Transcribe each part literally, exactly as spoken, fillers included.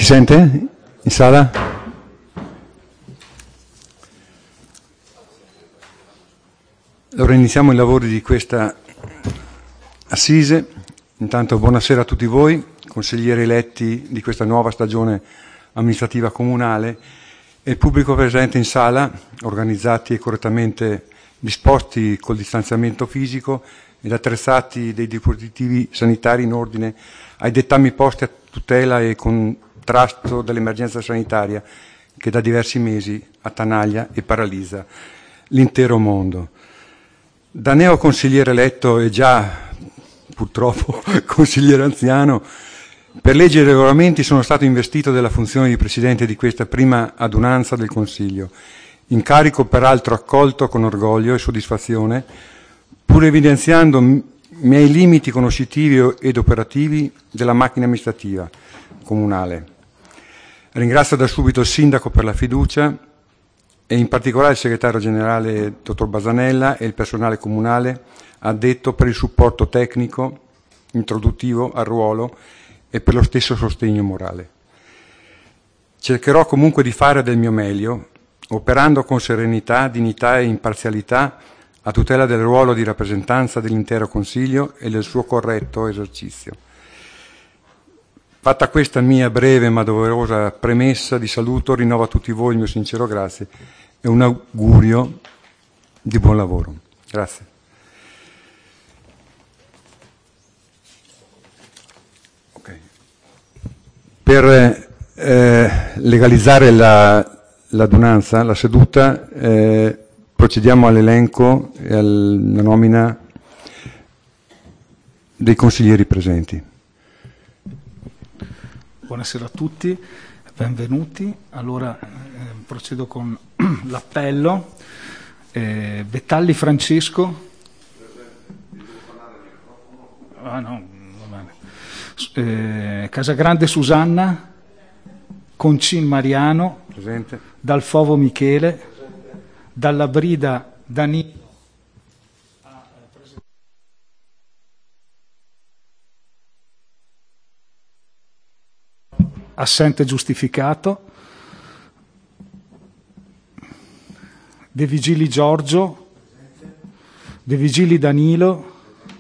sente in sala? Allora iniziamo i lavori di questa assise. Intanto buonasera a tutti voi, consiglieri eletti di questa nuova stagione amministrativa comunale e il pubblico presente in sala, organizzati e correttamente disposti col distanziamento fisico ed attrezzati dei dispositivi sanitari in ordine ai dettami posti a tutela e contrasto dell'emergenza sanitaria che da diversi mesi attanaglia e paralizza l'intero mondo. Da neoconsigliere eletto e già purtroppo consigliere anziano, per leggi e regolamenti sono stato investito della funzione di Presidente di questa prima adunanza del Consiglio, incarico peraltro accolto con orgoglio e soddisfazione, pur evidenziando miei limiti conoscitivi ed operativi della macchina amministrativa comunale. Ringrazio da subito il Sindaco per la fiducia e in particolare il Segretario Generale Dottor Basanella e il personale comunale addetto per il supporto tecnico introduttivo al ruolo e per lo stesso sostegno morale. Cercherò comunque di fare del mio meglio, operando con serenità, dignità e imparzialità a tutela del ruolo di rappresentanza dell'intero Consiglio e del suo corretto esercizio. Fatta questa mia breve ma doverosa premessa di saluto, rinnovo a tutti voi il mio sincero grazie e un augurio di buon lavoro. Grazie. Okay. Per eh, legalizzare la, l'adunanza, la seduta, eh, procediamo all'elenco e alla nomina dei consiglieri presenti. Buonasera a tutti, benvenuti. Allora eh, procedo con l'appello. Eh, Bettalli Francesco. Ah no, va bene. Eh, Casagrande Susanna. Concin Mariano. Presente. Dalfovo Michele. Dallabrida Danilo. Assente giustificato. De Vigili Giorgio. De Vigili Danilo.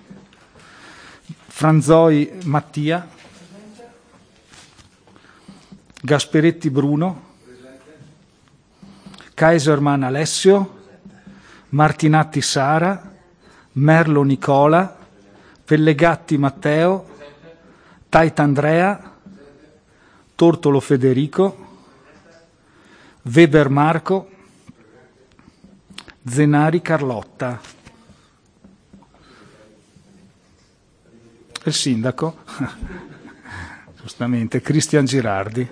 Franzoi Mattia. Gasperetti Bruno. Kaiserman Alessio. Martinatti Sara. Merlo Nicola. Pellegatti Matteo. Taita Andrea. Tortolo Federico. Weber Marco. Zenari Carlotta. Il sindaco, giustamente, Cristian Girardi.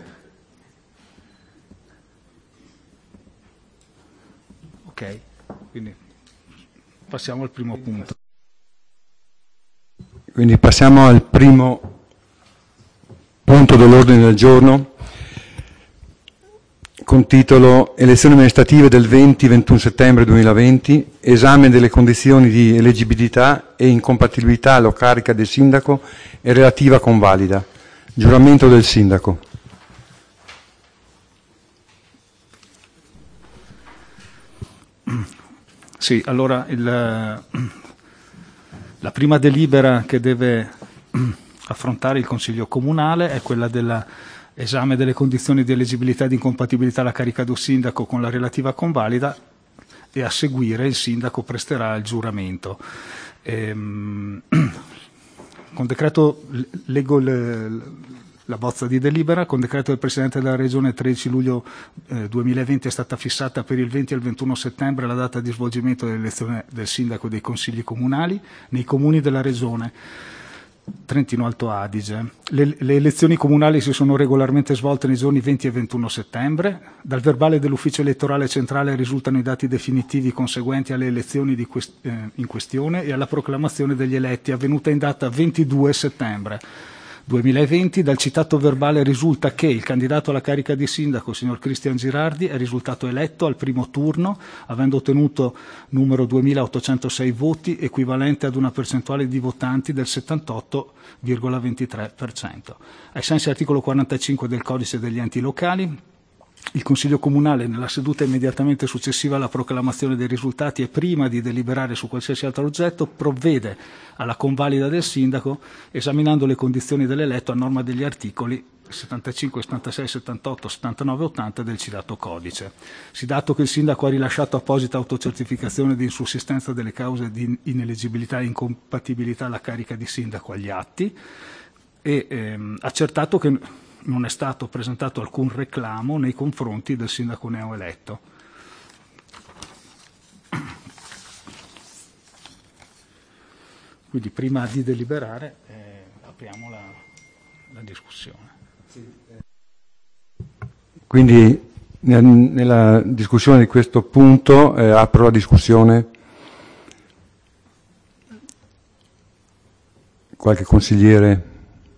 Ok, quindi passiamo al primo punto. Quindi passiamo al primo punto dell'ordine del giorno, con titolo Elezioni amministrative del venti ventuno settembre duemilaventi, esame delle condizioni di eleggibilità e incompatibilità alla carica del sindaco e relativa convalida. Giuramento del sindaco. Sì, allora il, la prima delibera che deve affrontare il Consiglio Comunale è quella dell'esame delle condizioni di eleggibilità e di incompatibilità alla carica del sindaco con la relativa convalida e a seguire il sindaco presterà il giuramento. Ehm, con decreto, leggo le, la bozza di delibera, con decreto del Presidente della Regione tredici luglio eh, duemilaventi è stata fissata per il venti e il ventuno settembre la data di svolgimento dell'elezione del sindaco e dei consigli comunali nei comuni della Regione Trentino Alto Adige. Le, le elezioni comunali si sono regolarmente svolte nei giorni venti e ventuno settembre. Dal verbale dell'ufficio elettorale centrale risultano i dati definitivi conseguenti alle elezioni di quest, eh, in questione e alla proclamazione degli eletti avvenuta in data ventidue settembre. duemilaventi. Dal citato verbale risulta che il candidato alla carica di sindaco, signor Cristian Girardi, è risultato eletto al primo turno, avendo ottenuto numero duemilaottocentosei voti, equivalente ad una percentuale di votanti del settantotto virgola ventitré per cento. Ai sensi dell'articolo quarantacinque del Codice degli enti locali, il Consiglio Comunale, nella seduta immediatamente successiva alla proclamazione dei risultati e prima di deliberare su qualsiasi altro oggetto, provvede alla convalida del sindaco, esaminando le condizioni dell'eletto a norma degli articoli settantacinque, settantasei, settantotto, settantanove e ottanta del citato codice. Si dato che il sindaco ha rilasciato apposita autocertificazione di insussistenza delle cause di ineleggibilità e incompatibilità alla carica di sindaco agli atti e ehm, accertato che non è stato presentato alcun reclamo nei confronti del sindaco neoeletto. Quindi prima di deliberare eh, apriamo la, la discussione. Quindi nella discussione di questo punto eh, apro la discussione. Qualche consigliere?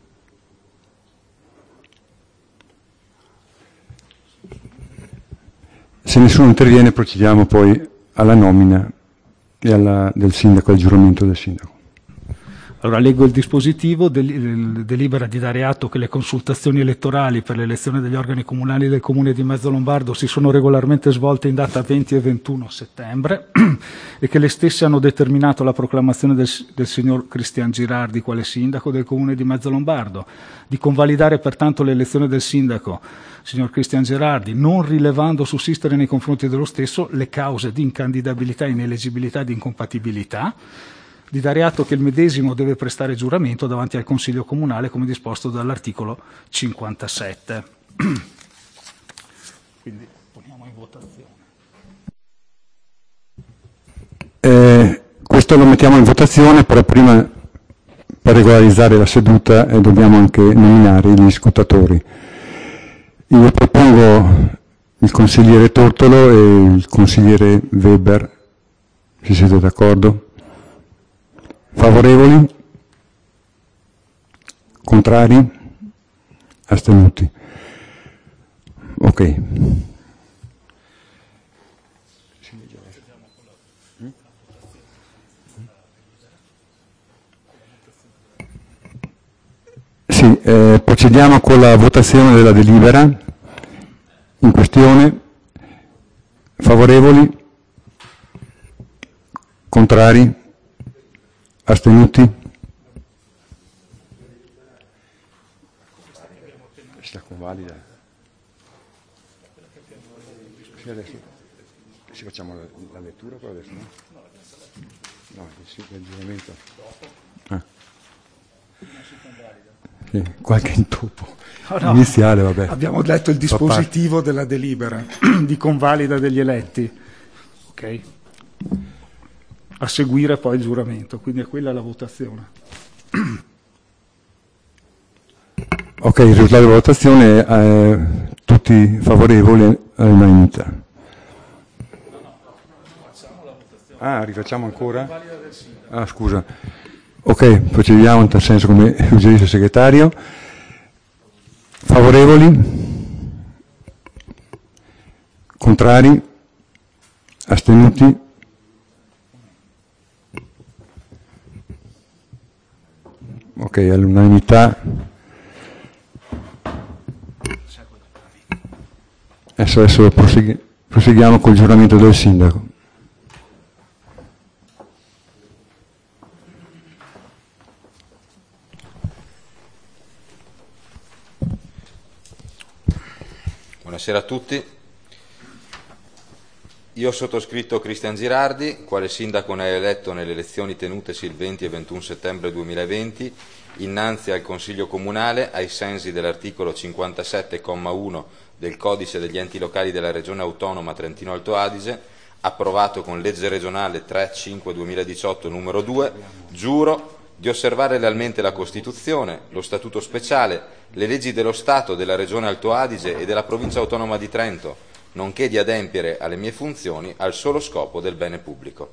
Se nessuno interviene procediamo poi alla nomina e alla, del sindaco, al giuramento del sindaco. Allora leggo il dispositivo, del, delibera di dare atto che le consultazioni elettorali per l'elezione degli organi comunali del Comune di Mezzolombardo si sono regolarmente svolte in data venti e ventuno settembre e che le stesse hanno determinato la proclamazione del, del signor Cristian Girardi quale sindaco del Comune di Mezzolombardo, di convalidare pertanto l'elezione del sindaco, signor Cristian Girardi, non rilevando sussistere nei confronti dello stesso le cause di incandidabilità, ineleggibilità e di incompatibilità, di dare atto che il medesimo deve prestare giuramento davanti al Consiglio Comunale come disposto dall'articolo cinquantasette. Quindi poniamo in votazione. Eh, questo lo mettiamo in votazione, però prima per regolarizzare la seduta eh, dobbiamo anche nominare gli scrutatori. Io propongo il consigliere Tortolo e il consigliere Weber, se siete d'accordo. Favorevoli? Contrari? Astenuti? Ok. Sì, eh, procediamo con la votazione della delibera in questione. Favorevoli? Contrari? Astenuti? Sta convalida. Sì, adesso ci facciamo la, la lettura però adesso, no? No, sì, il giuramento. Ah. Sì, qualche intoppo Oh, no. iniziale, vabbè. Abbiamo letto il dispositivo della delibera di convalida degli eletti. Ok. A seguire poi il giuramento, quindi è quella la votazione. Ok, il risultato della votazione è eh, tutti favorevoli all'unanimità. Ah, rifacciamo ancora? Ah, scusa. Ok, procediamo in tal senso come suggerisce il segretario. Favorevoli? Contrari? Astenuti? Ok, all'unanimità. Adesso, adesso prosegui, proseguiamo col giuramento del sindaco. Buonasera a tutti. Io ho sottoscritto Cristian Girardi, quale sindaco neoeletto nelle elezioni tenutesi il venti e ventuno settembre duemilaventi, innanzi al Consiglio Comunale, ai sensi dell'articolo cinquantasette comma uno del Codice degli enti locali della Regione Autonoma Trentino Alto Adige, approvato con legge regionale tre cinque duemiladiciotto numero due, giuro di osservare lealmente la Costituzione, lo Statuto speciale, le leggi dello Stato, della Regione Alto Adige e della Provincia Autonoma di Trento, nonché di adempiere alle mie funzioni al solo scopo del bene pubblico.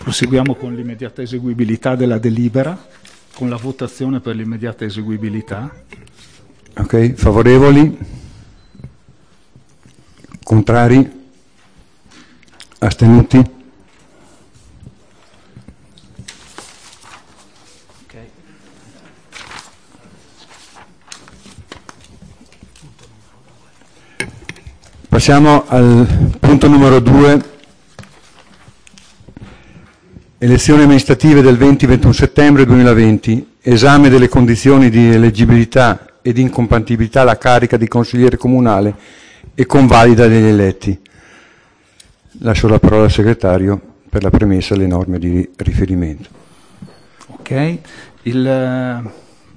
Proseguiamo con l'immediata eseguibilità della delibera, con la votazione per l'immediata eseguibilità. Ok, favorevoli? Contrari? Astenuti? Passiamo al punto numero due, elezioni amministrative del venti ventuno settembre duemilaventi, esame delle condizioni di eleggibilità ed incompatibilità alla carica di consigliere comunale e convalida degli eletti. Lascio la parola al segretario per la premessa e le norme di riferimento. Ok, il...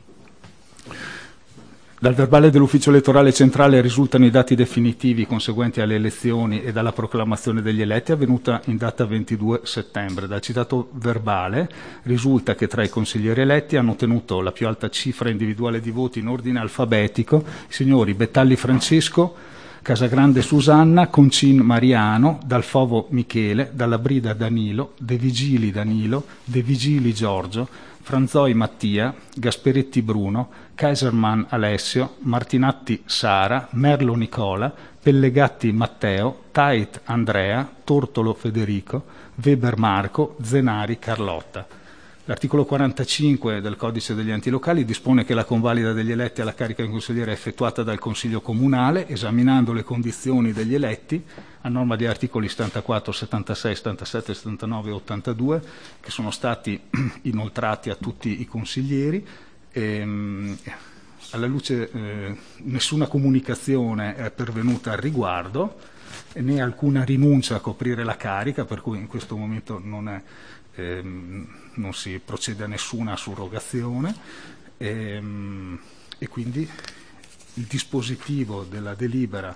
Dal verbale dell'Ufficio elettorale centrale risultano i dati definitivi conseguenti alle elezioni e dalla proclamazione degli eletti avvenuta in data ventidue settembre. Dal citato verbale risulta che tra i consiglieri eletti hanno ottenuto la più alta cifra individuale di voti in ordine alfabetico i signori Bettalli Francesco, Casagrande Susanna, Concin Mariano, Dalfovo Michele, Dallabrida Danilo, De Vigili Danilo, De Vigili Giorgio, Franzoi Mattia, Gasperetti Bruno, Kaiserman Alessio, Martinatti Sara, Merlo Nicola, Pellegatti Matteo, Tait Andrea, Tortolo Federico, Weber Marco, Zenari Carlotta. L'articolo quarantacinque del Codice degli enti locali dispone che la convalida degli eletti alla carica di consigliere è effettuata dal Consiglio Comunale, esaminando le condizioni degli eletti, a norma degli articoli settantaquattro, settantasei, settantasette, settantanove e ottantadue, che sono stati inoltrati a tutti i consiglieri. E, alla luce eh, nessuna comunicazione è pervenuta al riguardo, né alcuna rinuncia a coprire la carica, per cui in questo momento non è... Ehm, non si procede a nessuna surrogazione ehm, e quindi il dispositivo della delibera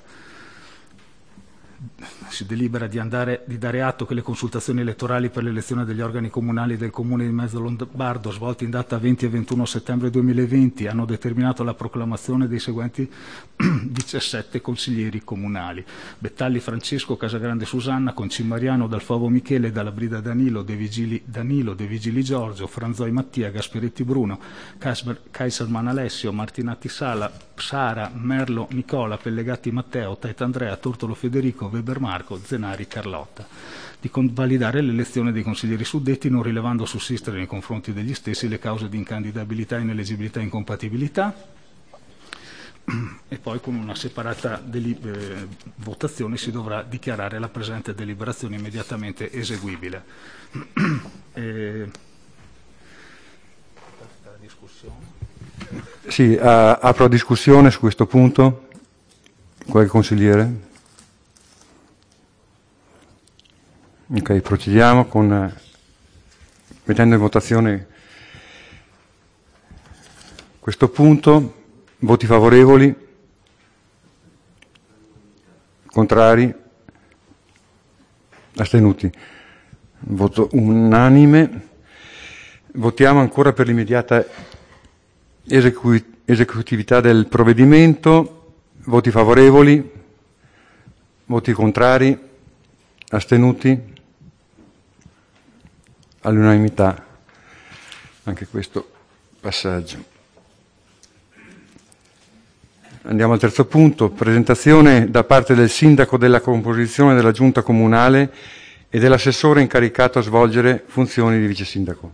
si delibera di, andare, di dare atto che le consultazioni elettorali per l'elezione degli organi comunali del Comune di Mezzo Lombardo svolte in data venti e ventuno settembre duemilaventi hanno determinato la proclamazione dei seguenti diciassette consiglieri comunali: Bettalli Francesco, Casagrande Susanna, Concin Mariano, Dalfovo Michele, Dallabrida Danilo, De Vigili Danilo, De Vigili Giorgio, Franzoi Mattia, Gasperetti Bruno, Kaiserman Alessio, Martinatti Sala, Sara, Merlo Nicola, Pellegatti Matteo, Tait Andrea, Tortolo Federico, Weber Marco, Zenari Carlotta, di convalidare l'elezione dei consiglieri suddetti non rilevando sussistere nei confronti degli stessi le cause di incandidabilità, ineleggibilità e incompatibilità, e poi con una separata eh, votazione si dovrà dichiarare la presente deliberazione immediatamente eseguibile. e... Sì, uh, apro discussione su questo punto. Qualche consigliere? Ok, procediamo con uh, mettendo in votazione questo punto. Voti favorevoli? Contrari? Astenuti? Voto unanime. Votiamo ancora per l'immediata esecu- esecutività del provvedimento. Voti favorevoli? Voti contrari? Astenuti? All'unanimità anche questo passaggio. Andiamo al terzo punto, presentazione da parte del sindaco della composizione della giunta comunale e dell'assessore incaricato a svolgere funzioni di vice sindaco.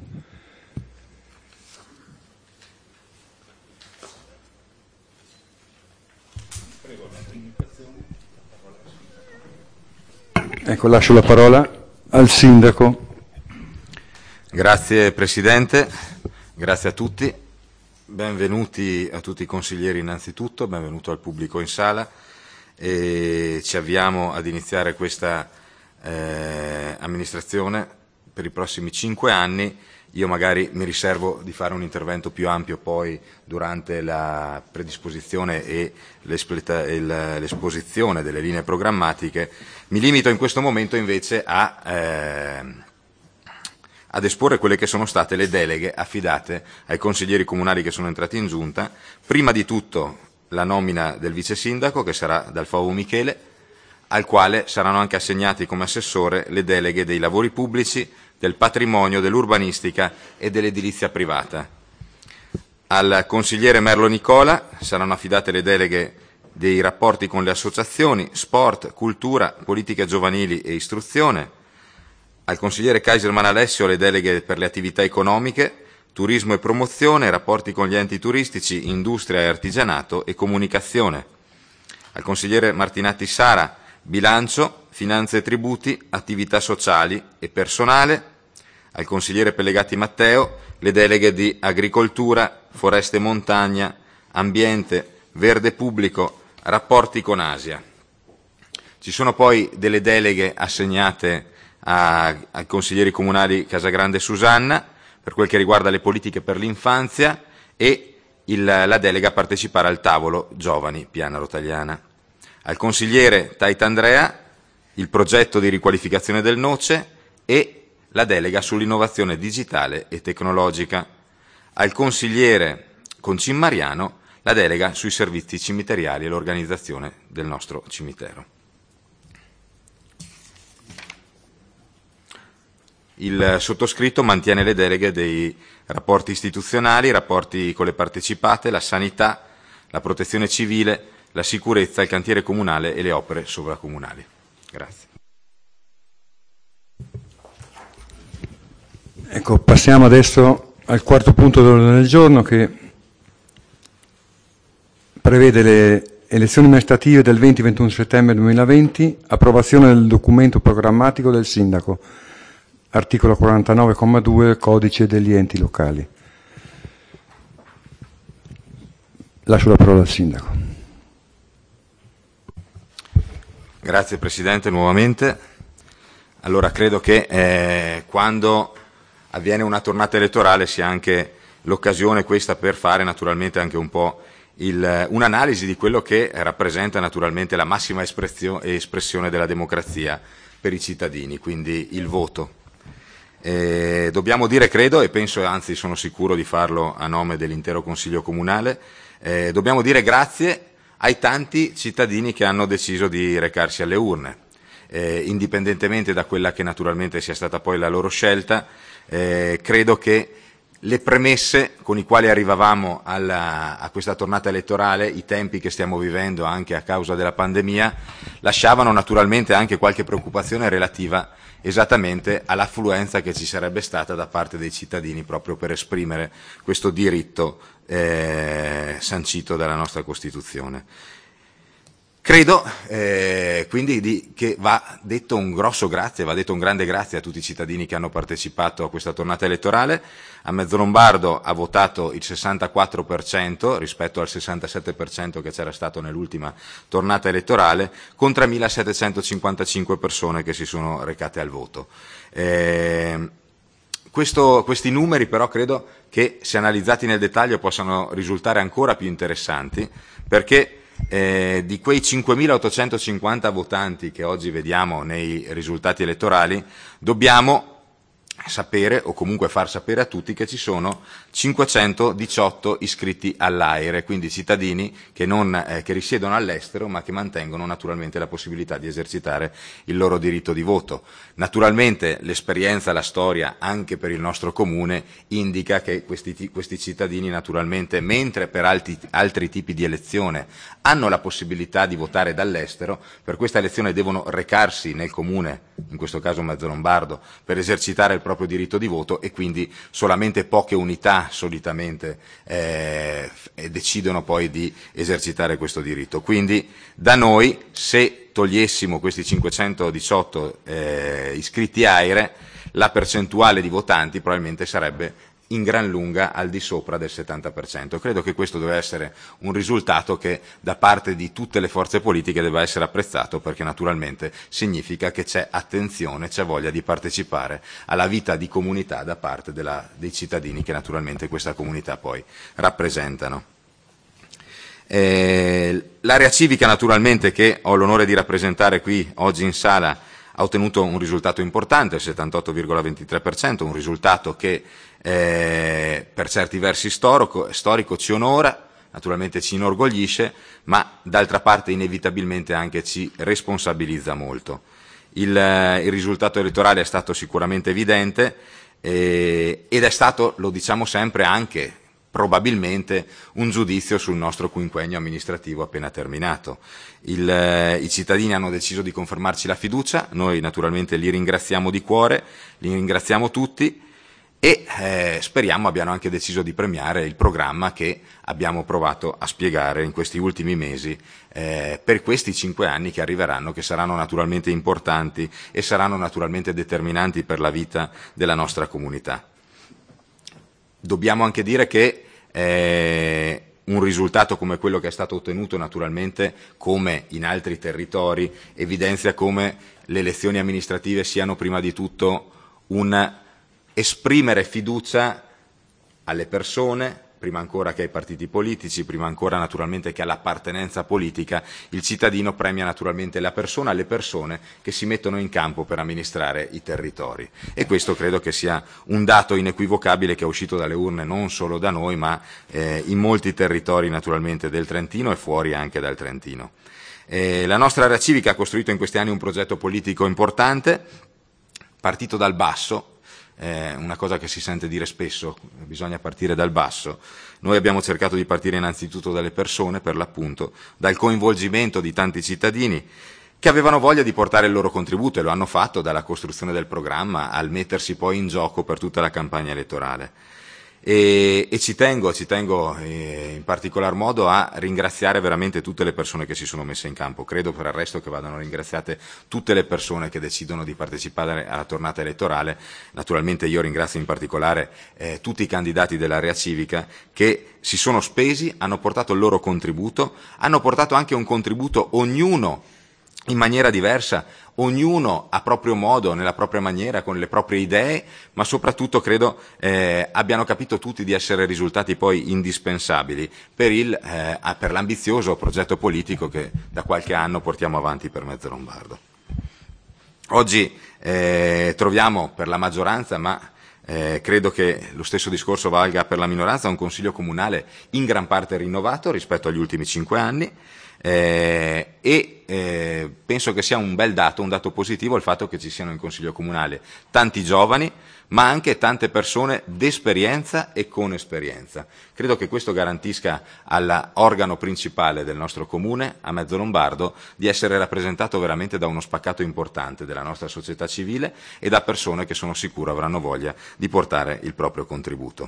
Ecco, lascio la parola al sindaco. Grazie Presidente, grazie a tutti, benvenuti a tutti i consiglieri innanzitutto, benvenuto al pubblico in sala e ci avviamo ad iniziare questa eh, amministrazione per i prossimi cinque anni. Io magari mi riservo di fare un intervento più ampio poi durante la predisposizione e l'esposizione delle linee programmatiche. Mi limito in questo momento invece a, eh, ad esporre quelle che sono state le deleghe affidate ai consiglieri comunali che sono entrati in giunta. Prima di tutto la nomina del vice sindaco, che sarà Dalfovo Michele, al quale saranno anche assegnati come assessore le deleghe dei lavori pubblici, del patrimonio, dell'urbanistica e dell'edilizia privata. Al consigliere Merlo Nicola saranno affidate le deleghe dei rapporti con le associazioni, sport, cultura, politiche giovanili e istruzione. Al consigliere Kaiserman Alessio le deleghe per le attività economiche, turismo e promozione, rapporti con gli enti turistici, industria e artigianato e comunicazione. Al consigliere Martinatti Sara, bilancio, finanze e tributi, attività sociali e personale. Al consigliere Pellegatti Matteo le deleghe di agricoltura, foreste e montagna, ambiente, verde pubblico, rapporti con Asia. Ci sono poi delle deleghe assegnate a, ai consiglieri comunali Casagrande e Susanna per quel che riguarda le politiche per l'infanzia e il, la delega a partecipare al tavolo Giovani Piana Rotagliana. Al consigliere Taita Andrea il progetto di riqualificazione del Noce e la delega sull'innovazione digitale e tecnologica. Al consigliere Concin Mariano la delega sui servizi cimiteriali e l'organizzazione del nostro cimitero. Il sottoscritto mantiene le deleghe dei rapporti istituzionali, i rapporti con le partecipate, la sanità, la protezione civile, la sicurezza, il cantiere comunale e le opere sovracomunali. Grazie. Ecco, passiamo adesso al quarto punto dell'ordine del giorno che prevede le elezioni amministrative del venti ventuno settembre duemilaventi, approvazione del documento programmatico del sindaco, articolo quarantanove comma due del codice degli enti locali. Lascio la parola al sindaco. Grazie Presidente, nuovamente. Allora, credo che eh, quando avviene una tornata elettorale sia anche l'occasione questa per fare naturalmente anche un po' il, un'analisi di quello che rappresenta naturalmente la massima espressione della democrazia per i cittadini, quindi il voto. Eh, dobbiamo dire, credo, e penso, anzi sono sicuro di farlo a nome dell'intero Consiglio Comunale, eh, dobbiamo dire grazie ai tanti cittadini che hanno deciso di recarsi alle urne, eh, indipendentemente da quella che naturalmente sia stata poi la loro scelta. Eh, credo che le premesse con i quali arrivavamo alla, a questa tornata elettorale, i tempi che stiamo vivendo anche a causa della pandemia, lasciavano naturalmente anche qualche preoccupazione relativa esattamente all'affluenza che ci sarebbe stata da parte dei cittadini proprio per esprimere questo diritto eh, sancito dalla nostra Costituzione. Credo eh, quindi di, che va detto un grosso grazie, va detto un grande grazie a tutti i cittadini che hanno partecipato a questa tornata elettorale. A Mezzolombardo ha votato il sessantaquattro per cento rispetto al sessantasette per cento che c'era stato nell'ultima tornata elettorale, contro millesettecentocinquantacinque persone che si sono recate al voto. Eh, questo, questi numeri però credo che, se analizzati nel dettaglio, possano risultare ancora più interessanti, perché Eh, di quei cinquemilaottocentocinquanta votanti che oggi vediamo nei risultati elettorali, dobbiamo sapere, o comunque far sapere a tutti, che ci sono cinquecentodiciotto iscritti all'AIRE, quindi cittadini che, non, eh, che risiedono all'estero ma che mantengono naturalmente la possibilità di esercitare il loro diritto di voto. Naturalmente l'esperienza, la storia anche per il nostro comune indica che questi, questi cittadini naturalmente, mentre per altri, altri tipi di elezione hanno la possibilità di votare dall'estero, per questa elezione devono recarsi nel comune, in questo caso Mezzolombardo, per esercitare il proprio diritto di voto, e quindi solamente poche unità solitamente eh, decidono poi di esercitare questo diritto. Quindi da noi, se togliessimo questi cinquecentodiciotto eh, iscritti AIRE, la percentuale di votanti probabilmente sarebbe in gran lunga al di sopra del settanta per cento. Credo che questo deve essere un risultato che da parte di tutte le forze politiche deve essere apprezzato, perché naturalmente significa che c'è attenzione, c'è voglia di partecipare alla vita di comunità da parte della, dei cittadini che naturalmente questa comunità poi rappresentano. Eh, l'area civica naturalmente, che ho l'onore di rappresentare qui oggi in sala, ha ottenuto un risultato importante, il settantotto virgola ventitré per cento, un risultato che eh, per certi versi storico, storico ci onora, naturalmente ci inorgoglisce, ma d'altra parte inevitabilmente anche ci responsabilizza molto. Il, il risultato elettorale è stato sicuramente evidente eh, ed è stato, lo diciamo sempre, anche probabilmente un giudizio sul nostro quinquennio amministrativo appena terminato. Il, eh, I cittadini hanno deciso di confermarci la fiducia, noi naturalmente li ringraziamo di cuore, li ringraziamo tutti e eh, speriamo abbiano anche deciso di premiare il programma che abbiamo provato a spiegare in questi ultimi mesi eh, per questi cinque anni che arriveranno, che saranno naturalmente importanti e saranno naturalmente determinanti per la vita della nostra comunità. Dobbiamo anche dire che eh, un risultato come quello che è stato ottenuto naturalmente, come in altri territori, evidenzia come le elezioni amministrative siano prima di tutto un esprimere fiducia alle persone, prima ancora che ai partiti politici, prima ancora naturalmente che all'appartenenza politica. Il cittadino premia naturalmente la persona, le persone che si mettono in campo per amministrare i territori. E questo credo che sia un dato inequivocabile che è uscito dalle urne non solo da noi, ma eh, in molti territori naturalmente del Trentino e fuori anche dal Trentino. Eh, la nostra area civica ha costruito in questi anni un progetto politico importante, partito dal basso. Eh, una cosa che si sente dire spesso, bisogna partire dal basso. Noi abbiamo cercato di partire innanzitutto dalle persone, per l'appunto, dal coinvolgimento di tanti cittadini che avevano voglia di portare il loro contributo e lo hanno fatto dalla costruzione del programma al mettersi poi in gioco per tutta la campagna elettorale. E, e ci tengo, ci tengo eh, in particolar modo a ringraziare veramente tutte le persone che si sono messe in campo. Credo per il resto che vadano ringraziate tutte le persone che decidono di partecipare alla tornata elettorale. Naturalmente io ringrazio in particolare eh, tutti i candidati dell'area civica che si sono spesi, hanno portato il loro contributo, hanno portato anche un contributo ognuno in maniera diversa, ognuno a proprio modo, nella propria maniera, con le proprie idee, ma soprattutto credo eh, abbiano capito tutti di essere risultati poi indispensabili per, il, eh, per l'ambizioso progetto politico che da qualche anno portiamo avanti per Mezzo Lombardo. Oggi eh, troviamo per la maggioranza, ma eh, credo che lo stesso discorso valga per la minoranza, un Consiglio Comunale in gran parte rinnovato rispetto agli ultimi cinque anni. Eh, e eh, penso che sia un bel dato, un dato positivo il fatto che ci siano in Consiglio Comunale tanti giovani, ma anche tante persone d'esperienza e con esperienza. Credo che questo garantisca all'organo principale del nostro comune, a Mezzo Lombardo, di essere rappresentato veramente da uno spaccato importante della nostra società civile e da persone che sono sicuro avranno voglia di portare il proprio contributo.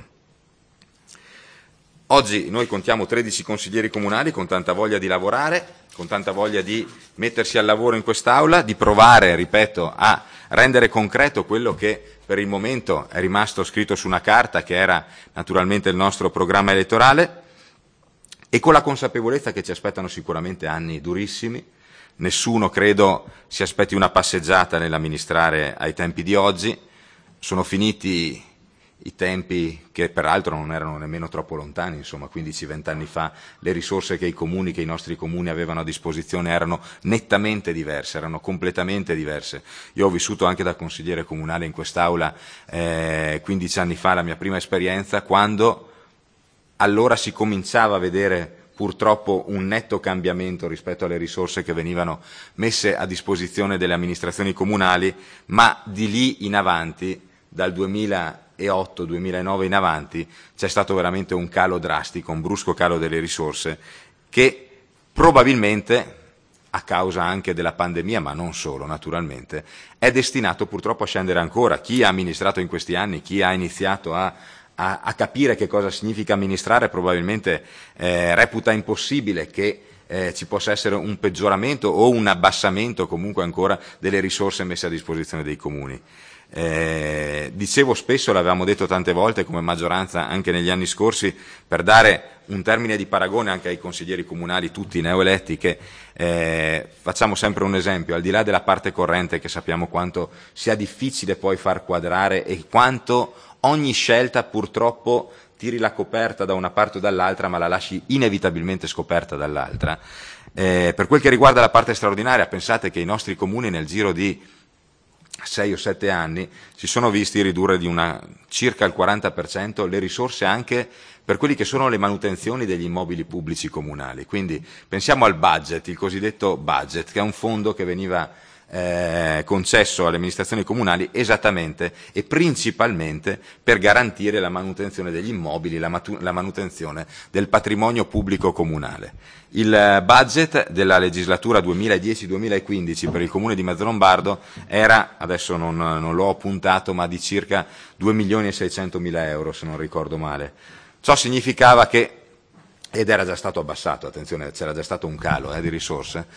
Oggi noi contiamo tredici consiglieri comunali con tanta voglia di lavorare, con tanta voglia di mettersi al lavoro in quest'Aula, di provare, ripeto, a rendere concreto quello che per il momento è rimasto scritto su una carta che era naturalmente il nostro programma elettorale e con la consapevolezza che ci aspettano sicuramente anni durissimi. Nessuno credo si aspetti una passeggiata nell'amministrare ai tempi di oggi, sono finiti i tempi che peraltro non erano nemmeno troppo lontani, insomma quindici venti anni fa le risorse che i comuni, che i nostri comuni avevano a disposizione erano nettamente diverse, erano completamente diverse. Io ho vissuto anche da consigliere comunale in quest'Aula eh, quindici anni fa la mia prima esperienza, quando allora si cominciava a vedere purtroppo un netto cambiamento rispetto alle risorse che venivano messe a disposizione delle amministrazioni comunali, ma di lì in avanti, dal duemilaotto duemilanove in avanti, c'è stato veramente un calo drastico, un brusco calo delle risorse che probabilmente, a causa anche della pandemia, ma non solo naturalmente, è destinato purtroppo a scendere ancora. Chi ha amministrato in questi anni, chi ha iniziato a, a, a capire che cosa significa amministrare, probabilmente eh, reputa impossibile che eh, ci possa essere un peggioramento o un abbassamento comunque ancora delle risorse messe a disposizione dei comuni. Eh, dicevo spesso, l'avevamo detto tante volte come maggioranza anche negli anni scorsi, per dare un termine di paragone anche ai consiglieri comunali tutti neoeletti, che eh, facciamo sempre un esempio, al di là della parte corrente che sappiamo quanto sia difficile poi far quadrare e quanto ogni scelta purtroppo tiri la coperta da una parte o dall'altra ma la lasci inevitabilmente scoperta dall'altra. Eh, per quel che riguarda la parte straordinaria, pensate che i nostri comuni nel giro di sei o sette anni si sono visti ridurre di una, circa il quaranta per cento le risorse anche per quelli che sono le manutenzioni degli immobili pubblici comunali. Quindi pensiamo al budget, il cosiddetto budget, che è un fondo che veniva eh, concesso alle amministrazioni comunali esattamente e principalmente per garantire la manutenzione degli immobili, la, matu- la manutenzione del patrimonio pubblico comunale. Il budget della legislatura duemiladieci duemilaquindici per il comune di Mezzalombardo era, adesso non, non l'ho puntato, ma di circa due milioni e seicentomila euro, se non ricordo male. Ciò significava che, ed era già stato abbassato, attenzione, c'era già stato un calo eh, di risorse,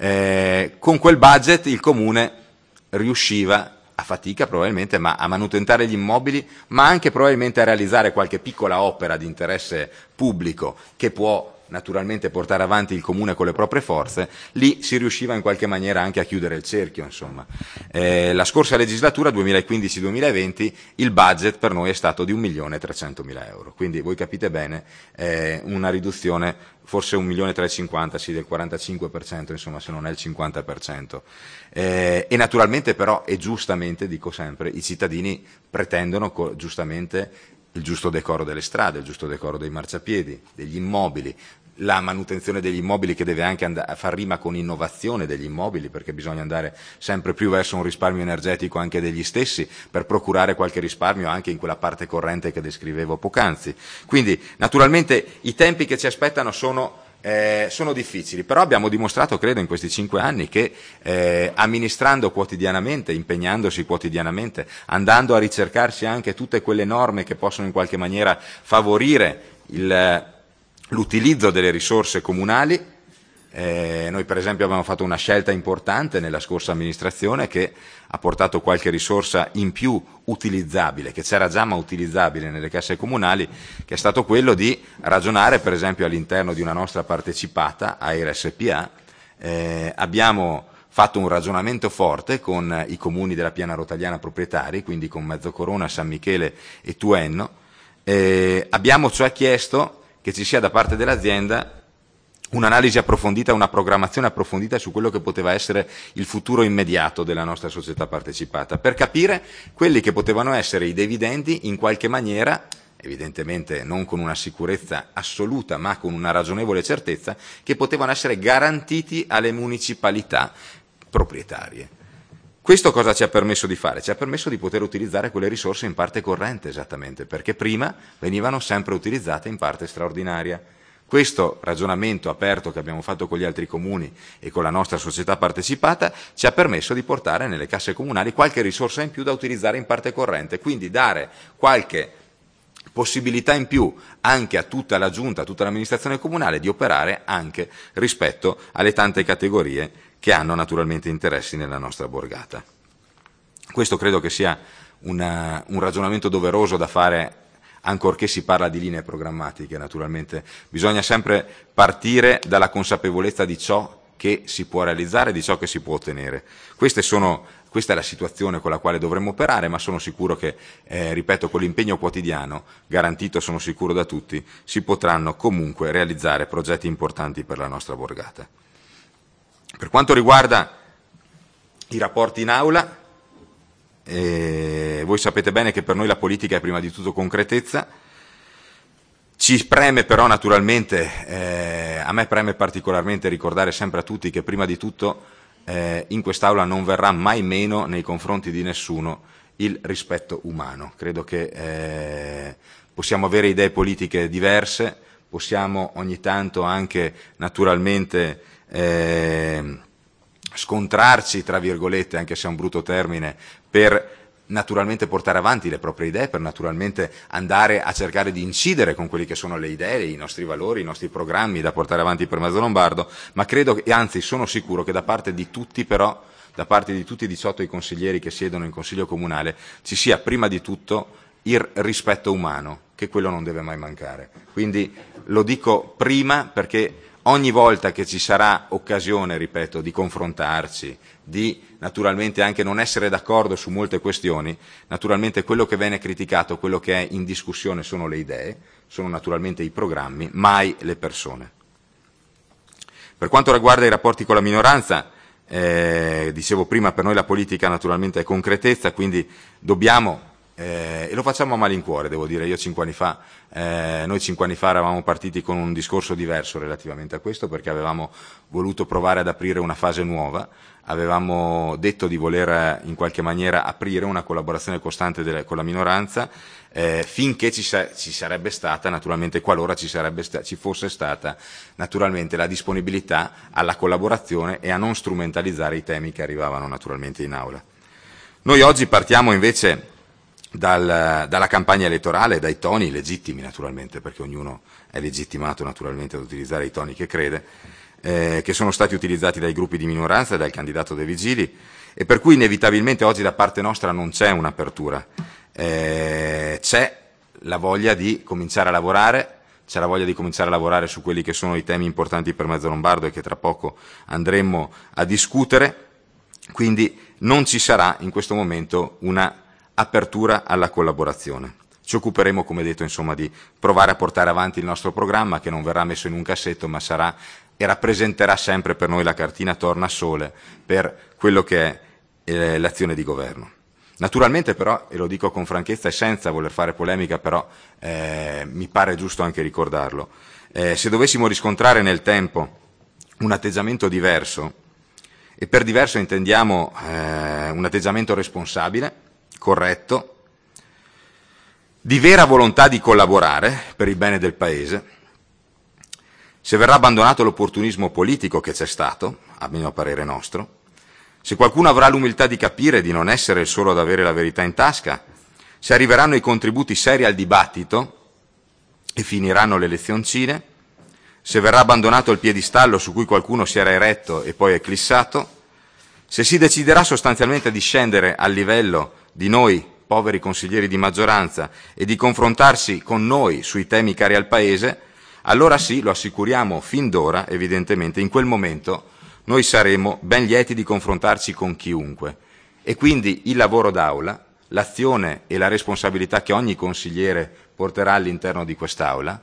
eh, con quel budget il comune riusciva, a fatica probabilmente, ma a manutentare gli immobili, ma anche probabilmente a realizzare qualche piccola opera di interesse pubblico che può naturalmente portare avanti il comune con le proprie forze. Lì si riusciva in qualche maniera anche a chiudere il cerchio, insomma. Eh, la scorsa legislatura, duemilaquindici duemilaventi, il budget per noi è stato di un milione e trecentomila euro, quindi voi capite bene, eh, una riduzione, forse un milione trecentocinquanta, sì, del quarantacinque per cento, insomma, se non è il cinquanta per cento. Eh, e naturalmente però, e giustamente, dico sempre, i cittadini pretendono co- giustamente il giusto decoro delle strade, il giusto decoro dei marciapiedi, degli immobili, la manutenzione degli immobili che deve anche and- far rima con innovazione degli immobili, perché bisogna andare sempre più verso un risparmio energetico anche degli stessi, per procurare qualche risparmio anche in quella parte corrente che descrivevo poc'anzi. Quindi naturalmente i tempi che ci aspettano sono Eh, sono difficili, però abbiamo dimostrato, credo, in questi cinque anni che eh, amministrando quotidianamente, impegnandosi quotidianamente, andando a ricercarsi anche tutte quelle norme che possono in qualche maniera favorire il, l'utilizzo delle risorse comunali. Eh, noi per esempio abbiamo fatto una scelta importante nella scorsa amministrazione che ha portato qualche risorsa in più utilizzabile, che c'era già ma utilizzabile nelle casse comunali, che è stato quello di ragionare per esempio all'interno di una nostra partecipata, AIRE S P A. Eh, abbiamo fatto un ragionamento forte con i comuni della Piana Rotagliana proprietari, quindi con Mezzocorona, San Michele e Tuenno. Eh, abbiamo cioè chiesto che ci sia da parte dell'azienda un'analisi approfondita, una programmazione approfondita su quello che poteva essere il futuro immediato della nostra società partecipata, per capire quelli che potevano essere i dividendi in qualche maniera, evidentemente non con una sicurezza assoluta, ma con una ragionevole certezza, che potevano essere garantiti alle municipalità proprietarie. Questo cosa ci ha permesso di fare? Ci ha permesso di poter utilizzare quelle risorse in parte corrente, esattamente, perché prima venivano sempre utilizzate in parte straordinaria. Questo ragionamento aperto che abbiamo fatto con gli altri comuni e con la nostra società partecipata ci ha permesso di portare nelle casse comunali qualche risorsa in più da utilizzare in parte corrente, quindi dare qualche possibilità in più anche a tutta la giunta, a tutta l'amministrazione comunale di operare anche rispetto alle tante categorie che hanno naturalmente interessi nella nostra borgata. Questo credo che sia una, un ragionamento doveroso da fare, ancorché si parla di linee programmatiche. Naturalmente bisogna sempre partire dalla consapevolezza di ciò che si può realizzare, di ciò che si può ottenere. Queste sono, questa è la situazione con la quale dovremmo operare, ma sono sicuro che, eh, ripeto, con l'impegno quotidiano, garantito sono sicuro da tutti, si potranno comunque realizzare progetti importanti per la nostra borgata. Per quanto riguarda i rapporti in aula, Eh, voi sapete bene che per noi la politica è prima di tutto concretezza. Ci preme però naturalmente, eh, a me preme particolarmente ricordare sempre a tutti che prima di tutto eh, in quest'Aula non verrà mai meno nei confronti di nessuno il rispetto umano. Credo che eh, possiamo avere idee politiche diverse, possiamo ogni tanto anche naturalmente eh, scontrarci, tra virgolette, anche se è un brutto termine, per naturalmente portare avanti le proprie idee, per naturalmente andare a cercare di incidere con quelli che sono le idee, i nostri valori, i nostri programmi da portare avanti per Mezzalombardo, ma credo, e anzi sono sicuro che da parte di tutti però, da parte di tutti i diciotto i consiglieri che siedono in Consiglio Comunale, ci sia prima di tutto il rispetto umano, che quello non deve mai mancare. Quindi lo dico prima perché ogni volta che ci sarà occasione, ripeto, di confrontarci, di naturalmente anche non essere d'accordo su molte questioni, naturalmente quello che viene criticato, quello che è in discussione sono le idee, sono naturalmente i programmi, mai le persone. Per quanto riguarda i rapporti con la minoranza, Eh, dicevo prima, per noi la politica naturalmente è concretezza, quindi dobbiamo, eh, e lo facciamo a malincuore, devo dire, io cinque anni fa, eh, noi cinque anni fa eravamo partiti con un discorso diverso relativamente a questo, perché avevamo voluto provare ad aprire una fase nuova, avevamo detto di voler in qualche maniera aprire una collaborazione costante delle, con la minoranza, eh, finché ci, sa- ci sarebbe stata, naturalmente qualora ci, sarebbe sta- ci fosse stata naturalmente la disponibilità alla collaborazione e a non strumentalizzare i temi che arrivavano naturalmente in aula. Noi oggi partiamo invece dal, dalla campagna elettorale, dai toni legittimi naturalmente, perché ognuno è legittimato naturalmente ad utilizzare i toni che crede, eh, che sono stati utilizzati dai gruppi di minoranza e dal candidato De Vigili, e per cui inevitabilmente oggi da parte nostra non c'è un'apertura, eh, c'è la voglia di cominciare a lavorare, c'è la voglia di cominciare a lavorare su quelli che sono i temi importanti per Mezzo Lombardo e che tra poco andremo a discutere, quindi non ci sarà in questo momento una apertura alla collaborazione. Ci occuperemo, come detto, insomma, di provare a portare avanti il nostro programma, che non verrà messo in un cassetto, ma sarà e rappresenterà sempre per noi la cartina tornasole per quello che è eh, l'azione di governo. Naturalmente però, e lo dico con franchezza e senza voler fare polemica, però eh, mi pare giusto anche ricordarlo, eh, se dovessimo riscontrare nel tempo un atteggiamento diverso, e per diverso intendiamo eh, un atteggiamento responsabile, corretto, di vera volontà di collaborare per il bene del Paese, se verrà abbandonato l'opportunismo politico che c'è stato, a mio parere nostro, se qualcuno avrà l'umiltà di capire di non essere il solo ad avere la verità in tasca, se arriveranno i contributi seri al dibattito e finiranno le lezioncine, se verrà abbandonato il piedistallo su cui qualcuno si era eretto e poi eclissato, se si deciderà sostanzialmente di scendere al livello di noi, poveri consiglieri di maggioranza, e di confrontarsi con noi sui temi cari al Paese, allora sì, lo assicuriamo fin d'ora, evidentemente, in quel momento noi saremo ben lieti di confrontarci con chiunque. E quindi il lavoro d'aula, l'azione e la responsabilità che ogni consigliere porterà all'interno di quest'aula,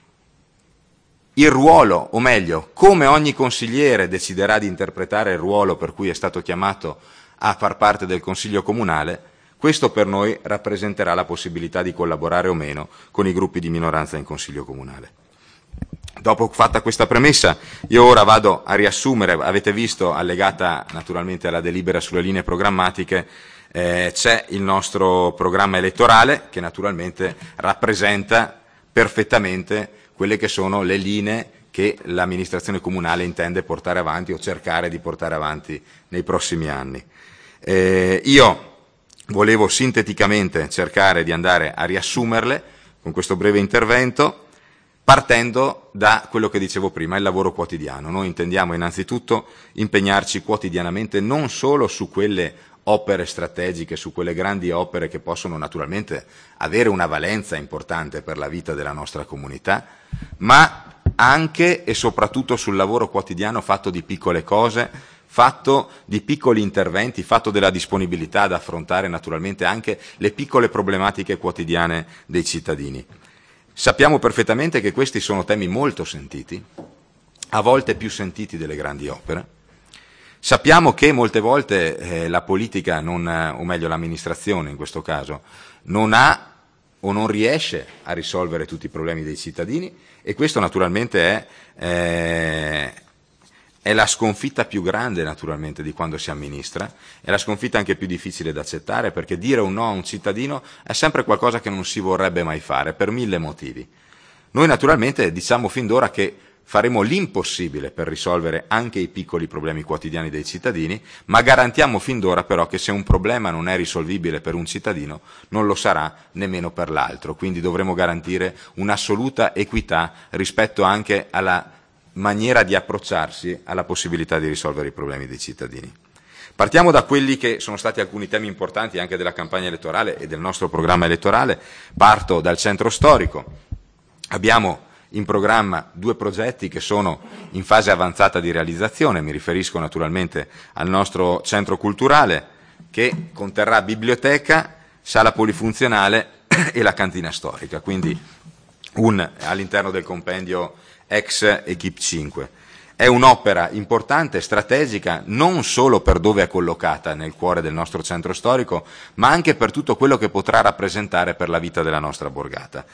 il ruolo, o meglio, come ogni consigliere deciderà di interpretare il ruolo per cui è stato chiamato a far parte del Consiglio Comunale, questo per noi rappresenterà la possibilità di collaborare o meno con i gruppi di minoranza in Consiglio Comunale. Dopo fatta questa premessa, io ora vado a riassumere, avete visto, allegata naturalmente alla delibera sulle linee programmatiche, eh, c'è il nostro programma elettorale che naturalmente rappresenta perfettamente quelle che sono le linee che l'amministrazione comunale intende portare avanti o cercare di portare avanti nei prossimi anni. Eh, io volevo sinteticamente cercare di andare a riassumerle con questo breve intervento, partendo da quello che dicevo prima, il lavoro quotidiano. Noi intendiamo innanzitutto impegnarci quotidianamente non solo su quelle opere strategiche, su quelle grandi opere che possono naturalmente avere una valenza importante per la vita della nostra comunità, ma anche e soprattutto sul lavoro quotidiano fatto di piccole cose, fatto di piccoli interventi, fatto della disponibilità ad affrontare naturalmente anche le piccole problematiche quotidiane dei cittadini. Sappiamo perfettamente che questi sono temi molto sentiti, a volte più sentiti delle grandi opere. Sappiamo che molte volte eh, la politica, non, o meglio l'amministrazione in questo caso, non ha o non riesce a risolvere tutti i problemi dei cittadini, e questo naturalmente è, eh, è la sconfitta più grande naturalmente di quando si amministra, è la sconfitta anche più difficile da accettare, perché dire un no a un cittadino è sempre qualcosa che non si vorrebbe mai fare, per mille motivi. Noi naturalmente diciamo fin d'ora che faremo l'impossibile per risolvere anche i piccoli problemi quotidiani dei cittadini, ma garantiamo fin d'ora però che se un problema non è risolvibile per un cittadino, non lo sarà nemmeno per l'altro, quindi dovremo garantire un'assoluta equità rispetto anche alla maniera di approcciarsi alla possibilità di risolvere i problemi dei cittadini. Partiamo da quelli che sono stati alcuni temi importanti anche della campagna elettorale e del nostro programma elettorale. Parto dal centro storico. Abbiamo in programma due progetti che sono in fase avanzata di realizzazione, mi riferisco naturalmente al nostro centro culturale che conterrà biblioteca, sala polifunzionale e la cantina storica, quindi un all'interno del compendio ex Equip cinque. È un'opera importante, strategica, non solo per dove è collocata nel cuore del nostro centro storico, ma anche per tutto quello che potrà rappresentare per la vita della nostra borgata.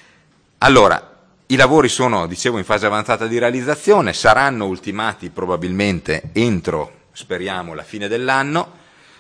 Allora, i lavori sono, dicevo, in fase avanzata di realizzazione, saranno ultimati probabilmente entro, speriamo, la fine dell'anno.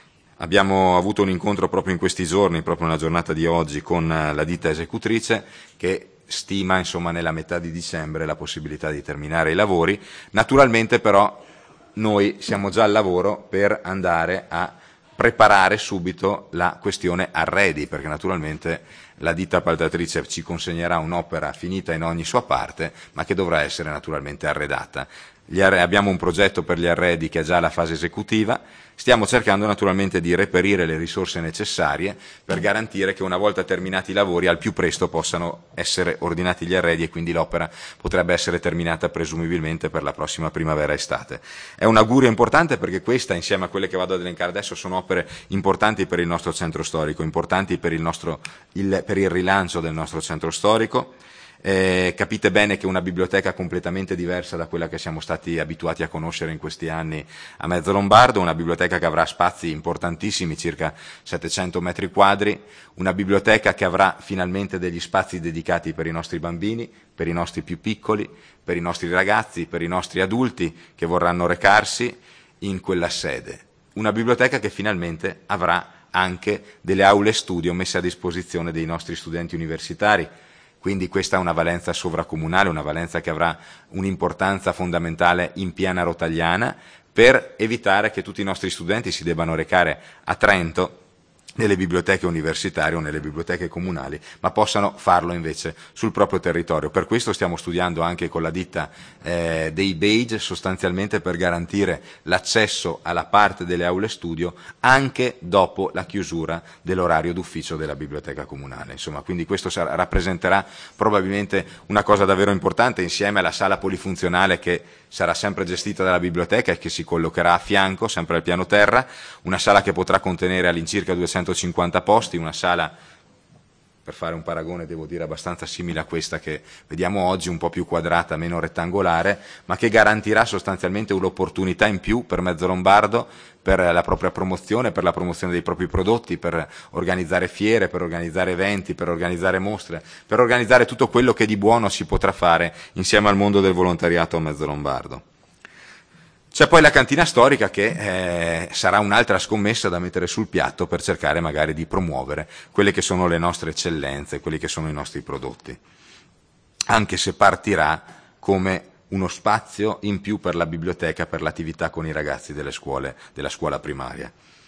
Abbiamo avuto un incontro proprio in questi giorni, proprio nella giornata di oggi, con la ditta esecutrice che stima, insomma, nella metà di dicembre la possibilità di terminare i lavori. Naturalmente però noi siamo già al lavoro per andare a preparare subito la questione arredi, perché naturalmente la ditta appaltatrice ci consegnerà un'opera finita in ogni sua parte, ma che dovrà essere naturalmente arredata. Gli arre- abbiamo un progetto per gli arredi che è già alla fase esecutiva, stiamo cercando naturalmente di reperire le risorse necessarie per garantire che una volta terminati i lavori al più presto possano essere ordinati gli arredi e quindi l'opera potrebbe essere terminata presumibilmente per la prossima primavera-estate. È un augurio importante perché questa, insieme a quelle che vado ad elencare adesso, sono opere importanti per il nostro centro storico, importanti per il, nostro, il, per il rilancio del nostro centro storico. Eh, capite bene che una biblioteca completamente diversa da quella che siamo stati abituati a conoscere in questi anni a Mezzolombardo, una biblioteca che avrà spazi importantissimi, circa settecento metri quadri, una biblioteca che avrà finalmente degli spazi dedicati per i nostri bambini, per i nostri più piccoli, per i nostri ragazzi, per i nostri adulti che vorranno recarsi in quella sede. Una biblioteca che finalmente avrà anche delle aule studio messe a disposizione dei nostri studenti universitari. Quindi questa è una valenza sovracomunale, una valenza che avrà un'importanza fondamentale in piana rotagliana per evitare che tutti i nostri studenti si debbano recare a Trento nelle biblioteche universitarie o nelle biblioteche comunali, ma possano farlo invece sul proprio territorio. Per questo stiamo studiando anche con la ditta eh, dei badge, sostanzialmente per garantire l'accesso alla parte delle aule studio anche dopo la chiusura dell'orario d'ufficio della biblioteca comunale. Insomma, quindi questo sarà, rappresenterà probabilmente una cosa davvero importante, insieme alla sala polifunzionale che sarà sempre gestita dalla biblioteca e che si collocherà a fianco, sempre al piano terra, una sala che potrà contenere all'incirca duecentocinquanta posti, una sala, per fare un paragone devo dire abbastanza simile a questa che vediamo oggi, un po' più quadrata, meno rettangolare, ma che garantirà sostanzialmente un'opportunità in più per Mezzolombardo, per la propria promozione, per la promozione dei propri prodotti, per organizzare fiere, per organizzare eventi, per organizzare mostre, per organizzare tutto quello che di buono si potrà fare insieme al mondo del volontariato a Mezzolombardo. C'è poi la cantina storica che eh, sarà un'altra scommessa da mettere sul piatto per cercare magari di promuovere quelle che sono le nostre eccellenze, quelli che sono i nostri prodotti, anche se partirà come uno spazio in più per la biblioteca, per l'attività con i ragazzi delle scuole, della scuola primaria.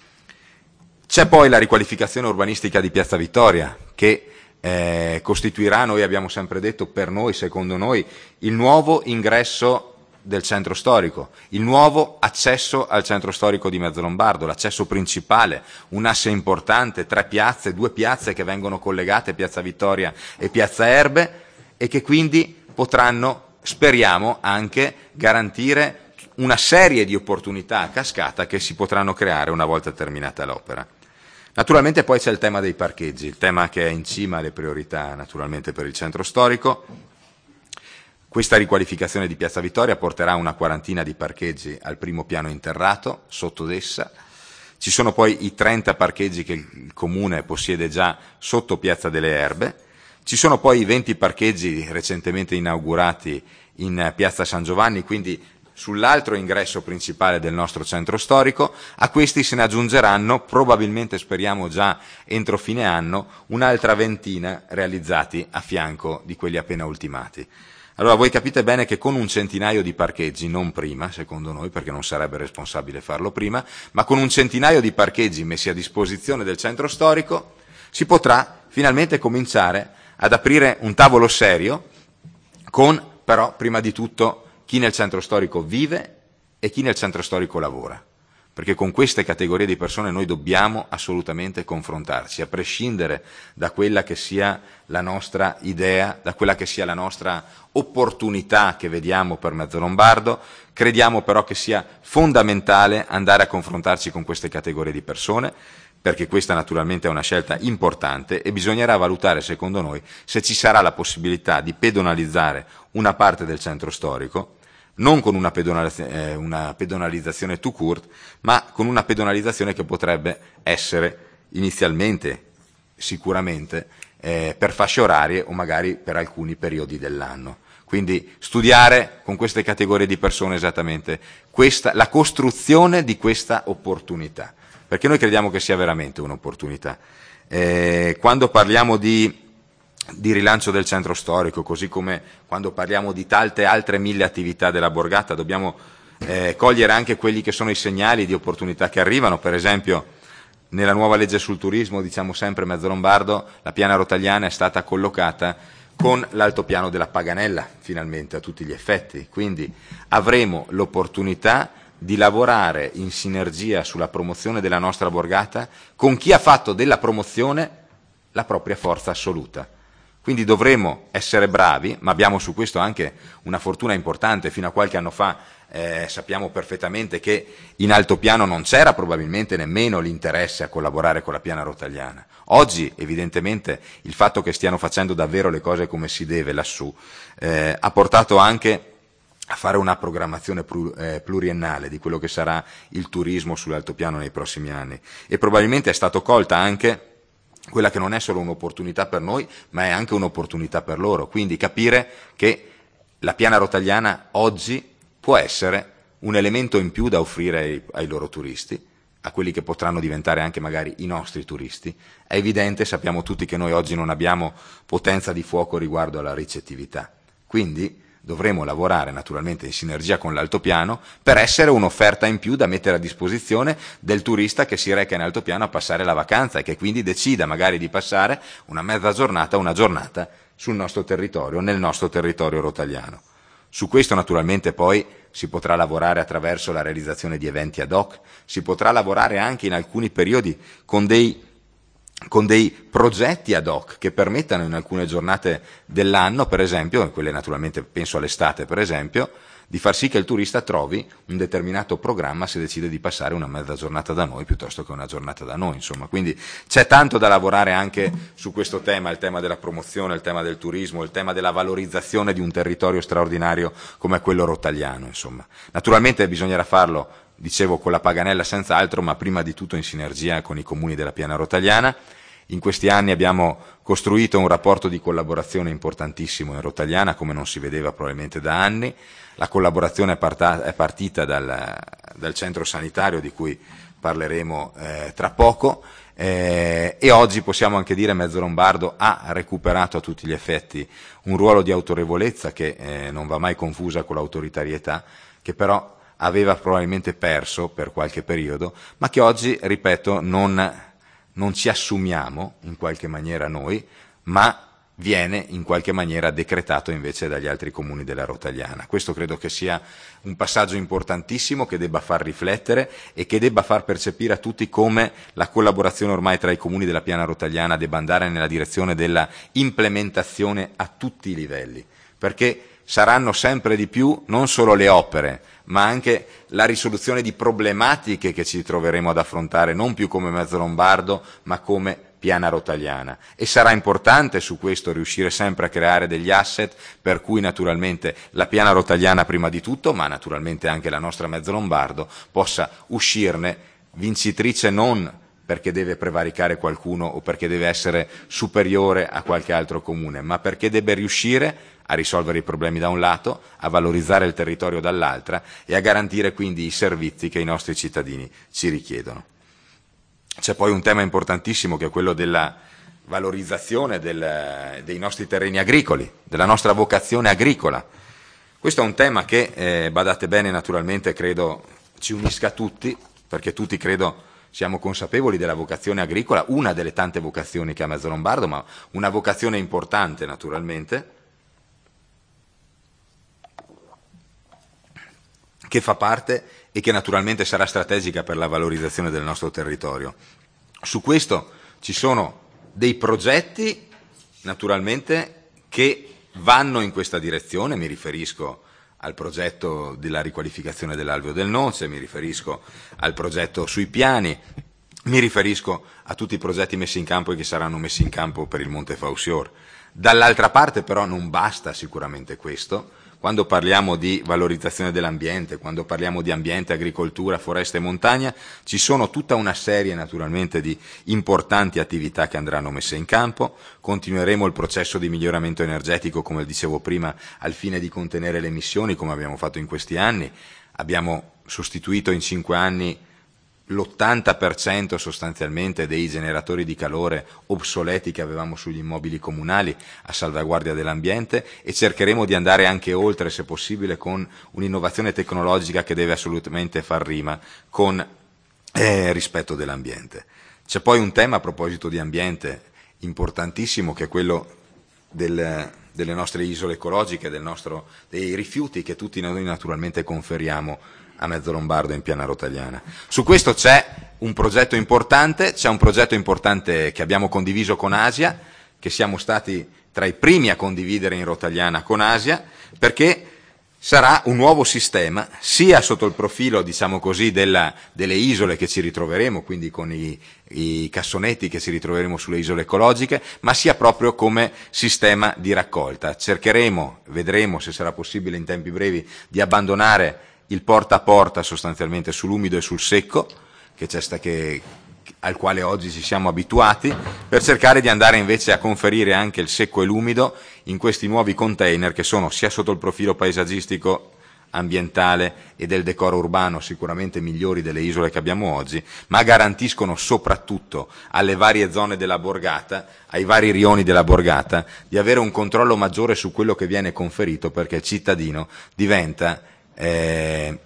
C'è poi la riqualificazione urbanistica di Piazza Vittoria che eh, costituirà, noi abbiamo sempre detto, per noi, secondo noi, il nuovo ingresso del centro storico, il nuovo accesso al centro storico di Mezzolombardo, l'accesso principale, un asse importante, tre piazze, due piazze che vengono collegate, Piazza Vittoria e Piazza Erbe, e che quindi potranno, speriamo, anche garantire una serie di opportunità a cascata che si potranno creare una volta terminata l'opera. Naturalmente poi c'è il tema dei parcheggi, il tema che è in cima alle priorità naturalmente per il centro storico. Questa riqualificazione di Piazza Vittoria porterà una quarantina di parcheggi al primo piano interrato, sotto d'essa. Ci sono poi i trenta parcheggi che il Comune possiede già sotto Piazza delle Erbe. Ci sono poi i venti parcheggi recentemente inaugurati in Piazza San Giovanni, quindi sull'altro ingresso principale del nostro centro storico. A questi se ne aggiungeranno, probabilmente speriamo già entro fine anno, un'altra ventina realizzati a fianco di quelli appena ultimati. Allora voi capite bene che con un centinaio di parcheggi, non prima, secondo noi, perché non sarebbe responsabile farlo prima, ma con un centinaio di parcheggi messi a disposizione del centro storico, si potrà finalmente cominciare ad aprire un tavolo serio con, però, prima di tutto, chi nel centro storico vive e chi nel centro storico lavora. Perché con queste categorie di persone noi dobbiamo assolutamente confrontarci, a prescindere da quella che sia la nostra idea, da quella che sia la nostra opportunità che vediamo per Mezzolombardo. Crediamo però che sia fondamentale andare a confrontarci con queste categorie di persone, perché questa naturalmente è una scelta importante e bisognerà valutare, secondo noi, se ci sarà la possibilità di pedonalizzare una parte del centro storico, non con una, pedonalizzazione, eh, una pedonalizzazione tout court, ma con una pedonalizzazione che potrebbe essere inizialmente, sicuramente, eh, per fasce orarie o magari per alcuni periodi dell'anno. Quindi studiare con queste categorie di persone esattamente questa, la costruzione di questa opportunità, perché noi crediamo che sia veramente un'opportunità. Eh, quando parliamo di di rilancio del centro storico, così come quando parliamo di tante altre mille attività della borgata, dobbiamo eh, cogliere anche quelli che sono i segnali di opportunità che arrivano. Per esempio, nella nuova legge sul turismo, diciamo sempre mezzo lombardo, la piana rotagliana è stata collocata con l'altopiano della Paganella, finalmente a tutti gli effetti. Quindi avremo l'opportunità di lavorare in sinergia sulla promozione della nostra borgata con chi ha fatto della promozione la propria forza assoluta. Quindi dovremo essere bravi, ma abbiamo su questo anche una fortuna importante. Fino a qualche anno fa eh, sappiamo perfettamente che in altopiano non c'era probabilmente nemmeno l'interesse a collaborare con la piana rotagliana. Oggi evidentemente il fatto che stiano facendo davvero le cose come si deve lassù eh, ha portato anche a fare una programmazione pluriennale di quello che sarà il turismo sull'altopiano nei prossimi anni, e probabilmente è stato colta anche quella che non è solo un'opportunità per noi, ma è anche un'opportunità per loro. Quindi capire che la piana rotagliana oggi può essere un elemento in più da offrire ai, ai loro turisti, a quelli che potranno diventare anche magari i nostri turisti. È evidente, sappiamo tutti che noi oggi non abbiamo potenza di fuoco riguardo alla ricettività. Quindi dovremo lavorare naturalmente in sinergia con l'altopiano per essere un'offerta in più da mettere a disposizione del turista che si reca in altopiano a passare la vacanza e che quindi decida magari di passare una mezza giornata, una giornata sul nostro territorio, nel nostro territorio rotagliano. Su questo naturalmente poi si potrà lavorare attraverso la realizzazione di eventi ad hoc, si potrà lavorare anche in alcuni periodi con dei con dei progetti ad hoc che permettano in alcune giornate dell'anno, per esempio, quelle naturalmente penso all'estate per esempio, di far sì che il turista trovi un determinato programma se decide di passare una mezza giornata da noi piuttosto che una giornata da noi, insomma. Quindi c'è tanto da lavorare anche su questo tema, il tema della promozione, il tema del turismo, il tema della valorizzazione di un territorio straordinario come quello rotagliano, insomma. Naturalmente bisognerà farlo, dicevo, con la Paganella senz'altro, ma prima di tutto in sinergia con i comuni della piana rotagliana. In questi anni abbiamo costruito un rapporto di collaborazione importantissimo in Rotagliana, come non si vedeva probabilmente da anni. La collaborazione è, parta, è partita dal, dal centro sanitario, di cui parleremo eh, tra poco, eh, e oggi possiamo anche dire Mezzo Lombardo ha recuperato a tutti gli effetti un ruolo di autorevolezza che eh, non va mai confusa con l'autoritarietà, che però aveva probabilmente perso per qualche periodo, ma che oggi, ripeto, non, non ci assumiamo in qualche maniera noi, ma viene in qualche maniera decretato invece dagli altri comuni della Rotagliana. Questo credo che sia un passaggio importantissimo che debba far riflettere e che debba far percepire a tutti come la collaborazione ormai tra i comuni della piana rotagliana debba andare nella direzione della implementazione a tutti i livelli, perché saranno sempre di più non solo le opere, ma anche la risoluzione di problematiche che ci troveremo ad affrontare non più come Mezzo Lombardo, ma come piana rotagliana. E sarà importante su questo riuscire sempre a creare degli asset per cui naturalmente la piana rotagliana prima di tutto, ma naturalmente anche la nostra Mezzo Lombardo, possa uscirne vincitrice non perché deve prevaricare qualcuno o perché deve essere superiore a qualche altro comune, ma perché deve riuscire a risolvere i problemi da un lato, a valorizzare il territorio dall'altra e a garantire quindi i servizi che i nostri cittadini ci richiedono. C'è poi un tema importantissimo che è quello della valorizzazione del, dei nostri terreni agricoli, della nostra vocazione agricola. Questo è un tema che, eh, badate bene, naturalmente credo ci unisca tutti, perché tutti credo siamo consapevoli della vocazione agricola, una delle tante vocazioni che ha Mezzo Lombardo, ma una vocazione importante naturalmente, che fa parte e che naturalmente sarà strategica per la valorizzazione del nostro territorio. Su questo ci sono dei progetti naturalmente che vanno in questa direzione, mi riferisco al progetto della riqualificazione dell'Alveo del Noce, mi riferisco al progetto sui piani, mi riferisco a tutti i progetti messi in campo e che saranno messi in campo per il Monte Fausior. Dall'altra parte però non basta sicuramente questo. quando parliamo di valorizzazione dell'ambiente, quando parliamo di ambiente, agricoltura, foresta e montagna, ci sono tutta una serie naturalmente di importanti attività che andranno messe in campo. Continueremo il processo di miglioramento energetico, come dicevo prima, al fine di contenere le emissioni, come abbiamo fatto in questi anni. Abbiamo sostituito in cinque anni l'ottanta per cento sostanzialmente dei generatori di calore obsoleti che avevamo sugli immobili comunali a salvaguardia dell'ambiente, e cercheremo di andare anche oltre, se possibile, con un'innovazione tecnologica che deve assolutamente far rima con eh, rispetto dell'ambiente. C'è poi un tema a proposito di ambiente importantissimo, che è quello del, delle nostre isole ecologiche, del nostro, dei rifiuti che tutti noi naturalmente conferiamo a Mezzolombardo in Piana Rotagliana. Su questo c'è un progetto importante, c'è un progetto importante che abbiamo condiviso con Asia, che siamo stati tra i primi a condividere in Rotagliana con Asia, perché sarà un nuovo sistema, sia sotto il profilo, diciamo così, della, delle isole che ci ritroveremo, quindi con i, i cassonetti che ci ritroveremo sulle isole ecologiche, ma sia proprio come sistema di raccolta. Cercheremo, vedremo se sarà possibile in tempi brevi, di abbandonare il porta a porta sostanzialmente sull'umido e sul secco, che c'è sta che, al quale oggi ci siamo abituati, per cercare di andare invece a conferire anche il secco e l'umido in questi nuovi container, che sono sia sotto il profilo paesaggistico, ambientale e del decoro urbano sicuramente migliori delle isole che abbiamo oggi, ma garantiscono soprattutto alle varie zone della borgata, ai vari rioni della borgata, di avere un controllo maggiore su quello che viene conferito, perché il cittadino diventa Eh,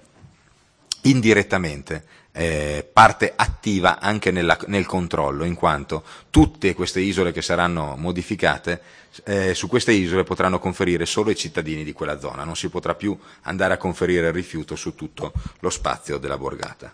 indirettamente eh, parte attiva anche nella, nel controllo, in quanto tutte queste isole che saranno modificate, eh, su queste isole potranno conferire solo i cittadini di quella zona, non si potrà più andare a conferire il rifiuto su tutto lo spazio della borgata.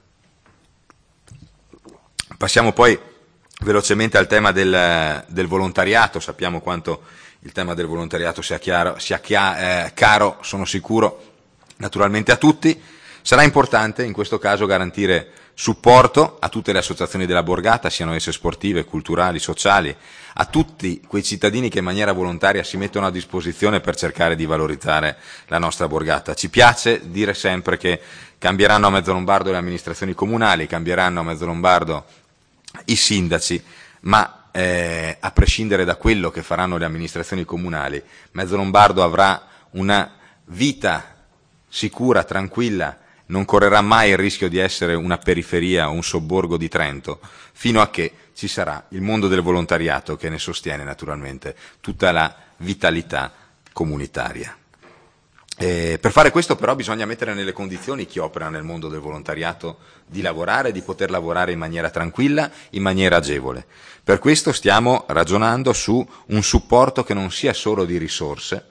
Passiamo poi velocemente al tema del, del volontariato. Sappiamo quanto il tema del volontariato sia, chiaro, sia chia, eh, caro, sono sicuro, naturalmente a tutti. Sarà importante in questo caso garantire supporto a tutte le associazioni della borgata, siano esse sportive, culturali, sociali, a tutti quei cittadini che in maniera volontaria si mettono a disposizione per cercare di valorizzare la nostra borgata. Ci piace dire sempre che cambieranno a Mezzolombardo le amministrazioni comunali, cambieranno a Mezzolombardo i sindaci, ma eh, a prescindere da quello che faranno le amministrazioni comunali, Mezzolombardo avrà una vita sicura, tranquilla, non correrà mai il rischio di essere una periferia o un sobborgo di Trento, fino a che ci sarà il mondo del volontariato che ne sostiene naturalmente tutta la vitalità comunitaria. Eh, per fare questo però bisogna mettere nelle condizioni chi opera nel mondo del volontariato di lavorare, di poter lavorare in maniera tranquilla, in maniera agevole. Per questo stiamo ragionando su un supporto che non sia solo di risorse,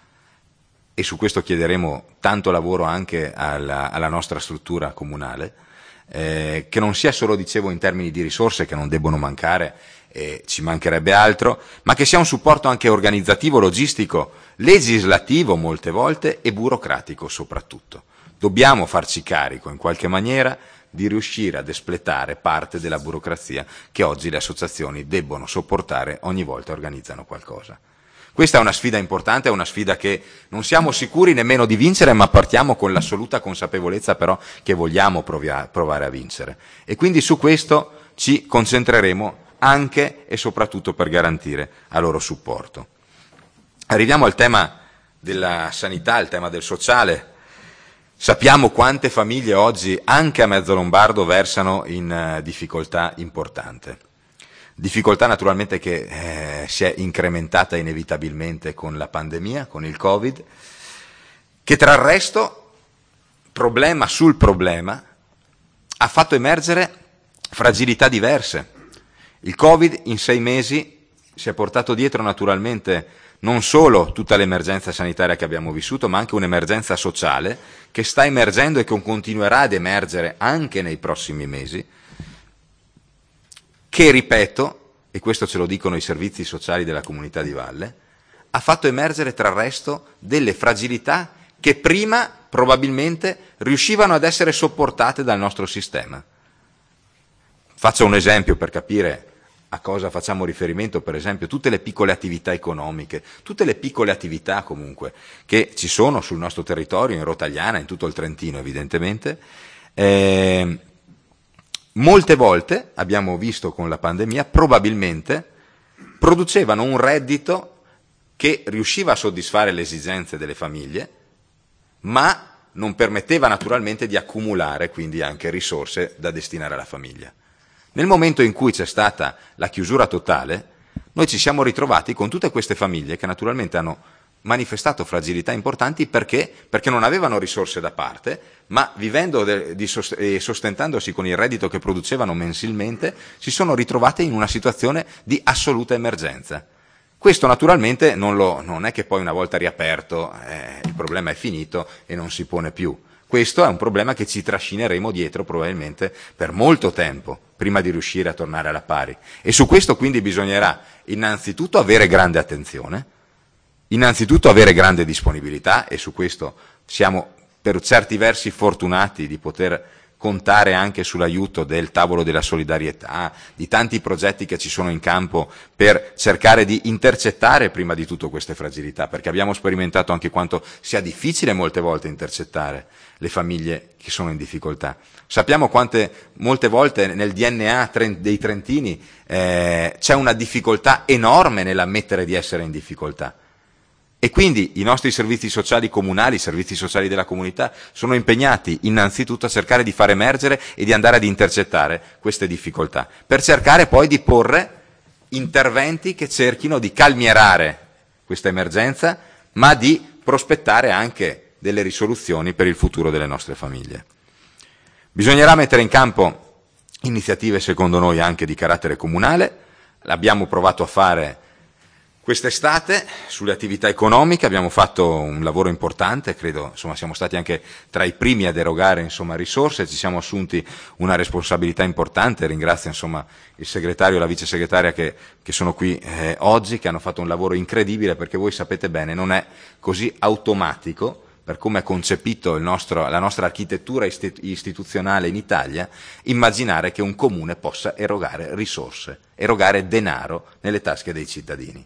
e su questo chiederemo tanto lavoro anche alla, alla nostra struttura comunale, eh, che non sia solo, dicevo, in termini di risorse, che non debbono mancare, eh, ci mancherebbe altro, ma che sia un supporto anche organizzativo, logistico, legislativo molte volte e burocratico soprattutto. Dobbiamo farci carico in qualche maniera di riuscire ad espletare parte della burocrazia che oggi le associazioni debbono sopportare ogni volta organizzano qualcosa. Questa è una sfida importante, è una sfida che non siamo sicuri nemmeno di vincere, ma partiamo con l'assoluta consapevolezza però che vogliamo provia- provare a vincere. E quindi su questo ci concentreremo anche e soprattutto per garantire a loro supporto. Arriviamo al tema della sanità, al tema del sociale. Sappiamo quante famiglie oggi, anche a Mezzolombardo, versano in uh, difficoltà importante. Difficoltà naturalmente che eh, si è incrementata inevitabilmente con la pandemia, con il Covid, che tra il resto, problema sul problema, ha fatto emergere fragilità diverse. Il Covid in sei mesi si è portato dietro naturalmente non solo tutta l'emergenza sanitaria che abbiamo vissuto, ma anche un'emergenza sociale che sta emergendo e che continuerà ad emergere anche nei prossimi mesi, che, ripeto, e questo ce lo dicono i servizi sociali della comunità di Valle, ha fatto emergere tra il resto delle fragilità che prima probabilmente riuscivano ad essere sopportate dal nostro sistema. Faccio un esempio per capire a cosa facciamo riferimento, per esempio, tutte le piccole attività economiche, tutte le piccole attività comunque che ci sono sul nostro territorio, in Rotagliana, in tutto il Trentino evidentemente. Eh, molte volte, abbiamo visto con la pandemia, probabilmente producevano un reddito che riusciva a soddisfare le esigenze delle famiglie, ma non permetteva naturalmente di accumulare quindi anche risorse da destinare alla famiglia. Nel momento in cui c'è stata la chiusura totale, noi ci siamo ritrovati con tutte queste famiglie che naturalmente hanno manifestato fragilità importanti perché, perché non avevano risorse da parte, ma vivendo de, di sost- e sostentandosi con il reddito che producevano mensilmente, si sono ritrovate in una situazione di assoluta emergenza. Questo naturalmente non, lo, non è che poi una volta riaperto eh, il problema è finito e non si pone più. Questo è un problema che ci trascineremo dietro probabilmente per molto tempo, prima di riuscire a tornare alla pari. E su questo quindi bisognerà innanzitutto avere grande attenzione, innanzitutto avere grande disponibilità, e su questo siamo per certi versi fortunati di poter contare anche sull'aiuto del tavolo della solidarietà, di tanti progetti che ci sono in campo per cercare di intercettare prima di tutto queste fragilità, perché abbiamo sperimentato anche quanto sia difficile molte volte intercettare le famiglie che sono in difficoltà. Sappiamo quante molte volte nel D N A dei trentini eh, c'è una difficoltà enorme nell'ammettere di essere in difficoltà. E quindi i nostri servizi sociali comunali, i servizi sociali della comunità, sono impegnati innanzitutto a cercare di far emergere e di andare ad intercettare queste difficoltà, per cercare poi di porre interventi che cerchino di calmierare questa emergenza, ma di prospettare anche delle risoluzioni per il futuro delle nostre famiglie. Bisognerà mettere in campo iniziative, secondo noi, anche di carattere comunale. L'abbiamo provato a fare quest'estate sulle attività economiche, abbiamo fatto un lavoro importante, credo, insomma, siamo stati anche tra i primi ad erogare, insomma, risorse, ci siamo assunti una responsabilità importante. Ringrazio, insomma, il segretario e la vice segretaria che, che sono qui eh, oggi, che hanno fatto un lavoro incredibile, perché voi sapete bene, non è così automatico, per come è concepito il nostro, la nostra architettura istituzionale in Italia, immaginare che un comune possa erogare risorse, erogare denaro nelle tasche dei cittadini.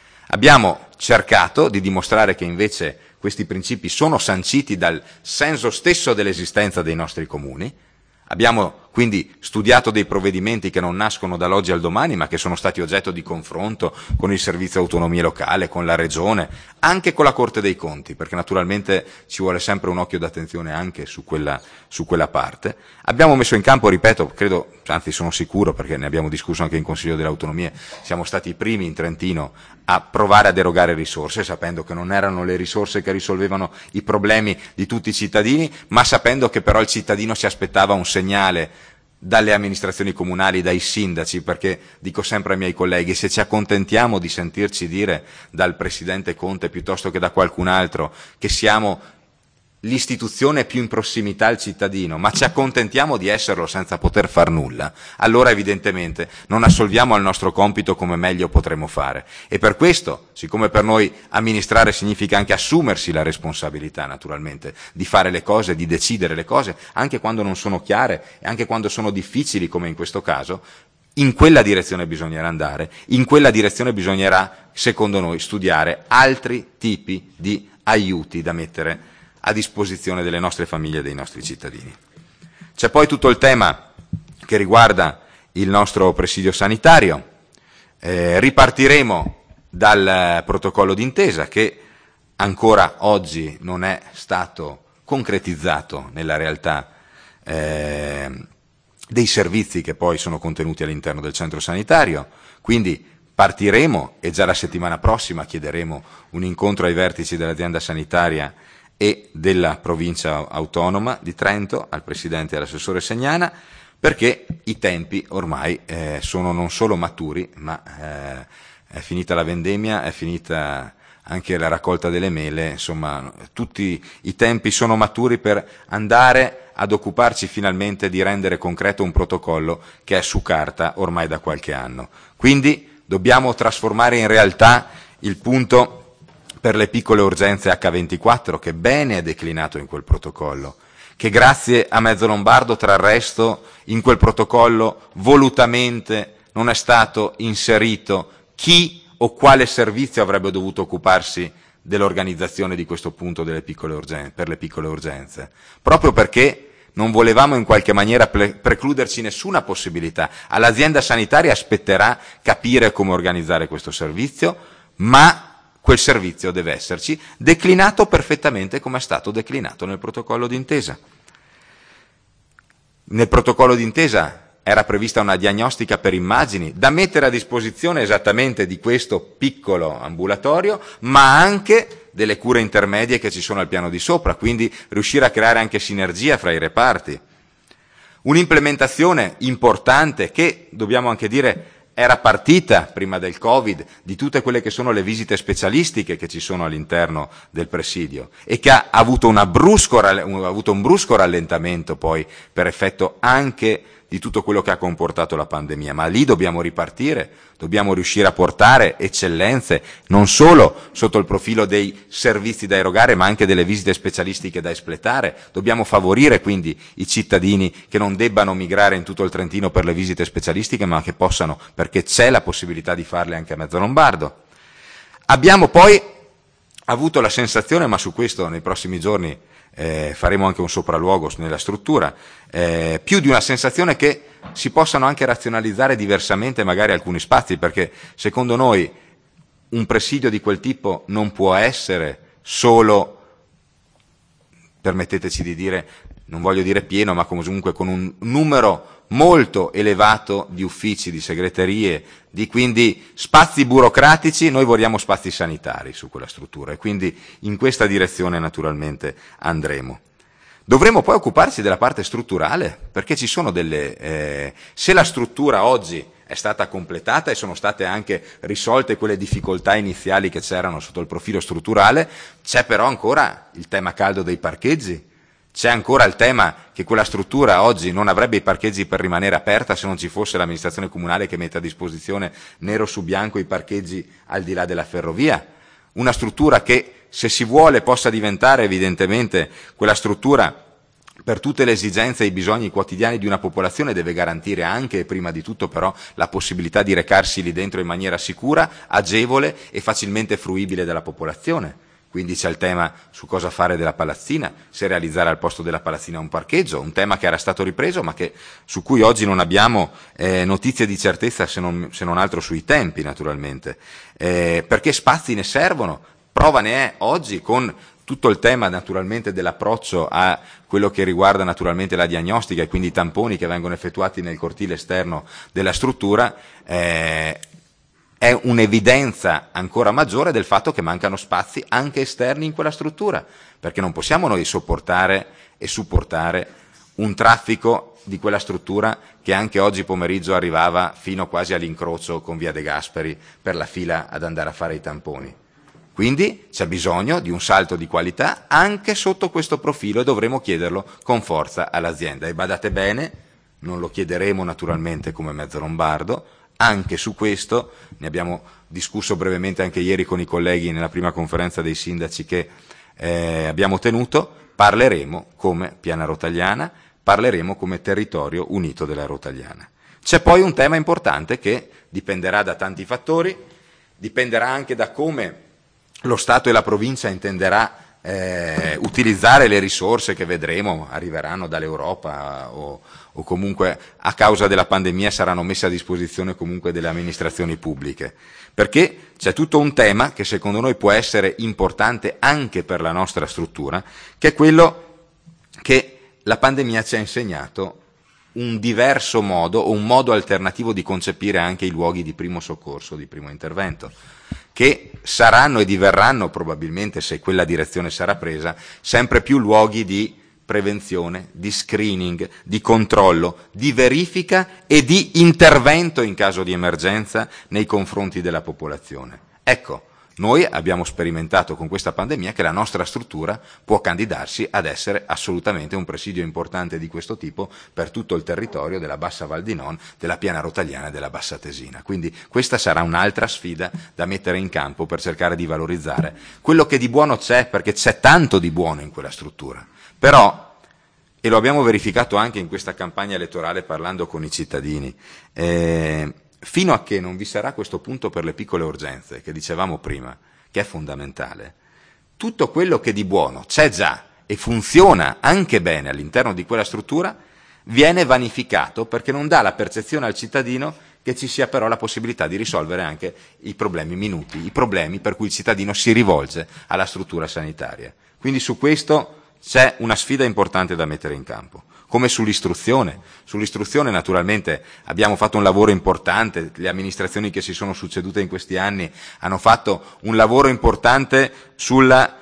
Abbiamo cercato di dimostrare che invece questi principi sono sanciti dal senso stesso dell'esistenza dei nostri comuni. Abbiamo quindi studiato dei provvedimenti che non nascono dall'oggi al domani, ma che sono stati oggetto di confronto con il Servizio Autonomia Locale, con la Regione, anche con la Corte dei Conti, perché naturalmente ci vuole sempre un occhio d'attenzione anche su quella, su quella parte. Abbiamo messo in campo, ripeto, credo, anzi sono sicuro, perché ne abbiamo discusso anche in Consiglio delle Autonomie, siamo stati i primi in Trentino a provare ad erogare risorse, sapendo che non erano le risorse che risolvevano i problemi di tutti i cittadini, ma sapendo che però il cittadino si aspettava un segnale dalle amministrazioni comunali, dai sindaci, perché dico sempre ai miei colleghi, se ci accontentiamo di sentirci dire dal Presidente Conte piuttosto che da qualcun altro che siamo l'istituzione più in prossimità al cittadino, ma ci accontentiamo di esserlo senza poter far nulla, allora evidentemente non assolviamo al nostro compito come meglio potremmo fare. E per questo, siccome per noi amministrare significa anche assumersi la responsabilità, naturalmente, di fare le cose, di decidere le cose, anche quando non sono chiare e anche quando sono difficili, come in questo caso, in quella direzione bisognerà andare, in quella direzione bisognerà, secondo noi, studiare altri tipi di aiuti da mettere a disposizione delle nostre famiglie e dei nostri cittadini. C'è poi tutto il tema che riguarda il nostro presidio sanitario. Eh, ripartiremo dal protocollo d'intesa che ancora oggi non è stato concretizzato nella realtà eh, dei servizi che poi sono contenuti all'interno del centro sanitario, quindi partiremo e già la settimana prossima chiederemo un incontro ai vertici dell'azienda sanitaria e della provincia autonoma di Trento, al Presidente e all'assessore Segnana, perché i tempi ormai eh, sono non solo maturi, ma eh, è finita la vendemmia, è finita anche la raccolta delle mele, insomma tutti i tempi sono maturi per andare ad occuparci finalmente di rendere concreto un protocollo che è su carta ormai da qualche anno. Quindi dobbiamo trasformare in realtà il punto per le piccole urgenze acca ventiquattro, che bene è declinato in quel protocollo, che grazie a Mezzo Lombardo, tra il resto, in quel protocollo volutamente non è stato inserito chi o quale servizio avrebbe dovuto occuparsi dell'organizzazione di questo punto delle piccole urgenze, per le piccole urgenze, proprio perché non volevamo in qualche maniera pre- precluderci nessuna possibilità. All'azienda sanitaria aspetterà capire come organizzare questo servizio, ma quel servizio deve esserci declinato perfettamente come è stato declinato nel protocollo d'intesa. Nel protocollo d'intesa era prevista una diagnostica per immagini da mettere a disposizione esattamente di questo piccolo ambulatorio, ma anche delle cure intermedie che ci sono al piano di sopra, quindi riuscire a creare anche sinergia fra i reparti. Un'implementazione importante che, dobbiamo anche dire, era partita prima del Covid, di tutte quelle che sono le visite specialistiche che ci sono all'interno del presidio e che ha avuto, una brusco, ha avuto un brusco rallentamento poi per effetto anche di tutto quello che ha comportato la pandemia, ma lì dobbiamo ripartire, dobbiamo riuscire a portare eccellenze non solo sotto il profilo dei servizi da erogare, ma anche delle visite specialistiche da espletare. Dobbiamo favorire quindi i cittadini che non debbano migrare in tutto il Trentino per le visite specialistiche, ma che possano, perché c'è la possibilità di farle anche a mezzo lombardo. Abbiamo poi avuto la sensazione, ma su questo nei prossimi giorni Eh, faremo anche un sopralluogo nella struttura, eh, più di una sensazione che si possano anche razionalizzare diversamente magari alcuni spazi, perché secondo noi un presidio di quel tipo non può essere solo, permetteteci di dire, non voglio dire pieno, ma comunque con un numero molto elevato di uffici, di segreterie, di quindi spazi burocratici. Noi vogliamo spazi sanitari su quella struttura e quindi in questa direzione naturalmente andremo. Dovremo poi occuparsi della parte strutturale, perché ci sono delle, eh, se la struttura oggi è stata completata e sono state anche risolte quelle difficoltà iniziali che c'erano sotto il profilo strutturale, c'è però ancora il tema caldo dei parcheggi. C'è ancora il tema che quella struttura oggi non avrebbe i parcheggi per rimanere aperta se non ci fosse l'amministrazione comunale che mette a disposizione nero su bianco i parcheggi al di là della ferrovia. Una struttura che, se si vuole, possa diventare evidentemente quella struttura per tutte le esigenze e i bisogni quotidiani di una popolazione, deve garantire anche e prima di tutto però la possibilità di recarsi lì dentro in maniera sicura, agevole e facilmente fruibile dalla popolazione. Quindi c'è il tema su cosa fare della palazzina, se realizzare al posto della palazzina un parcheggio, un tema che era stato ripreso ma che, su cui oggi non abbiamo eh, notizie di certezza se non, se non altro sui tempi naturalmente, eh, perché spazi ne servono, prova ne è oggi con tutto il tema naturalmente dell'approccio a quello che riguarda naturalmente la diagnostica e quindi i tamponi che vengono effettuati nel cortile esterno della struttura. eh, È un'evidenza ancora maggiore del fatto che mancano spazi anche esterni in quella struttura, perché non possiamo noi sopportare e supportare un traffico di quella struttura che anche oggi pomeriggio arrivava fino quasi all'incrocio con Via De Gasperi per la fila ad andare a fare i tamponi. Quindi c'è bisogno di un salto di qualità anche sotto questo profilo e dovremo chiederlo con forza all'azienda. E badate bene, non lo chiederemo naturalmente come mezzo lombardo. Anche su questo ne abbiamo discusso brevemente anche ieri con i colleghi nella prima conferenza dei sindaci che eh, abbiamo tenuto, parleremo come Piana Rotagliana, parleremo come territorio unito della Rotagliana. C'è poi un tema importante che dipenderà da tanti fattori, dipenderà anche da come lo Stato e la provincia intenderà Eh, utilizzare le risorse che vedremo arriveranno dall'Europa o, o comunque a causa della pandemia saranno messe a disposizione comunque delle amministrazioni pubbliche, perché c'è tutto un tema che secondo noi può essere importante anche per la nostra struttura, che è quello che la pandemia ci ha insegnato un diverso modo o un modo alternativo di concepire anche i luoghi di primo soccorso, di primo intervento, che saranno e diverranno probabilmente, se quella direzione sarà presa, sempre più luoghi di prevenzione, di screening, di controllo, di verifica e di intervento in caso di emergenza nei confronti della popolazione. Ecco, noi abbiamo sperimentato con questa pandemia che la nostra struttura può candidarsi ad essere assolutamente un presidio importante di questo tipo per tutto il territorio della Bassa Val di Non, della Piana Rotagliana e della Bassa Tesina. Quindi questa sarà un'altra sfida da mettere in campo per cercare di valorizzare quello che di buono c'è, perché c'è tanto di buono in quella struttura. Però, e lo abbiamo verificato anche in questa campagna elettorale parlando con i cittadini, eh, fino a che non vi sarà questo punto per le piccole urgenze, che dicevamo prima, che è fondamentale, tutto quello che di buono c'è già e funziona anche bene all'interno di quella struttura viene vanificato, perché non dà la percezione al cittadino che ci sia però la possibilità di risolvere anche i problemi minuti, i problemi per cui il cittadino si rivolge alla struttura sanitaria. Quindi su questo c'è una sfida importante da mettere in campo. Come sull'istruzione. Sull'istruzione naturalmente abbiamo fatto un lavoro importante, le amministrazioni che si sono succedute in questi anni hanno fatto un lavoro importante sulla,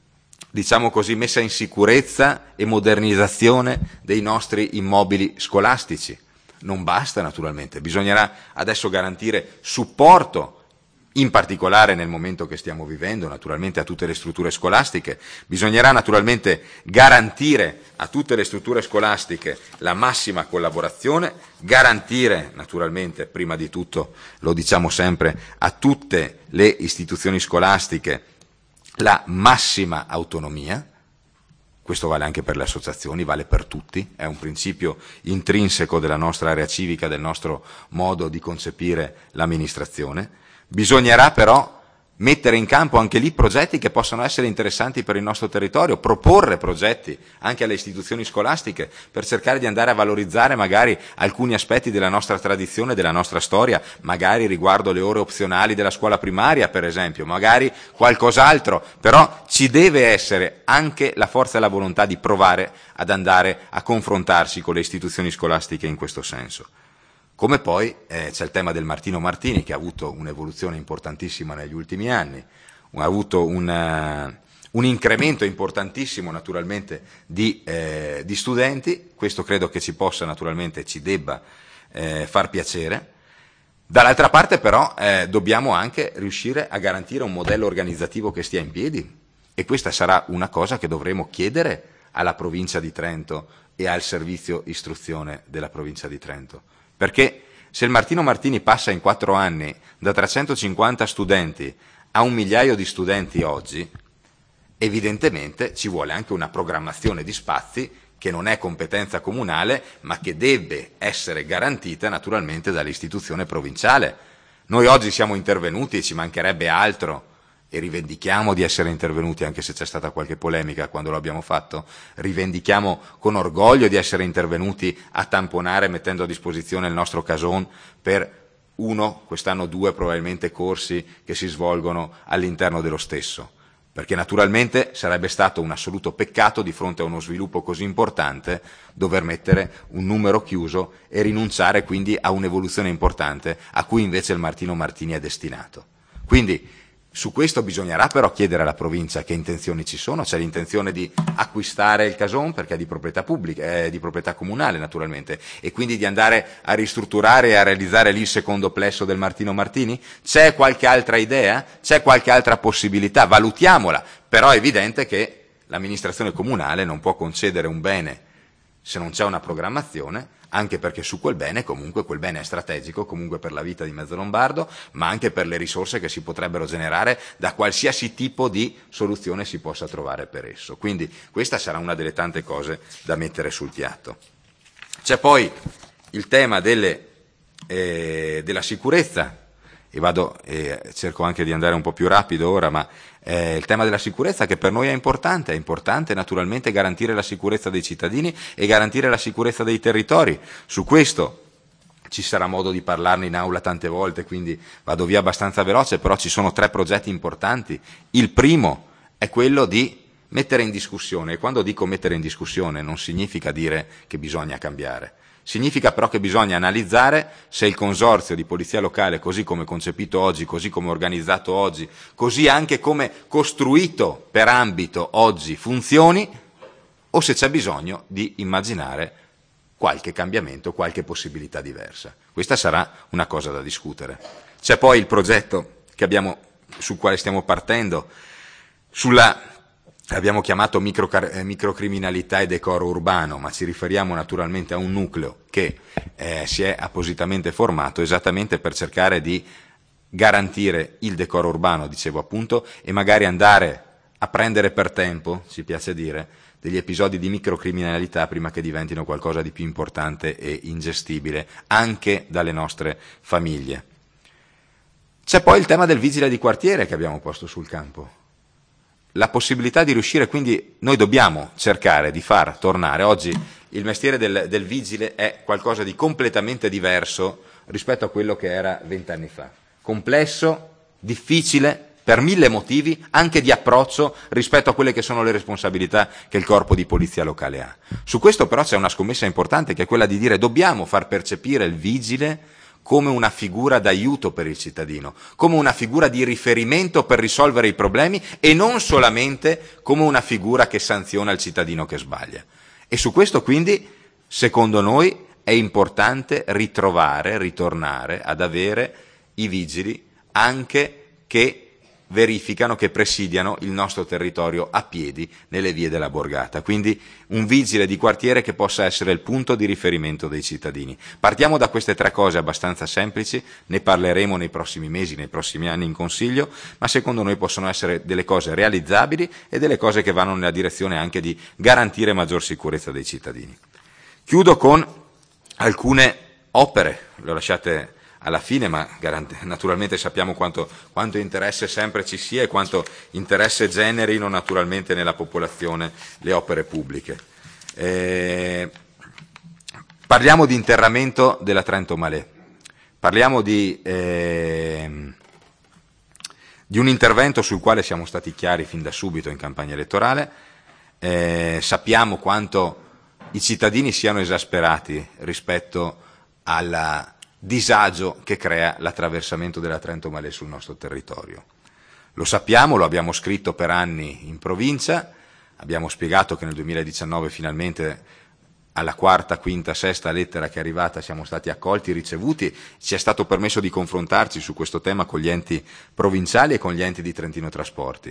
diciamo così, messa in sicurezza e modernizzazione dei nostri immobili scolastici. Non basta naturalmente, bisognerà adesso garantire supporto, in particolare nel momento che stiamo vivendo, naturalmente a tutte le strutture scolastiche. Bisognerà naturalmente garantire a tutte le strutture scolastiche la massima collaborazione, garantire naturalmente, prima di tutto, lo diciamo sempre, a tutte le istituzioni scolastiche la massima autonomia. Questo vale anche per le associazioni, vale per tutti, è un principio intrinseco della nostra area civica, del nostro modo di concepire l'amministrazione. Bisognerà però mettere in campo anche lì progetti che possano essere interessanti per il nostro territorio, proporre progetti anche alle istituzioni scolastiche per cercare di andare a valorizzare magari alcuni aspetti della nostra tradizione, della nostra storia, magari riguardo le ore opzionali della scuola primaria per esempio, magari qualcos'altro, però ci deve essere anche la forza e la volontà di provare ad andare a confrontarsi con le istituzioni scolastiche in questo senso. Come poi eh, c'è il tema del Martino Martini, che ha avuto un'evoluzione importantissima negli ultimi anni, ha avuto un, uh, un incremento importantissimo naturalmente di, eh, di studenti, questo credo che ci possa naturalmente, ci debba eh, far piacere. Dall'altra parte però eh, dobbiamo anche riuscire a garantire un modello organizzativo che stia in piedi, e questa sarà una cosa che dovremo chiedere alla provincia di Trento e al servizio istruzione della provincia di Trento. Perché se il Martino Martini passa in quattro anni da trecentocinquanta studenti a un migliaio di studenti oggi, evidentemente ci vuole anche una programmazione di spazi che non è competenza comunale, ma che deve essere garantita naturalmente dall'istituzione provinciale. Noi oggi siamo intervenuti, ci mancherebbe altro, e rivendichiamo di essere intervenuti, anche se c'è stata qualche polemica quando lo abbiamo fatto, rivendichiamo con orgoglio di essere intervenuti a tamponare, mettendo a disposizione il nostro cason per uno, quest'anno due probabilmente corsi che si svolgono all'interno dello stesso, perché naturalmente sarebbe stato un assoluto peccato di fronte a uno sviluppo così importante dover mettere un numero chiuso e rinunciare quindi a un'evoluzione importante a cui invece il Martino Martini è destinato. Quindi su questo bisognerà però chiedere alla provincia che intenzioni ci sono. C'è l'intenzione di acquistare il cason perché è di proprietà pubblica, è di proprietà comunale naturalmente, e quindi di andare a ristrutturare e a realizzare lì il secondo plesso del Martino Martini? C'è qualche altra idea? C'è qualche altra possibilità? Valutiamola, però è evidente che l'amministrazione comunale non può concedere un bene se non c'è una programmazione, anche perché su quel bene, comunque quel bene è strategico, comunque per la vita di mezzo lombardo, ma anche per le risorse che si potrebbero generare da qualsiasi tipo di soluzione si possa trovare per esso. Quindi questa sarà una delle tante cose da mettere sul piatto. C'è poi il tema delle, eh, della sicurezza, e vado, eh, cerco anche di andare un po' più rapido ora, ma eh, il tema della sicurezza che per noi è importante, è importante naturalmente garantire la sicurezza dei cittadini e garantire la sicurezza dei territori. Su questo ci sarà modo di parlarne in aula tante volte, quindi vado via abbastanza veloce, però ci sono tre progetti importanti. Il primo è quello di mettere in discussione, e quando dico mettere in discussione non significa dire che bisogna cambiare. Significa però che bisogna analizzare se il consorzio di polizia locale, così come concepito oggi, così come organizzato oggi, così anche come costruito per ambito oggi, funzioni, o se c'è bisogno di immaginare qualche cambiamento, qualche possibilità diversa. Questa sarà una cosa da discutere. C'è poi il progetto che abbiamo, sul quale stiamo partendo, sulla abbiamo chiamato micro, eh, microcriminalità e decoro urbano, ma ci riferiamo naturalmente a un nucleo che eh, si è appositamente formato esattamente per cercare di garantire il decoro urbano, dicevo appunto, e magari andare a prendere per tempo, ci piace dire, degli episodi di microcriminalità prima che diventino qualcosa di più importante e ingestibile anche dalle nostre famiglie. C'è poi il tema del vigile di quartiere che abbiamo posto sul campo. La possibilità di riuscire, quindi noi dobbiamo cercare di far tornare. Oggi il mestiere del, del vigile è qualcosa di completamente diverso rispetto a quello che era vent'anni fa. Complesso, difficile, per mille motivi, anche di approccio rispetto a quelle che sono le responsabilità che il corpo di polizia locale ha. Su questo però c'è una scommessa importante, che è quella di dire dobbiamo far percepire il vigile come una figura d'aiuto per il cittadino, come una figura di riferimento per risolvere i problemi e non solamente come una figura che sanziona il cittadino che sbaglia. E su questo quindi, secondo noi, è importante ritrovare, ritornare ad avere i vigili anche che verificano, che presidiano il nostro territorio a piedi nelle vie della borgata. Quindi un vigile di quartiere che possa essere il punto di riferimento dei cittadini. Partiamo da queste tre cose abbastanza semplici, ne parleremo nei prossimi mesi, nei prossimi anni in Consiglio, ma secondo noi possono essere delle cose realizzabili e delle cose che vanno nella direzione anche di garantire maggior sicurezza dei cittadini. Chiudo con alcune opere, le ho lasciate alla fine, ma naturalmente sappiamo quanto, quanto interesse sempre ci sia e quanto interesse generino naturalmente nella popolazione le opere pubbliche. Eh, parliamo di interramento della Trento Malè, parliamo di, eh, di un intervento sul quale siamo stati chiari fin da subito in campagna elettorale. Eh, sappiamo quanto i cittadini siano esasperati rispetto alla disagio che crea l'attraversamento della Trento Malè sul nostro territorio. Lo sappiamo, lo abbiamo scritto per anni in provincia, abbiamo spiegato che nel duemiladiciannove finalmente alla quarta, quinta, sesta lettera che è arrivata siamo stati accolti, ricevuti, ci è stato permesso di confrontarci su questo tema con gli enti provinciali e con gli enti di Trentino Trasporti.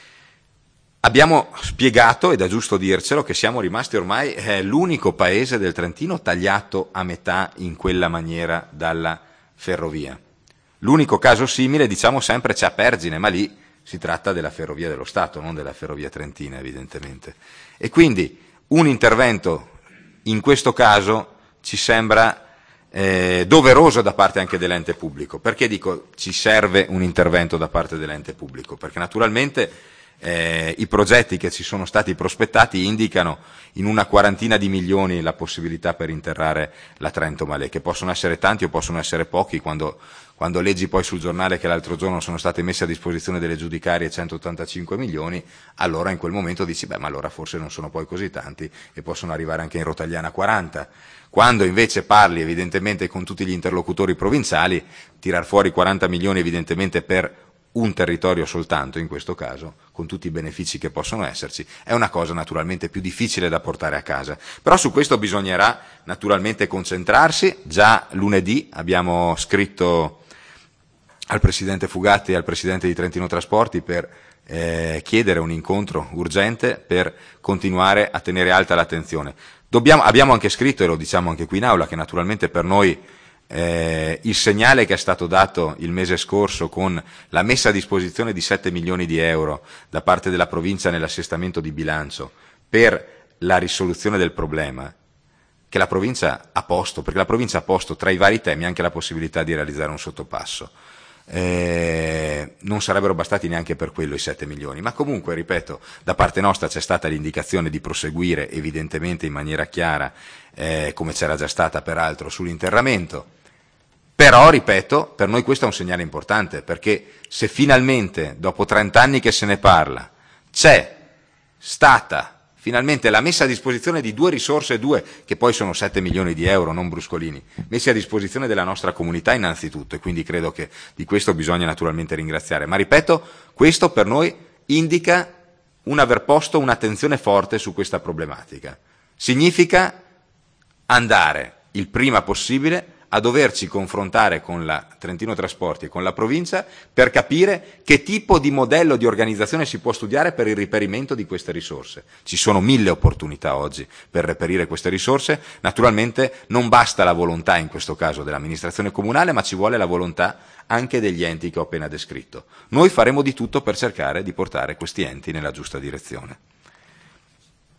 Abbiamo spiegato, ed è giusto dircelo, che siamo rimasti ormai eh, l'unico paese del Trentino tagliato a metà in quella maniera dalla ferrovia. L'unico caso simile, diciamo sempre, c'è a Pergine, ma lì si tratta della ferrovia dello Stato, non della ferrovia trentina evidentemente. E quindi un intervento in questo caso ci sembra eh, doveroso da parte anche dell'ente pubblico. Perché dico ci serve un intervento da parte dell'ente pubblico? Perché naturalmente Eh, i progetti che ci sono stati prospettati indicano in una quarantina di milioni la possibilità per interrare la Trento Malè, che possono essere tanti o possono essere pochi. Quando, quando leggi poi sul giornale che l'altro giorno sono state messe a disposizione delle giudicarie centottantacinque milioni, allora in quel momento dici beh ma allora forse non sono poi così tanti e possono arrivare anche in Rotagliana quaranta. Quando invece parli evidentemente con tutti gli interlocutori provinciali, tirar fuori quaranta milioni evidentemente per un territorio soltanto, in questo caso, con tutti i benefici che possono esserci, è una cosa naturalmente più difficile da portare a casa. Però su questo bisognerà naturalmente concentrarsi. Già lunedì abbiamo scritto al Presidente Fugatti e al Presidente di Trentino Trasporti per eh, chiedere un incontro urgente per continuare a tenere alta l'attenzione. Dobbiamo, abbiamo anche scritto, e lo diciamo anche qui in aula, che naturalmente per noi Eh, il segnale che è stato dato il mese scorso con la messa a disposizione di sette milioni di euro da parte della provincia nell'assestamento di bilancio per la risoluzione del problema, che la provincia ha posto, perché la provincia ha posto tra i vari temi anche la possibilità di realizzare un sottopasso. Eh, non sarebbero bastati neanche per quello i sette milioni, ma comunque, ripeto, da parte nostra c'è stata l'indicazione di proseguire evidentemente in maniera chiara, eh, come c'era già stata peraltro sull'interramento. Però, ripeto, per noi questo è un segnale importante, perché se finalmente, dopo trent'anni che se ne parla, c'è stata finalmente la messa a disposizione di due risorse, due, che poi sono sette milioni di euro, non bruscolini, messi a disposizione della nostra comunità innanzitutto, e quindi credo che di questo bisogna naturalmente ringraziare. Ma ripeto, questo per noi indica un aver posto un'attenzione forte su questa problematica. Significa andare il prima possibile a doverci confrontare con la Trentino Trasporti e con la provincia per capire che tipo di modello di organizzazione si può studiare per il reperimento di queste risorse. Ci sono mille opportunità oggi per reperire queste risorse, naturalmente non basta la volontà in questo caso dell'amministrazione comunale, ma ci vuole la volontà anche degli enti che ho appena descritto. Noi faremo di tutto per cercare di portare questi enti nella giusta direzione.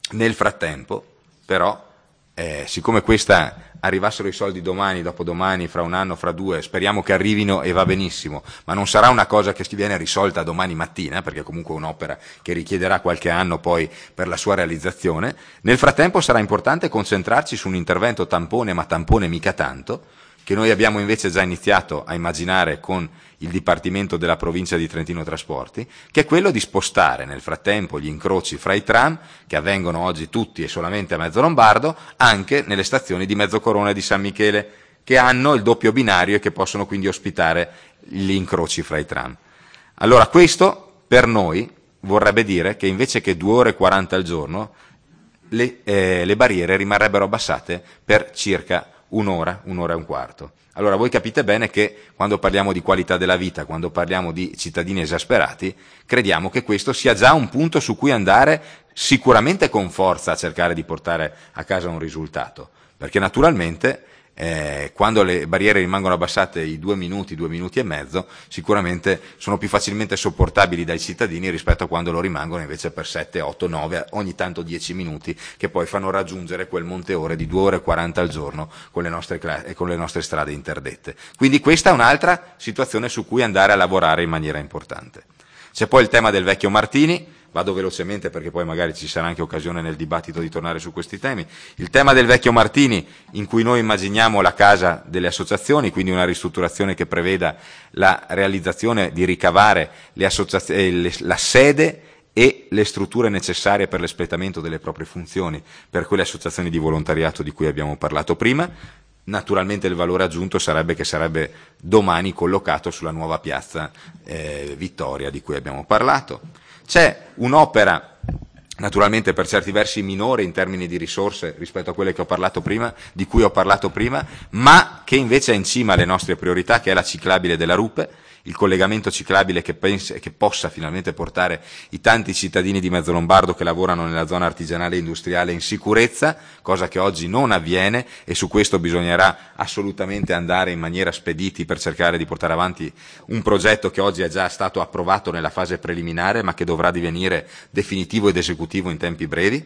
Nel frattempo, però, eh, siccome questa arrivassero i soldi domani, dopodomani, fra un anno, fra due, speriamo che arrivino e va benissimo, ma non sarà una cosa che si viene risolta domani mattina, perché comunque è un'opera che richiederà qualche anno poi per la sua realizzazione. Nel frattempo sarà importante concentrarci su un intervento tampone, ma tampone mica tanto, che noi abbiamo invece già iniziato a immaginare con il Dipartimento della Provincia di Trentino Trasporti, che è quello di spostare nel frattempo gli incroci fra i tram, che avvengono oggi tutti e solamente a Mezzo Lombardo, anche nelle stazioni di Mezzocorona e di San Michele, che hanno il doppio binario e che possono quindi ospitare gli incroci fra i tram. Allora questo per noi vorrebbe dire che invece che due ore e quaranta al giorno le, eh, le barriere rimarrebbero abbassate per circa un'ora, un'ora e un quarto. Allora voi capite bene che quando parliamo di qualità della vita, quando parliamo di cittadini esasperati, crediamo che questo sia già un punto su cui andare sicuramente con forza a cercare di portare a casa un risultato, perché naturalmente eh, quando le barriere rimangono abbassate i due minuti, due minuti e mezzo, sicuramente sono più facilmente sopportabili dai cittadini rispetto a quando lo rimangono invece per sette, otto, nove, ogni tanto dieci minuti, che poi fanno raggiungere quel monte ore di due ore e quaranta al giorno con le nostre, con le nostre strade interdette. Quindi questa è un'altra situazione su cui andare a lavorare in maniera importante. C'è poi il tema del vecchio Martini. Vado velocemente perché poi magari ci sarà anche occasione nel dibattito di tornare su questi temi. Il tema del vecchio Martini, in cui noi immaginiamo la casa delle associazioni, quindi una ristrutturazione che preveda la realizzazione di ricavare le associazioni, la sede e le strutture necessarie per l'espletamento delle proprie funzioni per quelle associazioni di volontariato di cui abbiamo parlato prima. Naturalmente il valore aggiunto sarebbe che sarebbe domani collocato sulla nuova piazza eh, Vittoria di cui abbiamo parlato. C'è un'opera, naturalmente per certi versi minore in termini di risorse rispetto a quelle che ho parlato prima, di cui ho parlato prima, ma che invece è in cima alle nostre priorità, che è la ciclabile della Rupe, il collegamento ciclabile che, pensa, che possa finalmente portare i tanti cittadini di Mezzo Lombardo che lavorano nella zona artigianale e industriale in sicurezza, cosa che oggi non avviene, e su questo bisognerà assolutamente andare in maniera spediti per cercare di portare avanti un progetto che oggi è già stato approvato nella fase preliminare ma che dovrà divenire definitivo ed esecutivo in tempi brevi.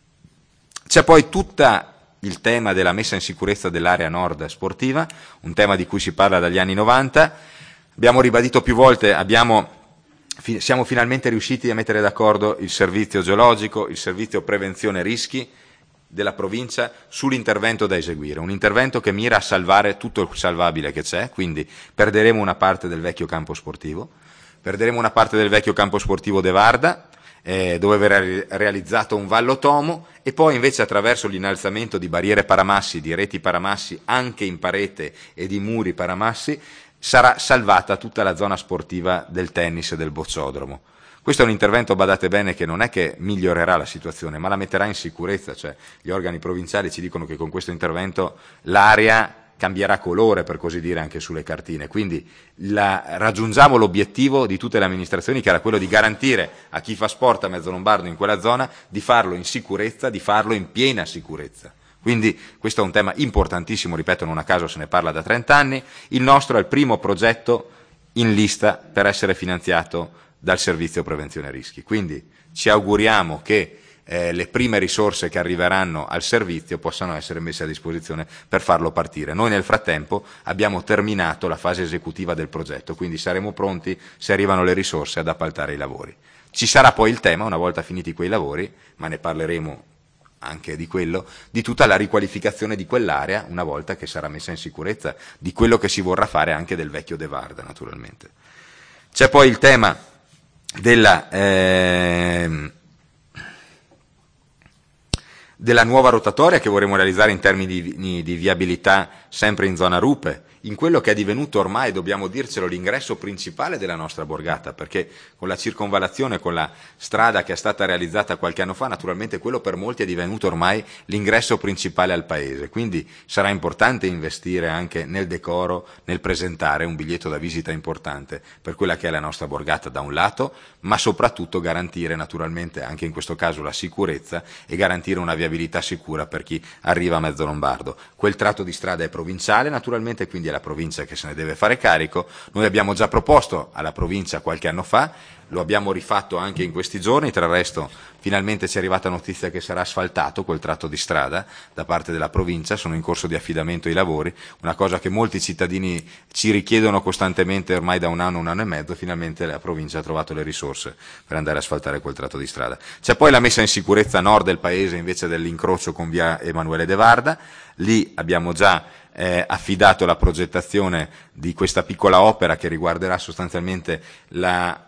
C'è poi tutta il tema della messa in sicurezza dell'area nord sportiva, un tema di cui si parla dagli anni novanta. Abbiamo ribadito più volte, abbiamo, siamo finalmente riusciti a mettere d'accordo il servizio geologico, il servizio prevenzione rischi della provincia sull'intervento da eseguire, un intervento che mira a salvare tutto il salvabile che c'è, quindi perderemo una parte del vecchio campo sportivo, perderemo una parte del vecchio campo sportivo De Varda, eh, dove verrà realizzato un vallo tomo, e poi invece attraverso l'innalzamento di barriere paramassi, di reti paramassi anche in parete e di muri paramassi, sarà salvata tutta la zona sportiva del tennis e del bocciodromo. Questo è un intervento, badate bene, che non è che migliorerà la situazione, ma la metterà in sicurezza, cioè gli organi provinciali ci dicono che con questo intervento l'area cambierà colore, per così dire, anche sulle cartine. Quindi la, raggiungiamo l'obiettivo di tutte le amministrazioni, che era quello di garantire a chi fa sport a Mezzo Lombardo in quella zona di farlo in sicurezza, di farlo in piena sicurezza. Quindi questo è un tema importantissimo, ripeto, non a caso se ne parla da trenta anni. Il nostro è il primo progetto in lista per essere finanziato dal servizio prevenzione rischi. Quindi ci auguriamo che eh, le prime risorse che arriveranno al servizio possano essere messe a disposizione per farlo partire. Noi nel frattempo abbiamo terminato la fase esecutiva del progetto, quindi saremo pronti, se arrivano le risorse, ad appaltare i lavori. Ci sarà poi il tema, una volta finiti quei lavori, ma ne parleremo anche di quello, di tutta la riqualificazione di quell'area una volta che sarà messa in sicurezza, di quello che si vorrà fare anche del vecchio De Varda, naturalmente. C'è poi il tema della, eh, della nuova rotatoria che vorremmo realizzare in termini di, di viabilità sempre in zona Rupe, in quello che è divenuto ormai, dobbiamo dircelo, l'ingresso principale della nostra borgata, perché con la circonvallazione, con la strada che è stata realizzata qualche anno fa, naturalmente quello per molti è divenuto ormai l'ingresso principale al paese, quindi sarà importante investire anche nel decoro, nel presentare un biglietto da visita importante per quella che è la nostra borgata da un lato, ma soprattutto garantire naturalmente anche in questo caso la sicurezza e garantire una viabilità sicura per chi arriva a Mezzo Lombardo. Quel tratto di strada è provinciale naturalmente, quindi è la provincia che se ne deve fare carico. Noi abbiamo già proposto alla provincia qualche anno fa lo abbiamo rifatto anche in questi giorni, tra il resto finalmente ci è arrivata notizia che sarà asfaltato quel tratto di strada da parte della provincia, sono in corso di affidamento i lavori, una cosa che molti cittadini ci richiedono costantemente ormai da un anno, un anno e mezzo, finalmente la provincia ha trovato le risorse per andare a asfaltare quel tratto di strada. C'è poi la messa in sicurezza a nord del paese invece dell'incrocio con via Emanuele De Varda, lì abbiamo già eh, affidato la progettazione di questa piccola opera che riguarderà sostanzialmente la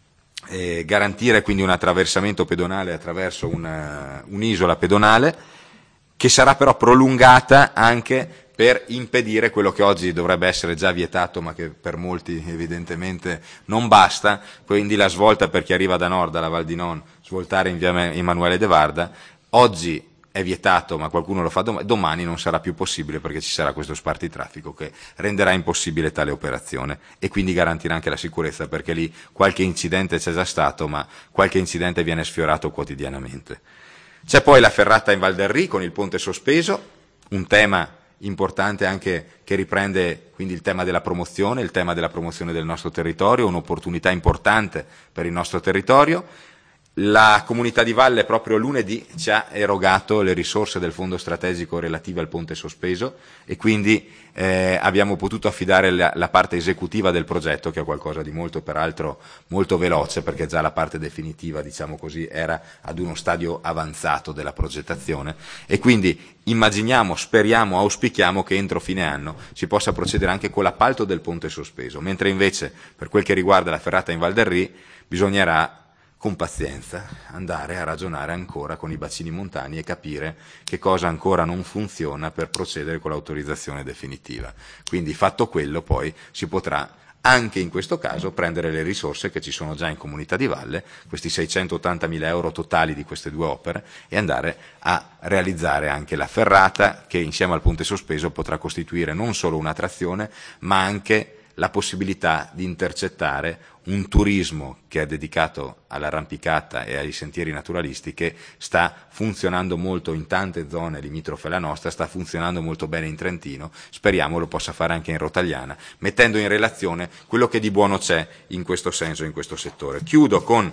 Eh, garantire quindi un attraversamento pedonale attraverso una, un'isola pedonale che sarà però prolungata anche per impedire quello che oggi dovrebbe essere già vietato ma che per molti evidentemente non basta, quindi la svolta per chi arriva da nord dalla Val di Non, svoltare in via Emanuele De Varda, oggi è vietato ma qualcuno lo fa domani, domani non sarà più possibile perché ci sarà questo spartitraffico che renderà impossibile tale operazione e quindi garantirà anche la sicurezza perché lì qualche incidente c'è già stato ma qualche incidente viene sfiorato quotidianamente. C'è poi la ferrata in Val del Ri con il ponte sospeso, un tema importante anche che riprende quindi il tema della promozione, il tema della promozione del nostro territorio, un'opportunità importante per il nostro territorio. La Comunità di Valle proprio lunedì ci ha erogato le risorse del fondo strategico relative al ponte sospeso e quindi eh, abbiamo potuto affidare la, la parte esecutiva del progetto, che è qualcosa di molto, peraltro, molto veloce, perché già la parte definitiva, diciamo così, era ad uno stadio avanzato della progettazione e quindi immaginiamo, speriamo, auspichiamo che entro fine anno si possa procedere anche con l'appalto del ponte sospeso, mentre invece per quel che riguarda la ferrata in Val del Ri bisognerà con pazienza andare a ragionare ancora con i bacini montani e capire che cosa ancora non funziona per procedere con l'autorizzazione definitiva. Quindi fatto quello poi si potrà anche in questo caso prendere le risorse che ci sono già in Comunità di Valle, questi seicentottantamila euro totali di queste due opere e andare a realizzare anche la ferrata che insieme al ponte sospeso potrà costituire non solo un'attrazione ma anche la possibilità di intercettare un turismo che è dedicato all'arrampicata e ai sentieri naturalisti che sta funzionando molto in tante zone limitrofe alla nostra, sta funzionando molto bene in Trentino, speriamo lo possa fare anche in Rotagliana, mettendo in relazione quello che di buono c'è in questo senso, in questo settore. Chiudo con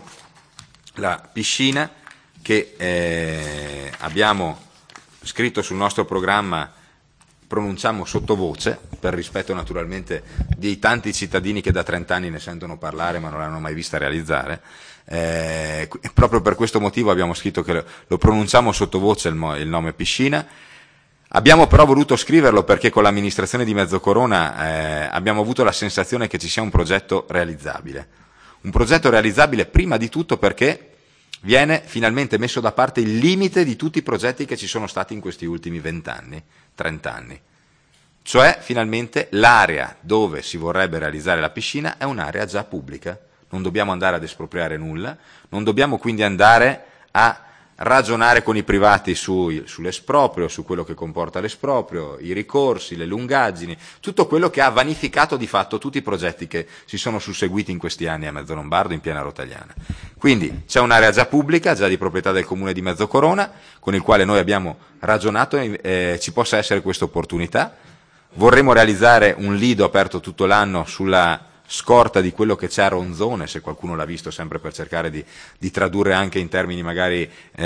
la piscina che eh, abbiamo scritto sul nostro programma, pronunciamo sottovoce, per rispetto naturalmente dei tanti cittadini che da trent'anni ne sentono parlare ma non l'hanno mai vista realizzare. Eh, proprio per questo motivo abbiamo scritto che lo, lo pronunciamo sottovoce il, mo, il nome piscina. Abbiamo però voluto scriverlo perché con l'amministrazione di Mezzocorona eh, abbiamo avuto la sensazione che ci sia un progetto realizzabile. Un progetto realizzabile prima di tutto perché viene finalmente messo da parte il limite di tutti i progetti che ci sono stati in questi ultimi vent'anni, trent'anni. Cioè, finalmente, l'area dove si vorrebbe realizzare la piscina è un'area già pubblica. Non dobbiamo andare ad espropriare nulla, non dobbiamo quindi andare a ragionare con i privati su, sull'esproprio, su quello che comporta l'esproprio, i ricorsi, le lungaggini, tutto quello che ha vanificato di fatto tutti i progetti che si sono susseguiti in questi anni a Mezzolombardo in piena Rotagliana. Quindi c'è un'area già pubblica, già di proprietà del Comune di Mezzocorona, con il quale noi abbiamo ragionato e eh, ci possa essere questa opportunità. Vorremmo realizzare un lido aperto tutto l'anno sulla scorta di quello che c'è a Ronzone, se qualcuno l'ha visto, sempre per cercare di, di tradurre anche in termini magari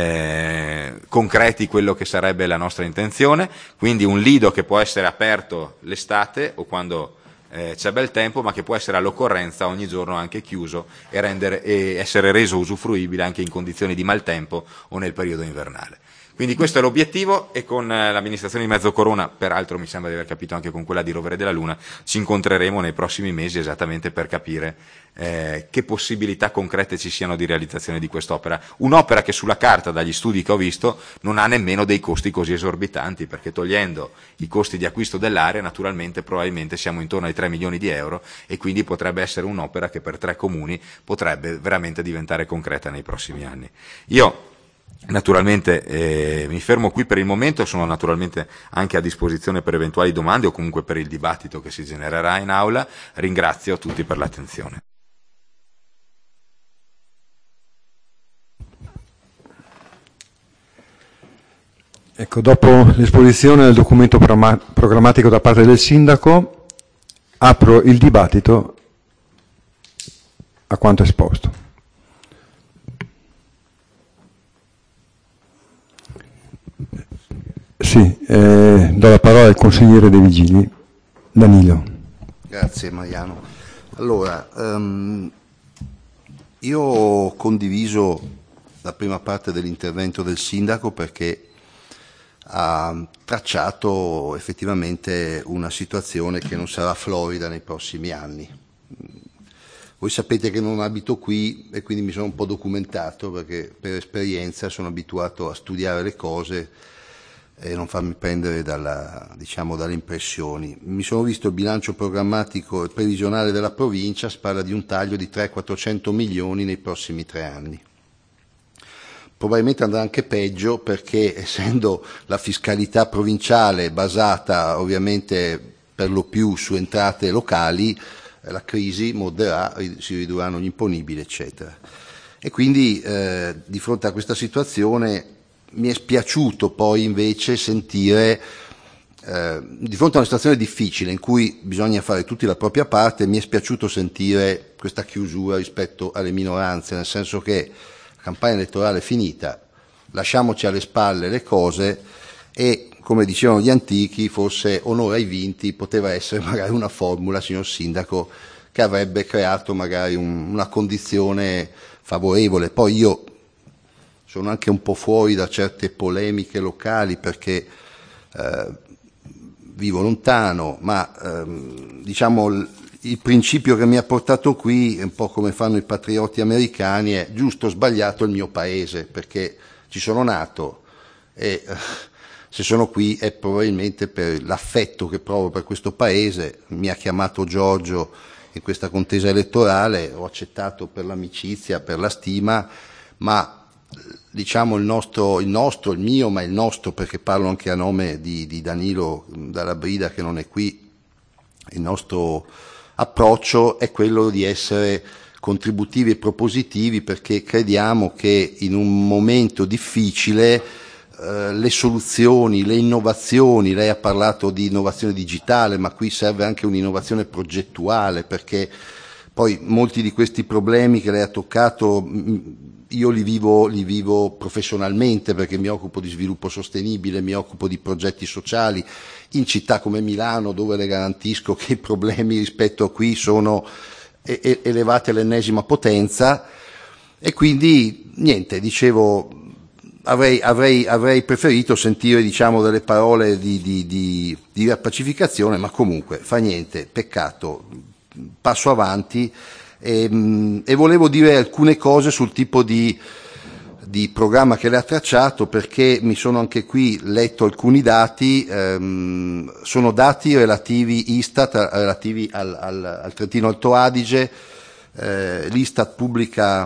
eh, concreti quello che sarebbe la nostra intenzione, quindi un lido che può essere aperto l'estate o quando eh, c'è bel tempo, ma che può essere all'occorrenza ogni giorno anche chiuso e, rendere, e essere reso usufruibile anche in condizioni di maltempo o nel periodo invernale. Quindi questo è l'obiettivo e con l'amministrazione di Mezzocorona, peraltro mi sembra di aver capito anche con quella di Rovere della Luna, ci incontreremo nei prossimi mesi esattamente per capire eh, che possibilità concrete ci siano di realizzazione di quest'opera. Un'opera che sulla carta, dagli studi che ho visto, non ha nemmeno dei costi così esorbitanti, perché togliendo i costi di acquisto dell'area, naturalmente probabilmente siamo intorno ai tre milioni di euro e quindi potrebbe essere un'opera che per tre comuni potrebbe veramente diventare concreta nei prossimi anni. Io Naturalmente eh, mi fermo qui per il momento, sono naturalmente anche a disposizione per eventuali domande o comunque per il dibattito che si genererà in aula. Ringrazio tutti per l'attenzione. Ecco, dopo l'esposizione del documento programmatico da parte del Sindaco, apro il dibattito a quanto esposto. Sì, eh, do la parola al consigliere dei Vigili, Danilo. Grazie Mariano. Allora, um, io ho condiviso la prima parte dell'intervento del sindaco perché ha tracciato effettivamente una situazione che non sarà florida nei prossimi anni. Voi sapete che non abito qui e quindi mi sono un po' documentato perché per esperienza sono abituato a studiare le cose e non farmi prendere dalla, diciamo, dalle impressioni. Mi sono visto il bilancio programmatico e previsionale della provincia, si parla di un taglio di trecento quattrocento milioni nei prossimi tre anni. Probabilmente andrà anche peggio perché essendo la fiscalità provinciale basata ovviamente per lo più su entrate locali, la crisi modererà, si ridurranno gli imponibili eccetera. E quindi eh, di fronte a questa situazione mi è spiaciuto poi invece sentire, eh, di fronte a una situazione difficile in cui bisogna fare tutti la propria parte, mi è spiaciuto sentire questa chiusura rispetto alle minoranze, nel senso che la campagna elettorale è finita, lasciamoci alle spalle le cose e, come dicevano gli antichi, forse onore ai vinti poteva essere magari una formula, signor Sindaco, che avrebbe creato magari un, una condizione favorevole. Poi io sono anche un po' fuori da certe polemiche locali perché eh, vivo lontano, ma ehm, diciamo il, il principio che mi ha portato qui è un po' come fanno i patrioti americani, è giusto o sbagliato il mio paese, perché ci sono nato e eh, se sono qui è probabilmente per l'affetto che provo per questo paese. Mi ha chiamato Giorgio in questa contesa elettorale, ho accettato per l'amicizia, per la stima, ma diciamo il nostro, il nostro, il mio, ma il nostro, perché parlo anche a nome di, di Danilo Dalla Brida che non è qui, il nostro approccio è quello di essere contributivi e propositivi, perché crediamo che in un momento difficile eh, le soluzioni, le innovazioni, lei ha parlato di innovazione digitale, ma qui serve anche un'innovazione progettuale, perché poi molti di questi problemi che lei ha toccato io li vivo, li vivo professionalmente perché mi occupo di sviluppo sostenibile, mi occupo di progetti sociali in città come Milano, dove le garantisco che i problemi rispetto a qui sono e- elevati all'ennesima potenza, e quindi niente, dicevo, avrei, avrei, avrei preferito sentire diciamo delle parole di, di, di, di pacificazione, ma comunque fa niente, peccato, passo avanti. E, e volevo dire alcune cose sul tipo di, di programma che lei ha tracciato, perché mi sono anche qui letto alcuni dati, ehm, sono dati relativi Istat, relativi al, al, al Trentino Alto Adige. eh, l'Istat pubblica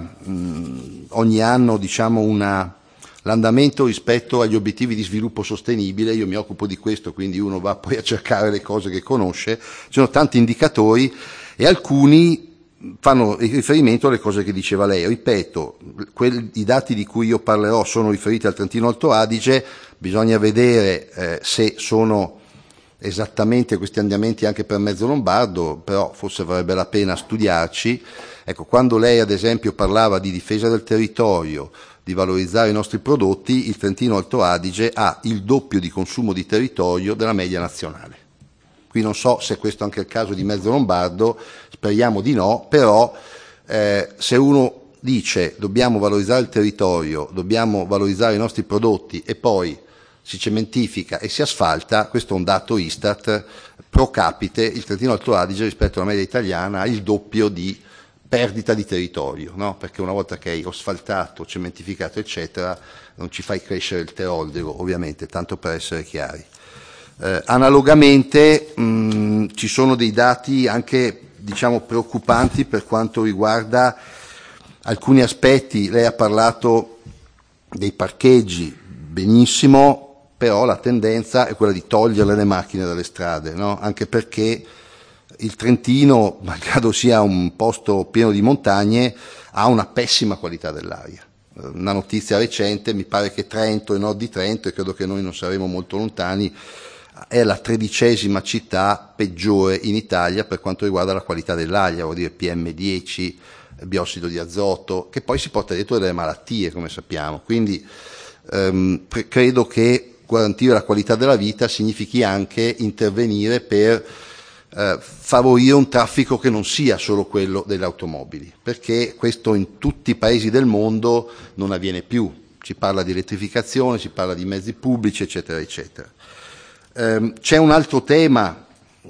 mh, ogni anno diciamo una, l'andamento rispetto agli obiettivi di sviluppo sostenibile. Io mi occupo di questo, quindi uno va poi a cercare le cose che conosce, ci sono tanti indicatori e alcuni fanno riferimento alle cose che diceva lei. Ripeto, quelli, i dati di cui io parlerò sono riferiti al Trentino Alto Adige, bisogna vedere eh, se sono esattamente questi andamenti anche per mezzo lombardo, però forse varrebbe la pena studiarci. Ecco, quando lei ad esempio parlava di difesa del territorio, di valorizzare i nostri prodotti, il Trentino Alto Adige ha il doppio di consumo di territorio della media nazionale. Qui non so se questo è anche il caso di mezzo lombardo, speriamo di no, però eh, se uno dice dobbiamo valorizzare il territorio, dobbiamo valorizzare i nostri prodotti e poi si cementifica e si asfalta, questo è un dato Istat, pro capite il Trentino Alto Adige rispetto alla media italiana ha il doppio di perdita di territorio, no? Perché una volta che hai asfaltato, cementificato eccetera non ci fai crescere il teoldego, ovviamente, tanto per essere chiari. Eh, analogamente mh, ci sono dei dati anche diciamo preoccupanti per quanto riguarda alcuni aspetti. Lei ha parlato dei parcheggi, benissimo, però la tendenza è quella di togliere le macchine dalle strade, no? Anche perché il Trentino, malgrado sia un posto pieno di montagne, ha una pessima qualità dell'aria. Una notizia recente, mi pare che Trento e nord di Trento, e credo che noi non saremo molto lontani, è la tredicesima città peggiore in Italia per quanto riguarda la qualità dell'aria, vuol dire P M dieci, biossido di azoto, che poi si porta dietro delle malattie, come sappiamo. Quindi ehm, credo che garantire la qualità della vita significhi anche intervenire per eh, favorire un traffico che non sia solo quello delle automobili, perché questo in tutti i paesi del mondo non avviene più. Si parla di elettrificazione, si parla di mezzi pubblici, eccetera, eccetera. Ehm, c'è un altro tema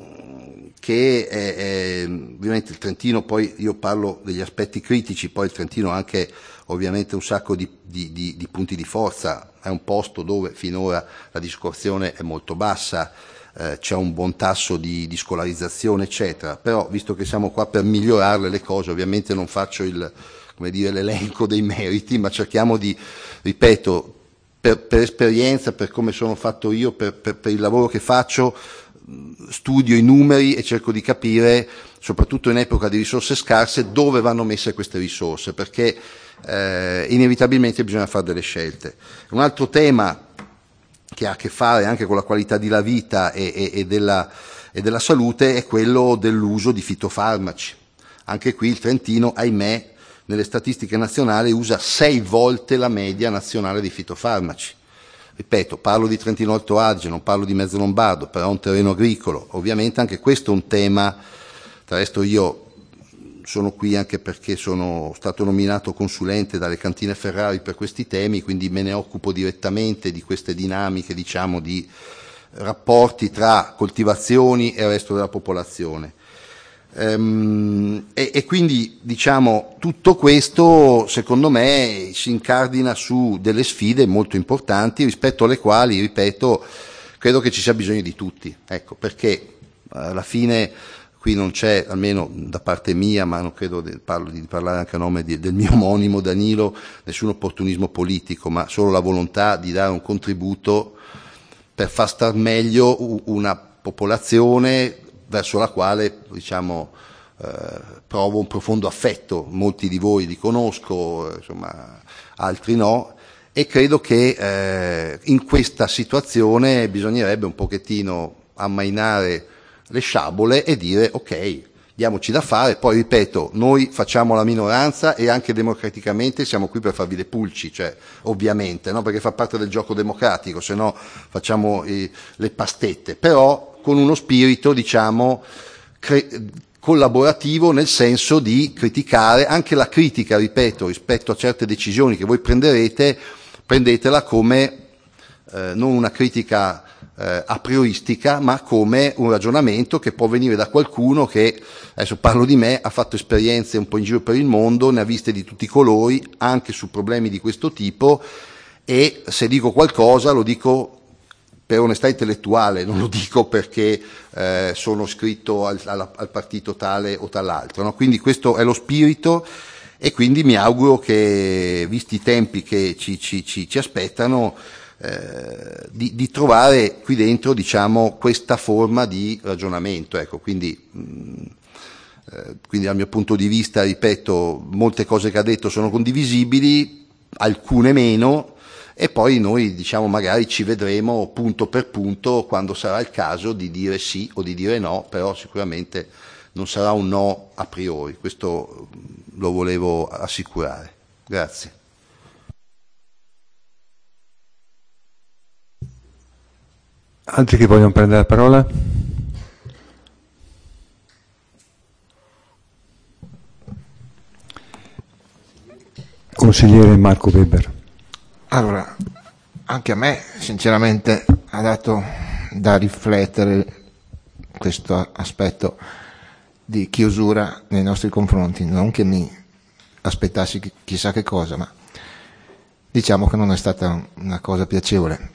che è, è, ovviamente il Trentino, poi io parlo degli aspetti critici, poi il Trentino ha anche ovviamente un sacco di, di, di, di punti di forza, è un posto dove finora la disoccupazione è molto bassa, eh, c'è un buon tasso di, di scolarizzazione, eccetera, però visto che siamo qua per migliorare le cose, ovviamente non faccio il, come dire, l'elenco dei meriti, ma cerchiamo di, ripeto, per, per esperienza, per come sono fatto io, per, per, per il lavoro che faccio, studio i numeri e cerco di capire, soprattutto in epoca di risorse scarse, dove vanno messe queste risorse, perché eh, inevitabilmente bisogna fare delle scelte. Un altro tema che ha a che fare anche con la qualità della vita e, e, e, della, e della salute è quello dell'uso di fitofarmaci. Anche qui il Trentino, ahimè, nelle statistiche nazionali usa sei volte la media nazionale di fitofarmaci. Ripeto, parlo di Trentino Alto Adige, non parlo di mezzo lombardo, però è un terreno agricolo. Ovviamente anche questo è un tema, tra l'altro io sono qui anche perché sono stato nominato consulente dalle cantine Ferrari per questi temi, quindi me ne occupo direttamente di queste dinamiche, diciamo, di rapporti tra coltivazioni e il resto della popolazione. Ehm, e, e quindi, diciamo, tutto questo secondo me si incardina su delle sfide molto importanti rispetto alle quali, ripeto, credo che ci sia bisogno di tutti, ecco, perché alla fine qui non c'è, almeno da parte mia, ma non credo di, parlo, di parlare anche a nome di, del mio omonimo Danilo, nessun opportunismo politico, ma solo la volontà di dare un contributo per far star meglio una popolazione verso la quale, diciamo, eh, provo un profondo affetto. Molti di voi li conosco, insomma, altri no, e credo che eh, in questa situazione bisognerebbe un pochettino ammainare le sciabole e dire ok, diamoci da fare. Poi ripeto, noi facciamo la minoranza e anche democraticamente siamo qui per farvi le pulci, cioè ovviamente, no? Perché fa parte del gioco democratico, se no facciamo eh, le pastette, però con uno spirito, diciamo, cre- collaborativo, nel senso di criticare anche la critica, ripeto, rispetto a certe decisioni che voi prenderete, prendetela come eh, non una critica eh, a prioristica, ma come un ragionamento che può venire da qualcuno che, adesso parlo di me, ha fatto esperienze un po' in giro per il mondo, ne ha viste di tutti i colori, anche su problemi di questo tipo, e se dico qualcosa lo dico per onestà intellettuale, non lo dico perché eh, sono iscritto al, al, al partito tale o tall'altro, no? Quindi questo è lo spirito e quindi mi auguro che, visti i tempi che ci, ci, ci, ci aspettano, eh, di, di trovare qui dentro, diciamo, questa forma di ragionamento. Ecco, quindi, mh, eh, quindi dal mio punto di vista, ripeto, molte cose che ha detto sono condivisibili, alcune meno, e poi noi, diciamo, magari ci vedremo punto per punto quando sarà il caso di dire sì o di dire no, però sicuramente non sarà un no a priori, questo lo volevo assicurare. Grazie. Altri che vogliono prendere la parola? Consigliere Marco Weber. Allora, anche a me sinceramente ha dato da riflettere questo aspetto di chiusura nei nostri confronti, non che mi aspettassi chissà che cosa, ma diciamo che non è stata una cosa piacevole,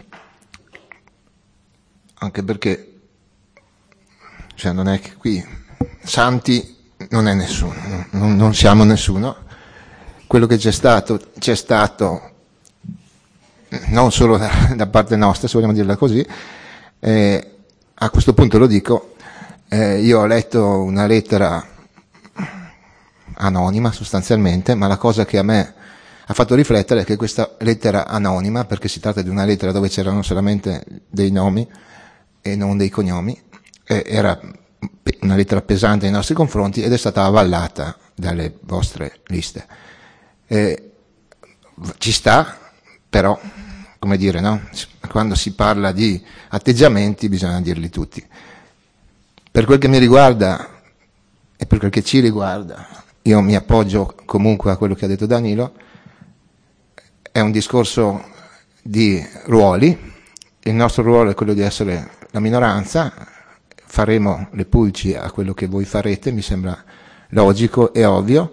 anche perché, cioè, non è che qui santi non è nessuno, non, non siamo nessuno. Quello che c'è stato, c'è stato non solo da, da parte nostra, se vogliamo dirla così, eh, a questo punto lo dico, eh, io ho letto una lettera anonima sostanzialmente, ma la cosa che a me ha fatto riflettere è che questa lettera anonima, perché si tratta di una lettera dove c'erano solamente dei nomi e non dei cognomi, eh, era una lettera pesante nei nostri confronti ed è stata avvallata dalle vostre liste. Eh, ci sta, però, come dire, no? quando si parla di atteggiamenti bisogna dirli tutti. Per quel che mi riguarda e per quel che ci riguarda, io mi appoggio comunque a quello che ha detto Danilo. È un discorso di ruoli, il nostro ruolo è quello di essere la minoranza, faremo le pulci a quello che voi farete, mi sembra logico e ovvio,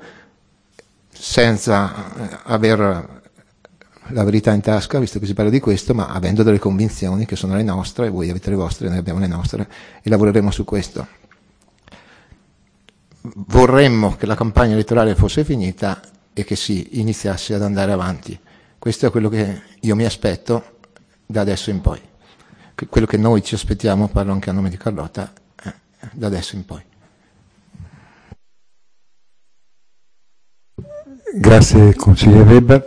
senza aver la verità in tasca, visto che si parla di questo, ma avendo delle convinzioni che sono le nostre, voi avete le vostre, noi abbiamo le nostre, e lavoreremo su questo. Vorremmo che la campagna elettorale fosse finita e che si iniziasse ad andare avanti. Questo è quello che io mi aspetto da adesso in poi. Quello che noi ci aspettiamo, parlo anche a nome di Carlotta, eh, da adesso in poi. Grazie consigliere Weber.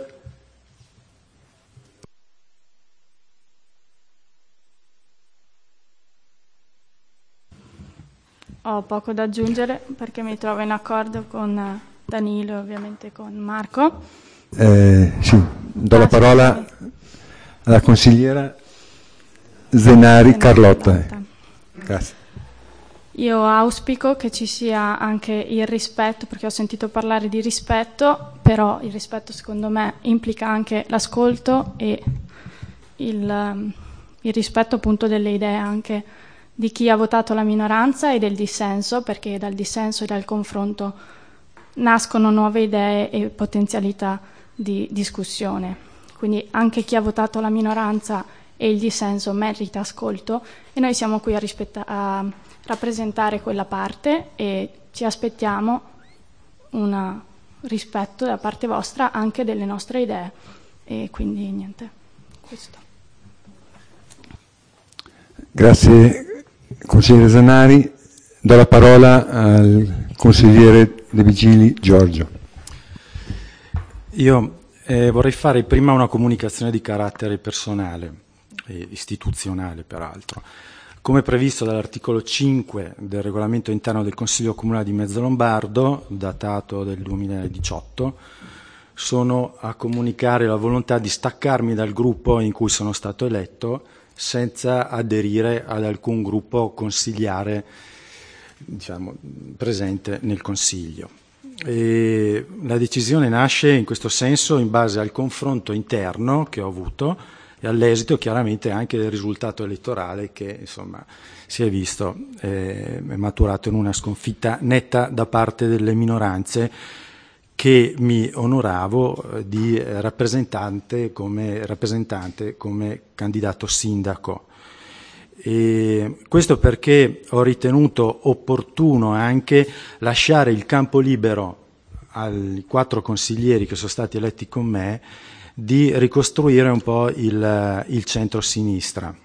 Ho poco da aggiungere perché mi trovo in accordo con Danilo e ovviamente con Marco. Eh, sì, do la parola alla consigliera Zenari, Zenari Carlotta. Carlotta. Grazie. Io auspico che ci sia anche il rispetto, perché ho sentito parlare di rispetto, però il rispetto secondo me implica anche l'ascolto e il, il rispetto appunto delle idee anche di chi ha votato la minoranza e del dissenso, perché dal dissenso e dal confronto nascono nuove idee e potenzialità di discussione. Quindi anche chi ha votato la minoranza e il dissenso merita ascolto e noi siamo qui a, rispetta- a rappresentare quella parte e ci aspettiamo un rispetto da parte vostra anche delle nostre idee e quindi niente, questo. Grazie consigliere Zanari, do la parola al consigliere De Vigili Giorgio. Io eh, vorrei fare prima una comunicazione di carattere personale e istituzionale peraltro. Come previsto dall'articolo cinque del regolamento interno del Consiglio Comunale di Mezzolombardo, datato del duemiladiciotto, sono a comunicare la volontà di staccarmi dal gruppo in cui sono stato eletto senza aderire ad alcun gruppo consigliare, diciamo, presente nel Consiglio. E la decisione nasce in questo senso in base al confronto interno che ho avuto e all'esito chiaramente anche del risultato elettorale che insomma si è visto eh, è maturato in una sconfitta netta da parte delle minoranze che mi onoravo di rappresentante come, rappresentante come candidato sindaco. E questo perché ho ritenuto opportuno anche lasciare il campo libero ai quattro consiglieri che sono stati eletti con me di ricostruire un po' il, il centro-sinistra.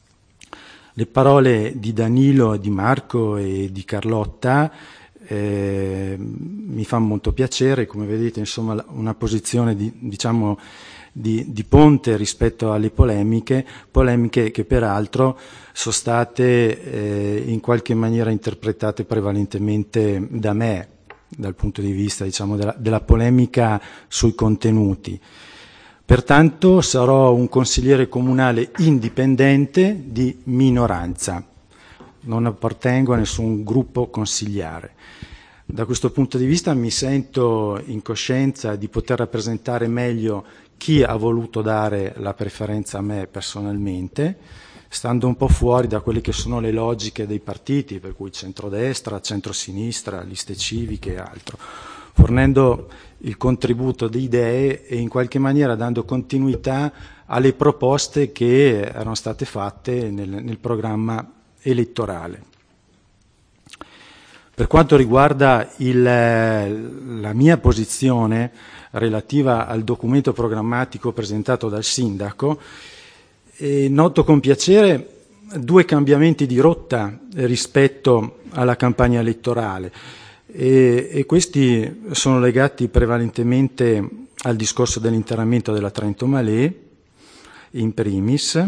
Le parole di Danilo, di Marco e di Carlotta Eh, mi fa molto piacere, come vedete insomma una posizione di, diciamo, di, di ponte rispetto alle polemiche, polemiche che peraltro sono state eh, in qualche maniera interpretate prevalentemente da me dal punto di vista diciamo, della, della polemica sui contenuti. Pertanto sarò un consigliere comunale indipendente di minoranza. Non appartengo a nessun gruppo consigliare. Da questo punto di vista mi sento in coscienza di poter rappresentare meglio chi ha voluto dare la preferenza a me personalmente, stando un po' fuori da quelle che sono le logiche dei partiti, per cui centrodestra, centrosinistra, liste civiche e altro, fornendo il contributo di idee e in qualche maniera dando continuità alle proposte che erano state fatte nel, nel programma elettorale. Per quanto riguarda il, la mia posizione relativa al documento programmatico presentato dal sindaco, eh, noto con piacere due cambiamenti di rotta rispetto alla campagna elettorale e, e questi sono legati prevalentemente al discorso dell'interramento della Trento Malè in primis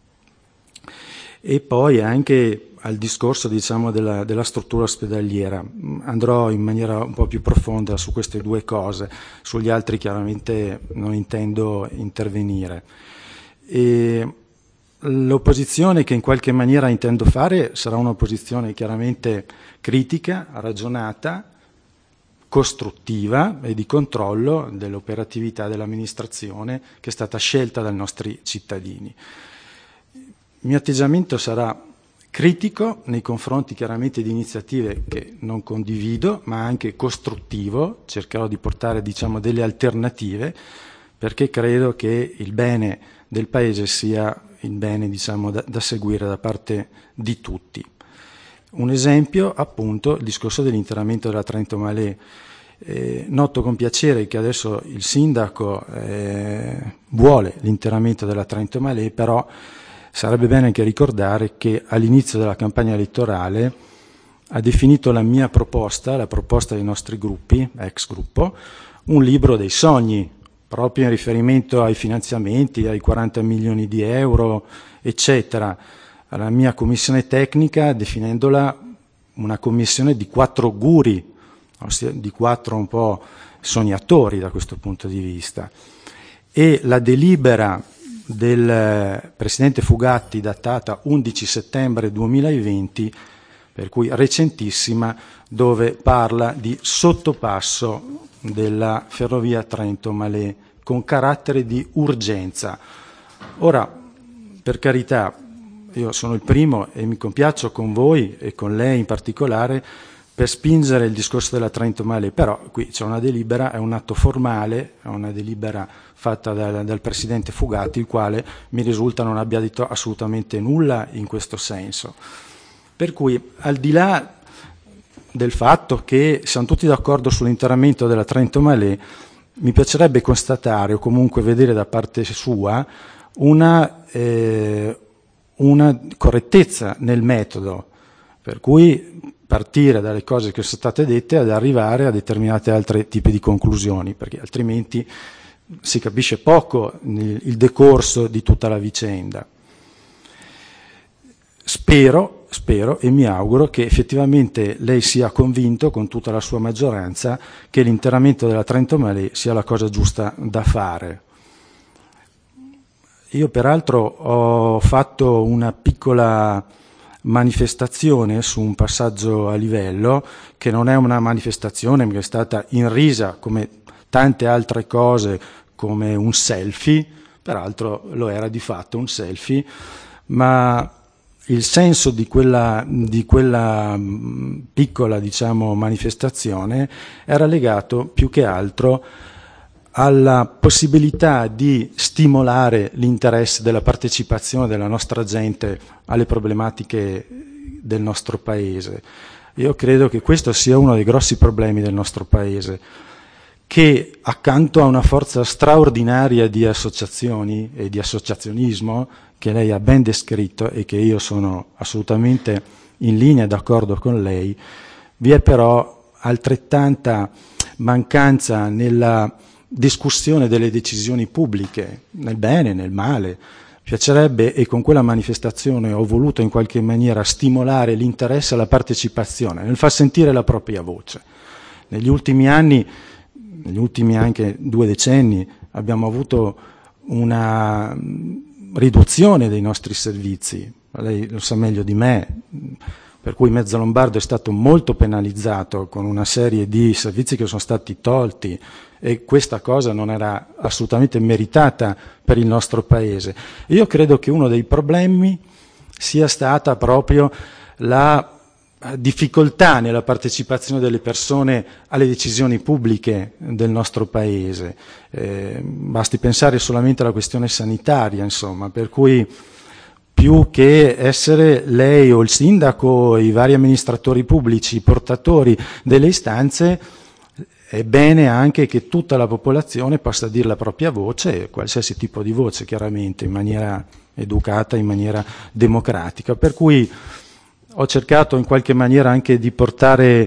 e poi anche al discorso diciamo, della, della struttura ospedaliera. Andrò in maniera un po' più profonda su queste due cose, sugli altri chiaramente non intendo intervenire. E l'opposizione che in qualche maniera intendo fare sarà un'opposizione chiaramente critica, ragionata, costruttiva e di controllo dell'operatività dell'amministrazione che è stata scelta dai nostri cittadini. Il mio atteggiamento sarà critico nei confronti chiaramente di iniziative che non condivido, ma anche costruttivo, cercherò di portare diciamo delle alternative, perché credo che il bene del Paese sia il bene diciamo da, da seguire da parte di tutti. Un esempio appunto il discorso dell'interramento della Trento Malè. Eh, noto con piacere che adesso il sindaco eh, vuole l'interramento della Trento Malè, però sarebbe bene anche ricordare che all'inizio della campagna elettorale ha definito la mia proposta, la proposta dei nostri gruppi, ex gruppo, un libro dei sogni, proprio in riferimento ai finanziamenti, ai quaranta milioni di euro, eccetera, alla mia commissione tecnica, definendola una commissione di quattro auguri, ossia di quattro un po' sognatori da questo punto di vista. E la delibera del Presidente Fugatti datata undici settembre duemilaventi, per cui recentissima, dove parla di sottopasso della ferrovia Trento Malè con carattere di urgenza. Ora, per carità, io sono il primo e mi compiaccio con voi e con lei in particolare per spingere il discorso della Trento Malè, però qui c'è una delibera, è un atto formale, è una delibera fatta dal, dal Presidente Fugatti, il quale mi risulta non abbia detto assolutamente nulla in questo senso. Per cui, al di là del fatto che siamo tutti d'accordo sull'interramento della Trento Malè, mi piacerebbe constatare o comunque vedere da parte sua una, eh, una correttezza nel metodo, per cui partire dalle cose che sono state dette ad arrivare a determinate altre tipi di conclusioni, perché altrimenti si capisce poco il decorso di tutta la vicenda. Spero, spero e mi auguro che effettivamente lei sia convinto con tutta la sua maggioranza che l'interramento della Trento Malè sia la cosa giusta da fare. Io peraltro ho fatto una piccola manifestazione su un passaggio a livello che non è una manifestazione, ma è stata inrisa come tante altre cose come un selfie, peraltro lo era di fatto un selfie, ma il senso di quella, di quella piccola diciamo manifestazione era legato più che altro alla possibilità di stimolare l'interesse della partecipazione della nostra gente alle problematiche del nostro Paese. Io credo che questo sia uno dei grossi problemi del nostro Paese, che accanto a una forza straordinaria di associazioni e di associazionismo, che lei ha ben descritto e che io sono assolutamente in linea e d'accordo con lei, vi è però altrettanta mancanza nella discussione delle decisioni pubbliche, nel bene e nel male. Mi piacerebbe, e con quella manifestazione ho voluto in qualche maniera stimolare l'interesse alla partecipazione, nel far sentire la propria voce. Negli ultimi anni, negli ultimi anche due decenni, abbiamo avuto una riduzione dei nostri servizi, lei lo sa meglio di me, per cui Mezzo Lombardo è stato molto penalizzato con una serie di servizi che sono stati tolti, e questa cosa non era assolutamente meritata per il nostro Paese. Io credo che uno dei problemi sia stata proprio la difficoltà nella partecipazione delle persone alle decisioni pubbliche del nostro Paese. Eh, basti pensare solamente alla questione sanitaria, insomma, per cui più che essere lei o il sindaco o i vari amministratori pubblici portatori delle istanze, è bene anche che tutta la popolazione possa dire la propria voce, qualsiasi tipo di voce, chiaramente, in maniera educata, in maniera democratica. Per cui ho cercato in qualche maniera anche di portare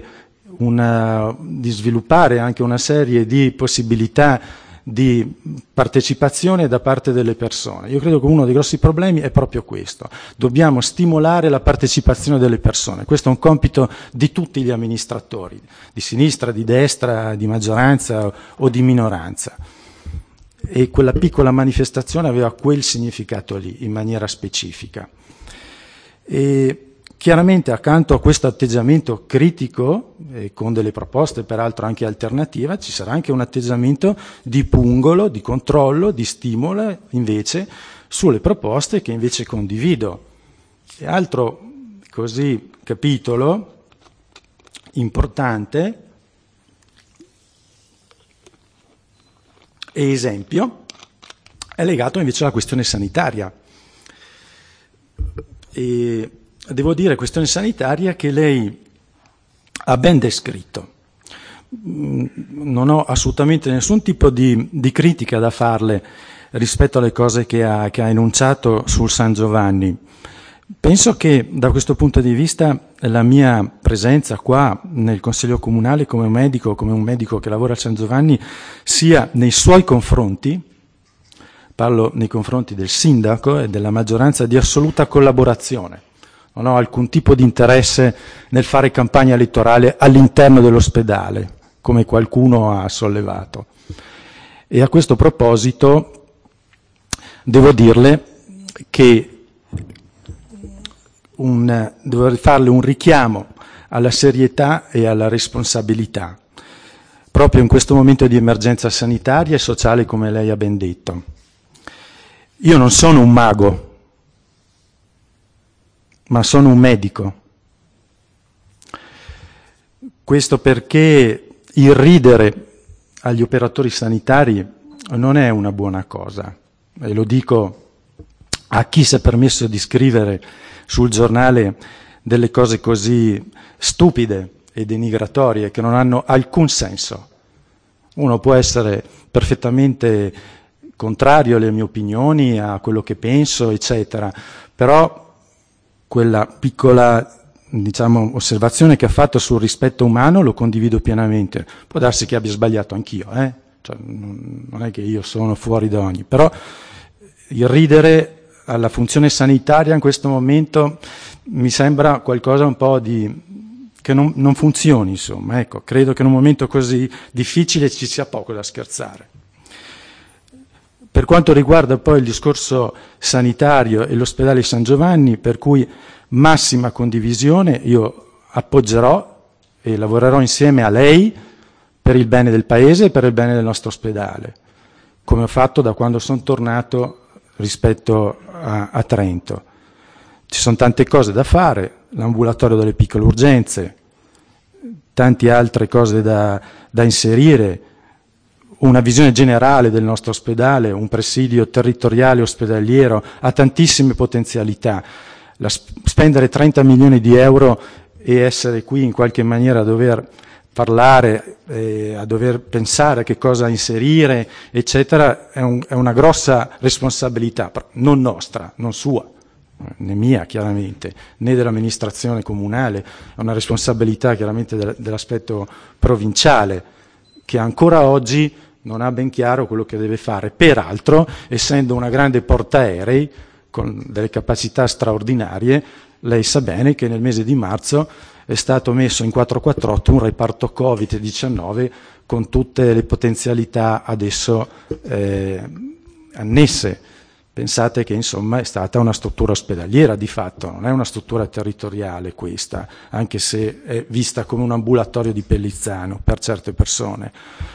una, di sviluppare anche una serie di possibilità di partecipazione da parte delle persone. Io credo che uno dei grossi problemi è proprio questo. Dobbiamo stimolare la partecipazione delle persone. Questo è un compito di tutti gli amministratori, di sinistra, di destra, di maggioranza o di minoranza. e quella piccola manifestazione aveva quel significato lì, in maniera specifica. E chiaramente accanto a questo atteggiamento critico, eh, con delle proposte peraltro anche alternative, ci sarà anche un atteggiamento di pungolo, di controllo, di stimolo invece sulle proposte che invece condivido. E altro così capitolo importante e esempio è legato invece alla questione sanitaria. E devo dire, questione sanitaria che lei ha ben descritto. Non ho assolutamente nessun tipo di, di critica da farle rispetto alle cose che ha, che ha enunciato sul San Giovanni. Penso che da questo punto di vista la mia presenza qua nel Consiglio Comunale come medico, come un medico che lavora al San Giovanni, sia nei suoi confronti, parlo nei confronti del sindaco e della maggioranza, di assoluta collaborazione. Non ho alcun tipo di interesse nel fare campagna elettorale all'interno dell'ospedale, come qualcuno ha sollevato. E a questo proposito devo dirle che un, devo farle un richiamo alla serietà e alla responsabilità, proprio in questo momento di emergenza sanitaria e sociale, come lei ha ben detto. Io non sono un mago, ma sono un medico. Questo perché irridere agli operatori sanitari non è una buona cosa, e lo dico a chi si è permesso di scrivere sul giornale delle cose così stupide e denigratorie che non hanno alcun senso. Uno può essere perfettamente contrario alle mie opinioni, a quello che penso, eccetera, però quella piccola, diciamo, osservazione che ha fatto sul rispetto umano lo condivido pienamente. Può darsi che abbia sbagliato anch'io, eh? Cioè, non è che io sono fuori da ogni, però irridere alla funzione sanitaria in questo momento mi sembra qualcosa un po' di che non, non funzioni, insomma. Ecco, credo che in un momento così difficile ci sia poco da scherzare. Per quanto riguarda poi il discorso sanitario e l'ospedale San Giovanni, per cui massima condivisione, io appoggerò e lavorerò insieme a lei per il bene del Paese e per il bene del nostro ospedale, come ho fatto da quando sono tornato rispetto a, a Trento. Ci sono tante cose da fare, l'ambulatorio delle piccole urgenze, tante altre cose da, da inserire, una visione generale del nostro ospedale, un presidio territoriale ospedaliero, ha tantissime potenzialità. La, spendere trenta milioni di euro e essere qui in qualche maniera a dover parlare, eh, a dover pensare a che cosa inserire, eccetera, è, un, è una grossa responsabilità, non nostra, non sua, né mia chiaramente, né dell'amministrazione comunale, è una responsabilità chiaramente del, dell'aspetto provinciale, che ancora oggi non ha ben chiaro quello che deve fare. Peraltro, essendo una grande portaerei, con delle capacità straordinarie, lei sa bene che nel mese di marzo è stato messo in quattrocentoquarantotto un reparto covid diciannove con tutte le potenzialità adesso eh, annesse. Pensate che insomma è stata una struttura ospedaliera di fatto, non è una struttura territoriale questa, anche se è vista come un ambulatorio di Pellizzano per certe persone,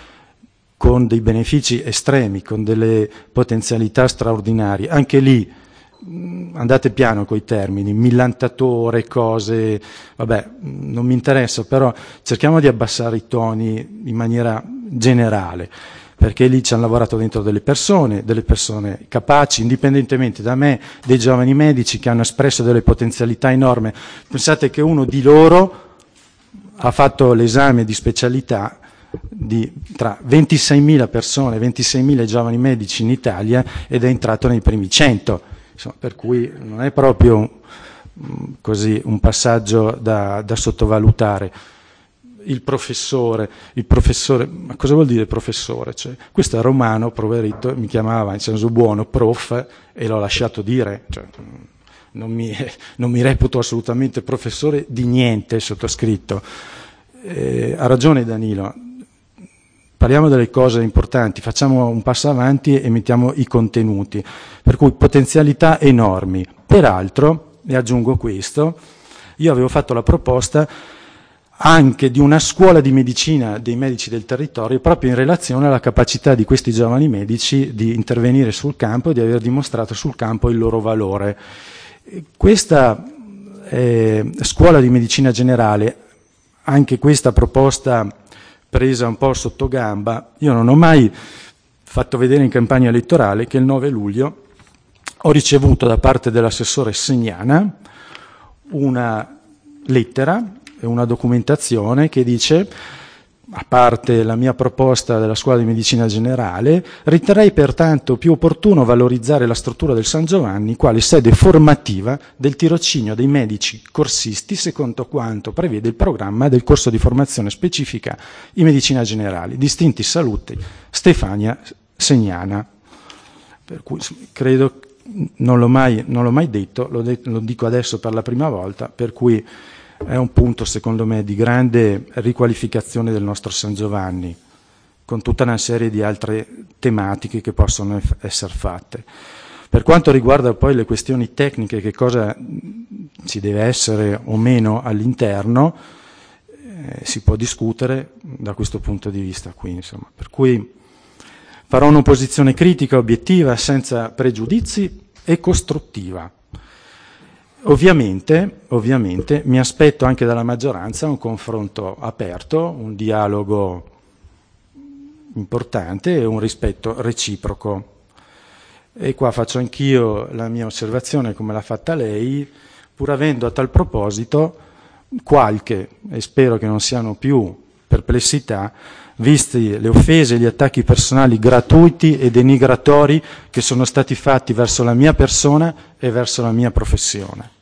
con dei benefici estremi, con delle potenzialità straordinarie. Anche lì andate piano coi termini, millantatore, cose, vabbè, non mi interessa, però cerchiamo di abbassare i toni in maniera generale, perché lì ci hanno lavorato dentro delle persone, delle persone capaci, indipendentemente da me, dei giovani medici che hanno espresso delle potenzialità enormi. Pensate che uno di loro ha fatto l'esame di specialità di tra ventiseimila persone, ventiseimila giovani medici in Italia ed è entrato nei primi cento. Insomma, per cui non è proprio un, così un passaggio da, da sottovalutare. Il professore, il professore, ma cosa vuol dire professore? Cioè, questo è romano, poverito, mi chiamava in senso buono prof e l'ho lasciato dire, cioè, non, mi, non mi reputo assolutamente professore di niente, sottoscritto. Eh, ha ragione Danilo, parliamo delle cose importanti, facciamo un passo avanti e mettiamo i contenuti, per cui potenzialità enormi. Peraltro, e aggiungo questo, io avevo fatto la proposta anche di una scuola di medicina dei medici del territorio proprio in relazione alla capacità di questi giovani medici di intervenire sul campo e di aver dimostrato sul campo il loro valore. Questa eh, scuola di medicina generale, anche questa proposta presa un po' sotto gamba, io non ho mai fatto vedere in campagna elettorale che il nove luglio ho ricevuto da parte dell'assessore Segnana una lettera e una documentazione che dice, a parte la mia proposta della scuola di medicina generale, riterrei pertanto più opportuno valorizzare la struttura del San Giovanni quale sede formativa del tirocinio dei medici corsisti secondo quanto prevede il programma del corso di formazione specifica in medicina generale, distinti saluti Stefania Segnana. Per cui credo, non l'ho mai, non l'ho mai detto, lo, de- lo dico adesso per la prima volta, per cui è un punto, secondo me, di grande riqualificazione del nostro San Giovanni, con tutta una serie di altre tematiche che possono essere fatte. Per quanto riguarda poi le questioni tecniche, che cosa ci deve essere o meno all'interno, eh, si può discutere da questo punto di vista qui, insomma. Per cui farò un'opposizione critica, obiettiva, senza pregiudizi e costruttiva. Ovviamente, ovviamente mi aspetto anche dalla maggioranza un confronto aperto, un dialogo importante e un rispetto reciproco. E qua faccio anch'io la mia osservazione come l'ha fatta lei, pur avendo a tal proposito qualche, e spero che non siano più perplessità, visti le offese e gli attacchi personali gratuiti e denigratori che sono stati fatti verso la mia persona e verso la mia professione.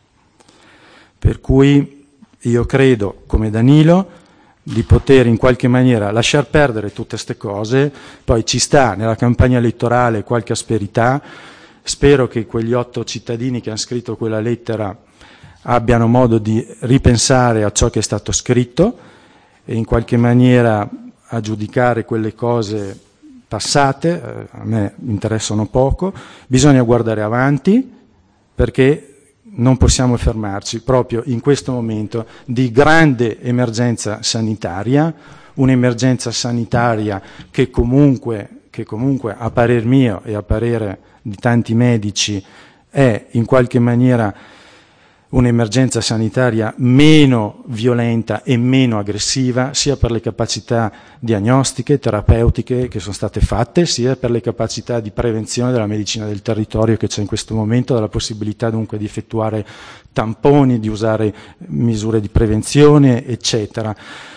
Per cui io credo, come Danilo, di poter in qualche maniera lasciar perdere tutte queste cose, poi ci sta nella campagna elettorale qualche asperità, spero che quegli otto cittadini che hanno scritto quella lettera abbiano modo di ripensare a ciò che è stato scritto e in qualche maniera a giudicare quelle cose passate, eh, a me interessano poco, bisogna guardare avanti perché non possiamo fermarci proprio in questo momento di grande emergenza sanitaria, un'emergenza sanitaria che comunque, che comunque a parer mio e a parere di tanti medici è in qualche maniera un'emergenza sanitaria meno violenta e meno aggressiva, sia per le capacità diagnostiche, terapeutiche che sono state fatte, sia per le capacità di prevenzione della medicina del territorio che c'è in questo momento, dalla possibilità dunque di effettuare tamponi, di usare misure di prevenzione, eccetera.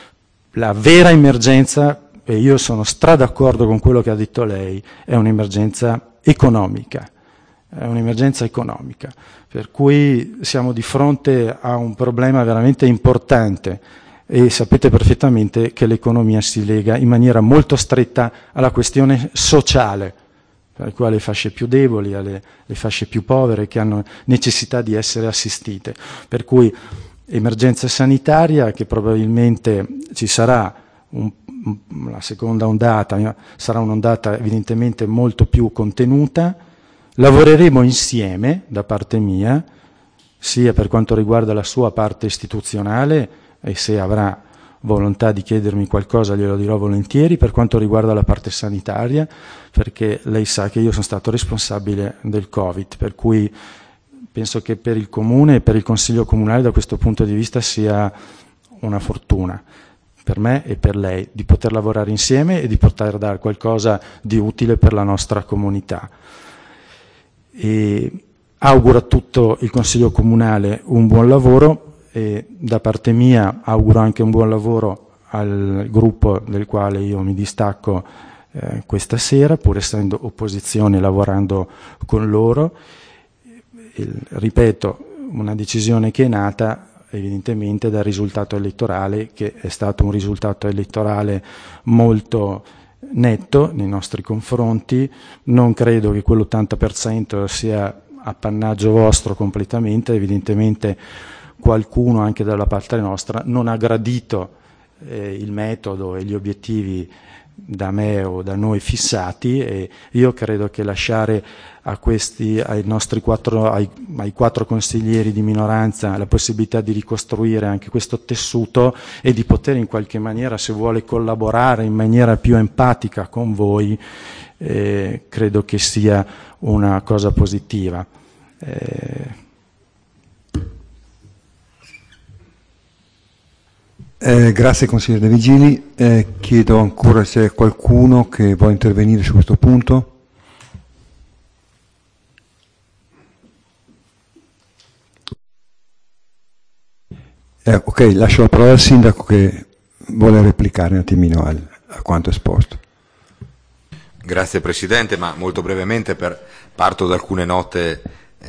La vera emergenza, e io sono stra d'accordo con quello che ha detto lei, è un'emergenza economica. È un'emergenza economica, per cui siamo di fronte a un problema veramente importante e sapete perfettamente che l'economia si lega in maniera molto stretta alla questione sociale, per cui alle fasce più deboli, alle, alle fasce più povere che hanno necessità di essere assistite. Per cui emergenza sanitaria che probabilmente ci sarà un, la seconda ondata, sarà un'ondata evidentemente molto più contenuta. Lavoreremo insieme da parte mia, sia per quanto riguarda la sua parte istituzionale e se avrà volontà di chiedermi qualcosa glielo dirò volentieri, per quanto riguarda la parte sanitaria, perché lei sa che io sono stato responsabile del Covid, per cui penso che per il Comune e per il Consiglio Comunale da questo punto di vista sia una fortuna per me e per lei di poter lavorare insieme e di poter dare qualcosa di utile per la nostra comunità. E auguro a tutto il Consiglio Comunale un buon lavoro e da parte mia auguro anche un buon lavoro al gruppo del quale io mi distacco eh, questa sera, pur essendo opposizione e lavorando con loro. Il, ripeto, una decisione che è nata evidentemente dal risultato elettorale, che è stato un risultato elettorale molto netto nei nostri confronti. Non credo che quell'ottanta per cento sia appannaggio vostro completamente, evidentemente qualcuno anche dalla parte nostra non ha gradito eh, il metodo e gli obiettivi da me o da noi fissati, e io credo che lasciare a questi, ai nostri quattro, ai, ai quattro consiglieri di minoranza la possibilità di ricostruire anche questo tessuto e di poter in qualche maniera, se vuole, collaborare in maniera più empatica con voi, eh, credo che sia una cosa positiva. Eh, Eh, grazie consigliere De Vigili. Eh, chiedo ancora se c'è qualcuno che vuole intervenire su questo punto. Eh, ok, lascio la parola al sindaco che vuole replicare un attimino al, a quanto esposto. Grazie Presidente, ma molto brevemente per, parto da alcune note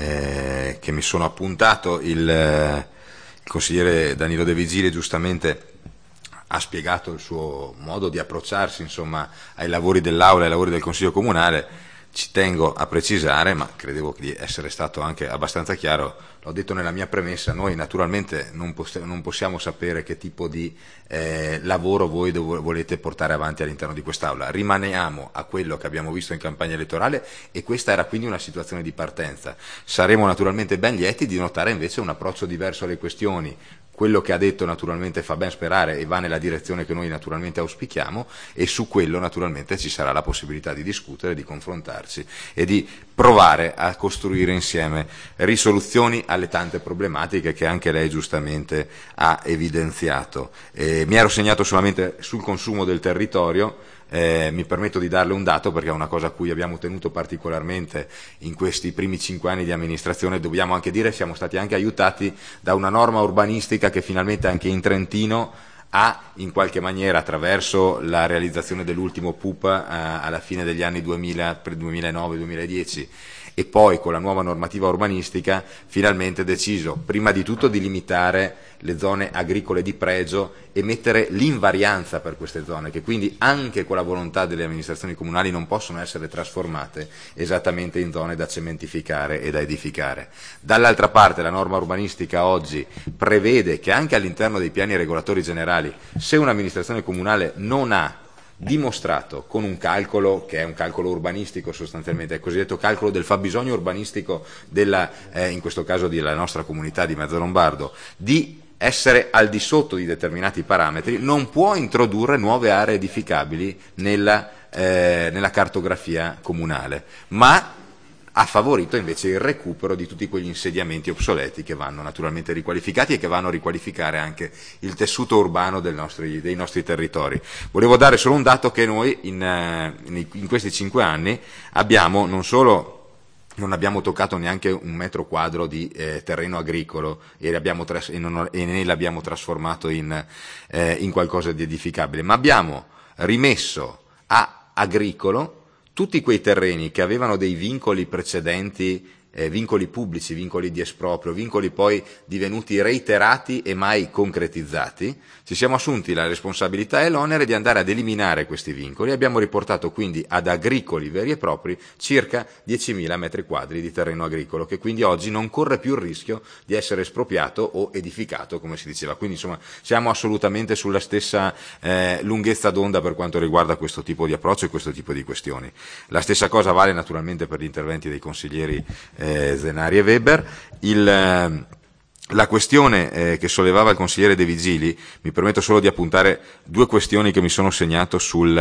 eh, che mi sono appuntato. Il, eh, il consigliere Danilo De Vigili giustamente ha spiegato il suo modo di approcciarsi, insomma, ai lavori dell'Aula e ai lavori del Consiglio Comunale. Ci tengo a precisare, ma credevo di essere stato anche abbastanza chiaro, l'ho detto nella mia premessa, noi naturalmente non, poss- non possiamo sapere che tipo di eh, lavoro voi dov- volete portare avanti all'interno di quest'Aula. Rimaniamo a quello che abbiamo visto in campagna elettorale e questa era quindi una situazione di partenza. Saremo naturalmente ben lieti di notare invece un approccio diverso alle questioni. Quello che ha detto naturalmente fa ben sperare e va nella direzione che noi naturalmente auspichiamo, e su quello naturalmente ci sarà la possibilità di discutere, di confrontarci e di provare a costruire insieme risoluzioni alle tante problematiche che anche lei giustamente ha evidenziato. Eh, mi ero segnato solamente sul consumo del territorio. Eh, mi permetto di darle un dato perché è una cosa a cui abbiamo tenuto particolarmente in questi primi cinque anni di amministrazione. Dobbiamo anche dire che siamo stati anche aiutati da una norma urbanistica che finalmente anche in Trentino ha in qualche maniera, attraverso la realizzazione dell'ultimo P U P eh, alla fine degli anni duemila, duemilanove duemiladieci, e poi con la nuova normativa urbanistica finalmente deciso prima di tutto di limitare le zone agricole di pregio e mettere l'invarianza per queste zone, che quindi anche con la volontà delle amministrazioni comunali non possono essere trasformate esattamente in zone da cementificare e da edificare. Dall'altra parte la norma urbanistica oggi prevede che anche all'interno dei piani regolatori generali, se un'amministrazione comunale non ha dimostrato con un calcolo che è un calcolo urbanistico sostanzialmente, il cosiddetto calcolo del fabbisogno urbanistico della, eh, in questo caso della nostra comunità di Mezzolombardo, di essere al di sotto di determinati parametri, non può introdurre nuove aree edificabili nella, eh, nella cartografia comunale, ma ha favorito invece il recupero di tutti quegli insediamenti obsoleti che vanno naturalmente riqualificati e che vanno a riqualificare anche il tessuto urbano del nostri, dei nostri territori. Volevo dare solo un dato che noi in, in questi cinque anni abbiamo non solo non abbiamo toccato neanche un metro quadro di eh, terreno agricolo e, l'abbiamo tras- e, non, e ne l'abbiamo trasformato in, eh, in qualcosa di edificabile, ma abbiamo rimesso a agricolo tutti quei terreni che avevano dei vincoli precedenti, eh, vincoli pubblici, vincoli di esproprio, vincoli poi divenuti reiterati e mai concretizzati. Ci siamo assunti la responsabilità e l'onere di andare ad eliminare questi vincoli e abbiamo riportato quindi ad agricoli veri e propri circa diecimila metri quadri di terreno agricolo, che quindi oggi non corre più il rischio di essere espropriato o edificato, come si diceva. Quindi insomma siamo assolutamente sulla stessa eh, lunghezza d'onda per quanto riguarda questo tipo di approccio e questo tipo di questioni. La stessa cosa vale naturalmente per gli interventi dei consiglieri eh, Zenari e Weber. Il, eh, La questione eh, che sollevava il consigliere De Vigili, mi permetto solo di appuntare due questioni che mi sono segnato sul,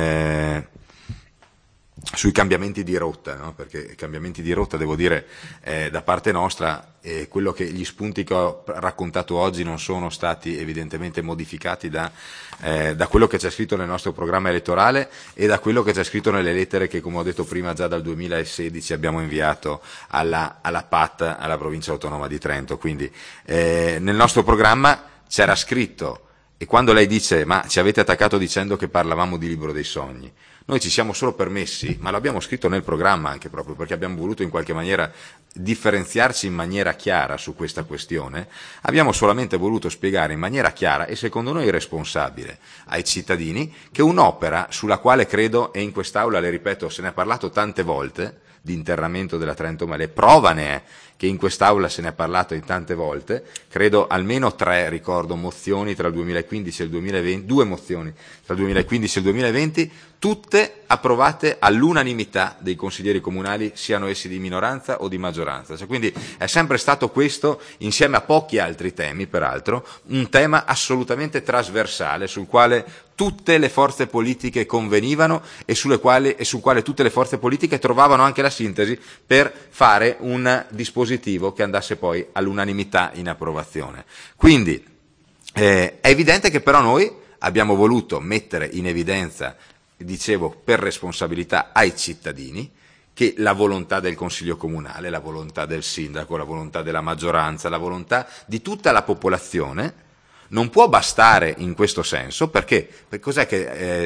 eh, sui cambiamenti di rotta, no? Perché i cambiamenti di rotta, devo dire, eh, da parte nostra, eh, quello che gli spunti che ho raccontato oggi non sono stati evidentemente modificati da, eh, da quello che c'è scritto nel nostro programma elettorale e da quello che c'è scritto nelle lettere che, come ho detto prima, già dal duemilasedici abbiamo inviato alla, alla P A T, alla provincia autonoma di Trento. Quindi eh, nel nostro programma c'era scritto, e quando lei dice ma ci avete attaccato dicendo che parlavamo di libro dei sogni, noi ci siamo solo permessi, ma l'abbiamo scritto nel programma anche proprio perché abbiamo voluto in qualche maniera differenziarci in maniera chiara su questa questione, abbiamo solamente voluto spiegare in maniera chiara e secondo noi responsabile ai cittadini che un'opera sulla quale credo, e in quest'Aula le ripeto, se ne è parlato tante volte, di interramento della Trento Malè. Prova ne è che in quest'Aula se ne è parlato in tante volte, credo almeno tre, ricordo, mozioni tra il duemilaquindici e il duemilaventi, due mozioni tra il duemilaquindici e il duemilaventi, tutte approvate all'unanimità dei consiglieri comunali, siano essi di minoranza o di maggioranza. Cioè, quindi è sempre stato questo, insieme a pochi altri temi peraltro, un tema assolutamente trasversale sul quale tutte le forze politiche convenivano e, sulle quali, e sul quale tutte le forze politiche trovavano anche la sintesi per fare un dispositivo che andasse poi all'unanimità in approvazione. Quindi eh, è evidente che però noi abbiamo voluto mettere in evidenza, dicevo, per responsabilità ai cittadini, che la volontà del Consiglio Comunale, la volontà del sindaco, la volontà della maggioranza, la volontà di tutta la popolazione non può bastare in questo senso. Perché? Per cos'è che,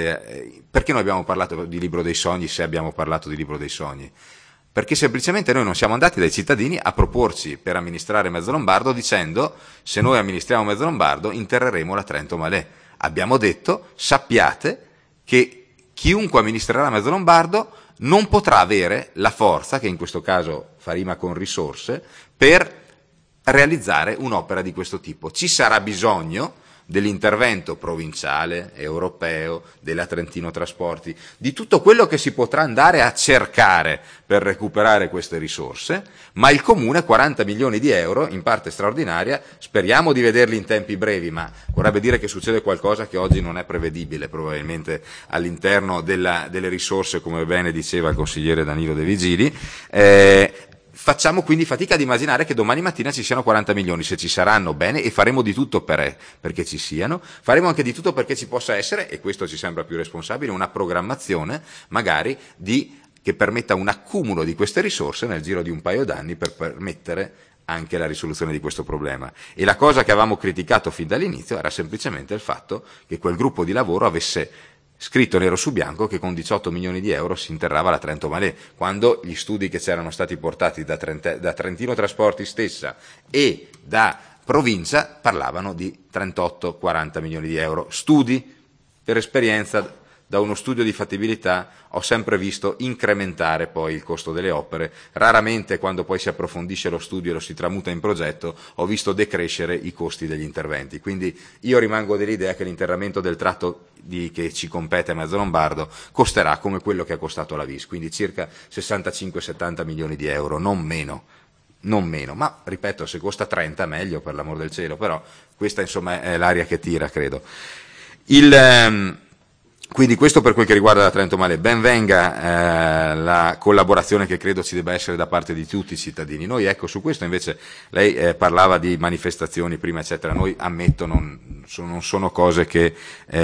eh, perché noi abbiamo parlato di libro dei sogni se abbiamo parlato di libro dei sogni? Perché semplicemente noi non siamo andati dai cittadini a proporci per amministrare Mezzo Lombardo dicendo: se noi amministriamo Mezzo Lombardo interreremo la Trento Malè. Abbiamo detto: sappiate che chiunque amministrerà Mezzo Lombardo non potrà avere la forza, che in questo caso fa rima con risorse, per realizzare un'opera di questo tipo. Ci sarà bisogno dell'intervento provinciale, europeo, della Trentino Trasporti, di tutto quello che si potrà andare a cercare per recuperare queste risorse, ma il Comune quaranta milioni di euro in parte straordinaria, speriamo di vederli in tempi brevi, ma vorrebbe dire che succede qualcosa che oggi non è prevedibile probabilmente all'interno della, delle risorse, come bene diceva il consigliere Danilo De Vigili. Eh, Facciamo quindi fatica ad immaginare che domani mattina ci siano quaranta milioni, se ci saranno bene, e faremo di tutto per, perché ci siano, faremo anche di tutto perché ci possa essere, e questo ci sembra più responsabile, una programmazione magari di, che permetta un accumulo di queste risorse nel giro di un paio d'anni per permettere anche la risoluzione di questo problema. E la cosa che avevamo criticato fin dall'inizio era semplicemente il fatto che quel gruppo di lavoro avesse scritto nero su bianco che con diciotto milioni di euro si interrava la Trento Malè, quando gli studi che c'erano stati portati da, Trente, da Trentino Trasporti stessa e da provincia parlavano di trentotto quaranta milioni di euro. Studi, per esperienza, da uno studio di fattibilità ho sempre visto incrementare poi il costo delle opere, raramente quando poi si approfondisce lo studio e lo si tramuta in progetto ho visto decrescere i costi degli interventi. Quindi io rimango dell'idea che l'interramento del tratto di, che ci compete a Mezzo Lombardo costerà come quello che ha costato la V I S, quindi circa sessantacinque settanta milioni di euro, non meno. Non meno, ma ripeto, se costa trenta meglio, per l'amor del cielo, però questa insomma è l'aria che tira, credo. Il... Um, Quindi questo per quel che riguarda la Trento Malè. Ben venga eh, la collaborazione che credo ci debba essere da parte di tutti i cittadini. Noi, ecco, su questo invece lei eh, parlava di manifestazioni prima, eccetera. Noi, ammetto, non sono, non sono cose che,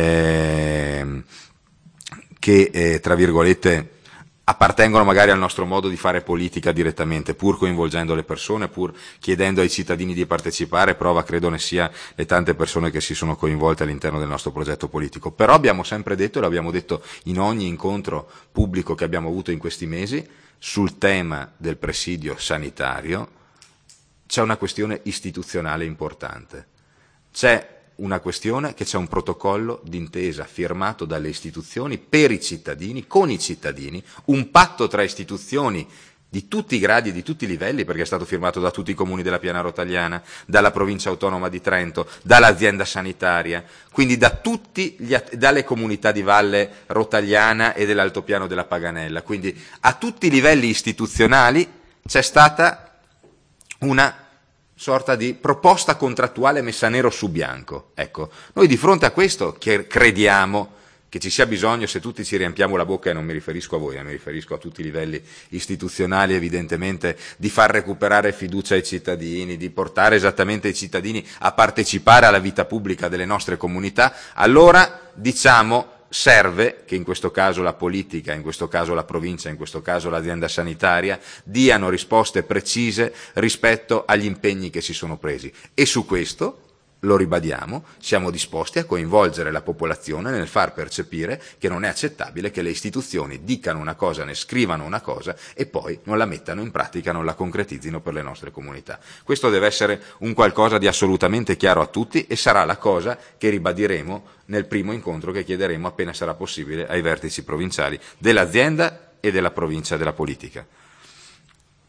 eh, che eh, tra virgolette, appartengono magari al nostro modo di fare politica direttamente, pur coinvolgendo le persone, pur chiedendo ai cittadini di partecipare, prova credo ne sia le tante persone che si sono coinvolte all'interno del nostro progetto politico. Però abbiamo sempre detto, e l'abbiamo detto in ogni incontro pubblico che abbiamo avuto in questi mesi, sul tema del presidio sanitario c'è una questione istituzionale importante. C'è una questione che c'è un protocollo d'intesa firmato dalle istituzioni per i cittadini, con i cittadini, un patto tra istituzioni di tutti i gradi e di tutti i livelli, perché è stato firmato da tutti i comuni della Piana Rotagliana, dalla provincia autonoma di Trento, dall'azienda sanitaria, quindi da tutti gli, dalle comunità di Valle Rotagliana e dell'altopiano della Paganella. Quindi a tutti i livelli istituzionali c'è stata una sorta di proposta contrattuale messa nero su bianco. Ecco, noi di fronte a questo che crediamo che ci sia bisogno, se tutti ci riempiamo la bocca, e non mi riferisco a voi, eh, mi riferisco a tutti i livelli istituzionali evidentemente, di far recuperare fiducia ai cittadini, di portare esattamente i cittadini a partecipare alla vita pubblica delle nostre comunità, allora diciamo serve che in questo caso la politica, in questo caso la provincia, in questo caso l'azienda sanitaria diano risposte precise rispetto agli impegni che si sono presi, e su questo, lo ribadiamo, siamo disposti a coinvolgere la popolazione nel far percepire che non è accettabile che le istituzioni dicano una cosa, ne scrivano una cosa e poi non la mettano in pratica, non la concretizzino per le nostre comunità. Questo deve essere un qualcosa di assolutamente chiaro a tutti e sarà la cosa che ribadiremo nel primo incontro che chiederemo appena sarà possibile ai vertici provinciali dell'azienda e della provincia della politica.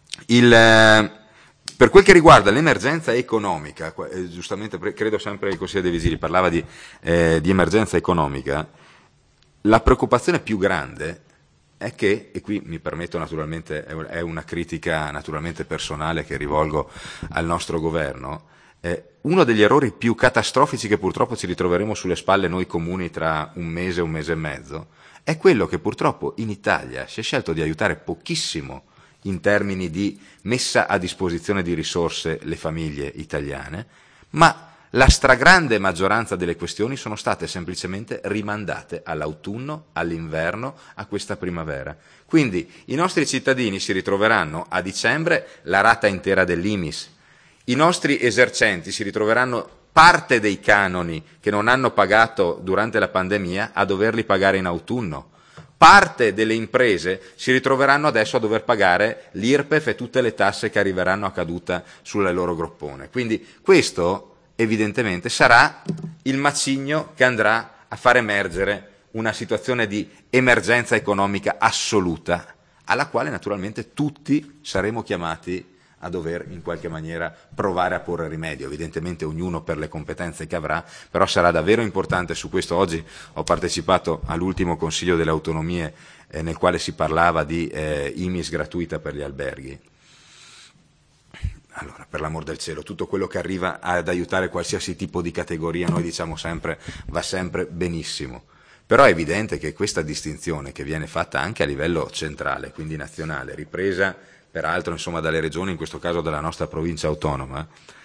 Il, eh, per quel che riguarda l'emergenza economica, eh, giustamente credo sempre il Consiglio dei Vigili parlava di, eh, di emergenza economica, la preoccupazione più grande è che, e qui mi permetto naturalmente, è una critica naturalmente personale che rivolgo al nostro governo, eh, uno degli errori più catastrofici che purtroppo ci ritroveremo sulle spalle noi comuni tra un mese e un mese e mezzo, è quello che purtroppo in Italia si è scelto di aiutare pochissimo in termini di messa a disposizione di risorse le famiglie italiane, ma la stragrande maggioranza delle questioni sono state semplicemente rimandate all'autunno, all'inverno, a questa primavera. Quindi i nostri cittadini si ritroveranno a dicembre la rata intera dell'I M I S, i nostri esercenti si ritroveranno parte dei canoni che non hanno pagato durante la pandemia a doverli pagare in autunno. Parte delle imprese si ritroveranno adesso a dover pagare l'I R P E F e tutte le tasse che arriveranno a caduta sulle loro groppone. Quindi questo evidentemente sarà il macigno che andrà a far emergere una situazione di emergenza economica assoluta, alla quale naturalmente tutti saremo chiamati a dover in qualche maniera provare a porre rimedio, evidentemente ognuno per le competenze che avrà, però sarà davvero importante su questo. Oggi ho partecipato all'ultimo Consiglio delle Autonomie eh, nel quale si parlava di eh, I M I S gratuita per gli alberghi. Allora, per l'amor del cielo, tutto quello che arriva ad aiutare qualsiasi tipo di categoria, noi diciamo sempre, va sempre benissimo. Però è evidente che questa distinzione che viene fatta anche a livello centrale, quindi nazionale, ripresa peraltro insomma dalle regioni, in questo caso dalla nostra provincia autonoma,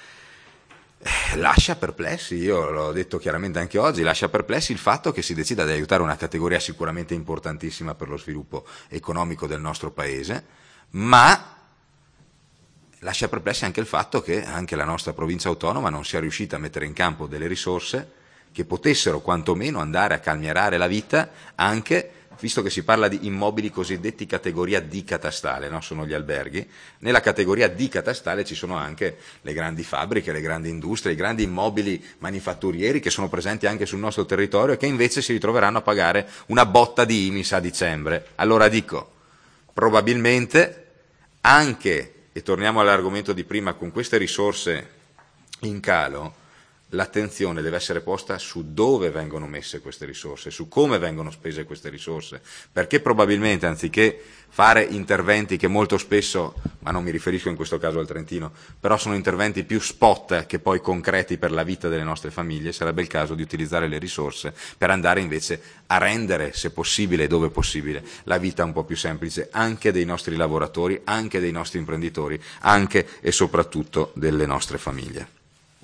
eh, lascia perplessi, io l'ho detto chiaramente anche oggi, lascia perplessi il fatto che si decida di aiutare una categoria sicuramente importantissima per lo sviluppo economico del nostro Paese, ma lascia perplessi anche il fatto che anche la nostra provincia autonoma non sia riuscita a mettere in campo delle risorse che potessero quantomeno andare a calmierare la vita anche, visto che si parla di immobili cosiddetti categoria D catastale, no? Sono gli alberghi, nella categoria D catastale ci sono anche le grandi fabbriche, le grandi industrie, i grandi immobili manifatturieri che sono presenti anche sul nostro territorio e che invece si ritroveranno a pagare una botta di I M I S a dicembre. Allora dico, probabilmente anche, e torniamo all'argomento di prima, con queste risorse in calo, l'attenzione deve essere posta su dove vengono messe queste risorse, su come vengono spese queste risorse, perché probabilmente anziché fare interventi che molto spesso, ma non mi riferisco in questo caso al Trentino, però sono interventi più spot che poi concreti per la vita delle nostre famiglie, sarebbe il caso di utilizzare le risorse per andare invece a rendere, se possibile e dove possibile, la vita un po' più semplice anche dei nostri lavoratori, anche dei nostri imprenditori, anche e soprattutto delle nostre famiglie.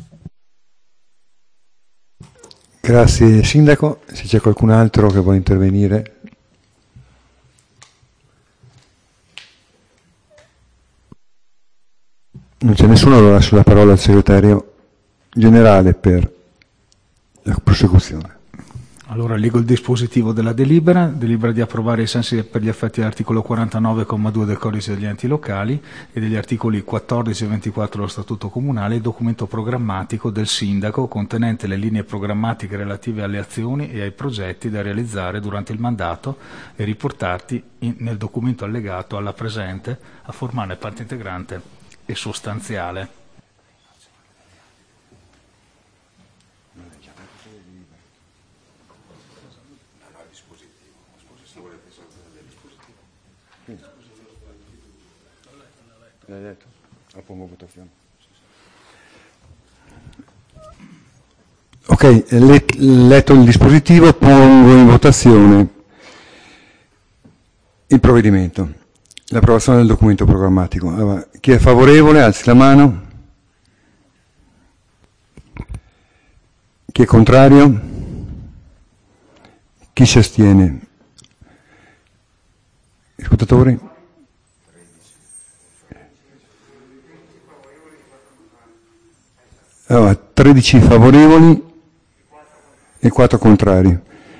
Grazie Sindaco, se c'è qualcun altro che vuole intervenire. Non c'è nessuno, allora lascio la parola al segretario generale per la prosecuzione. Allora leggo il dispositivo della delibera, delibera di approvare ai sensi per gli effetti dell'articolo quarantanove comma due del Codice degli enti locali e degli articoli quattordici e ventiquattro dello Statuto Comunale il documento programmatico del Sindaco contenente le linee programmatiche relative alle azioni e ai progetti da realizzare durante il mandato e riportati in, nel documento allegato alla presente a formarne parte integrante e sostanziale. L'hai detto? La pongo a votazione. Ok, let, letto il dispositivo, pongo in votazione il provvedimento, l'approvazione del documento programmatico. Allora, chi è favorevole, alzi la mano. Chi è contrario? Chi si astiene? Ascoltatori? Allora, tredici favorevoli e quattro contrari.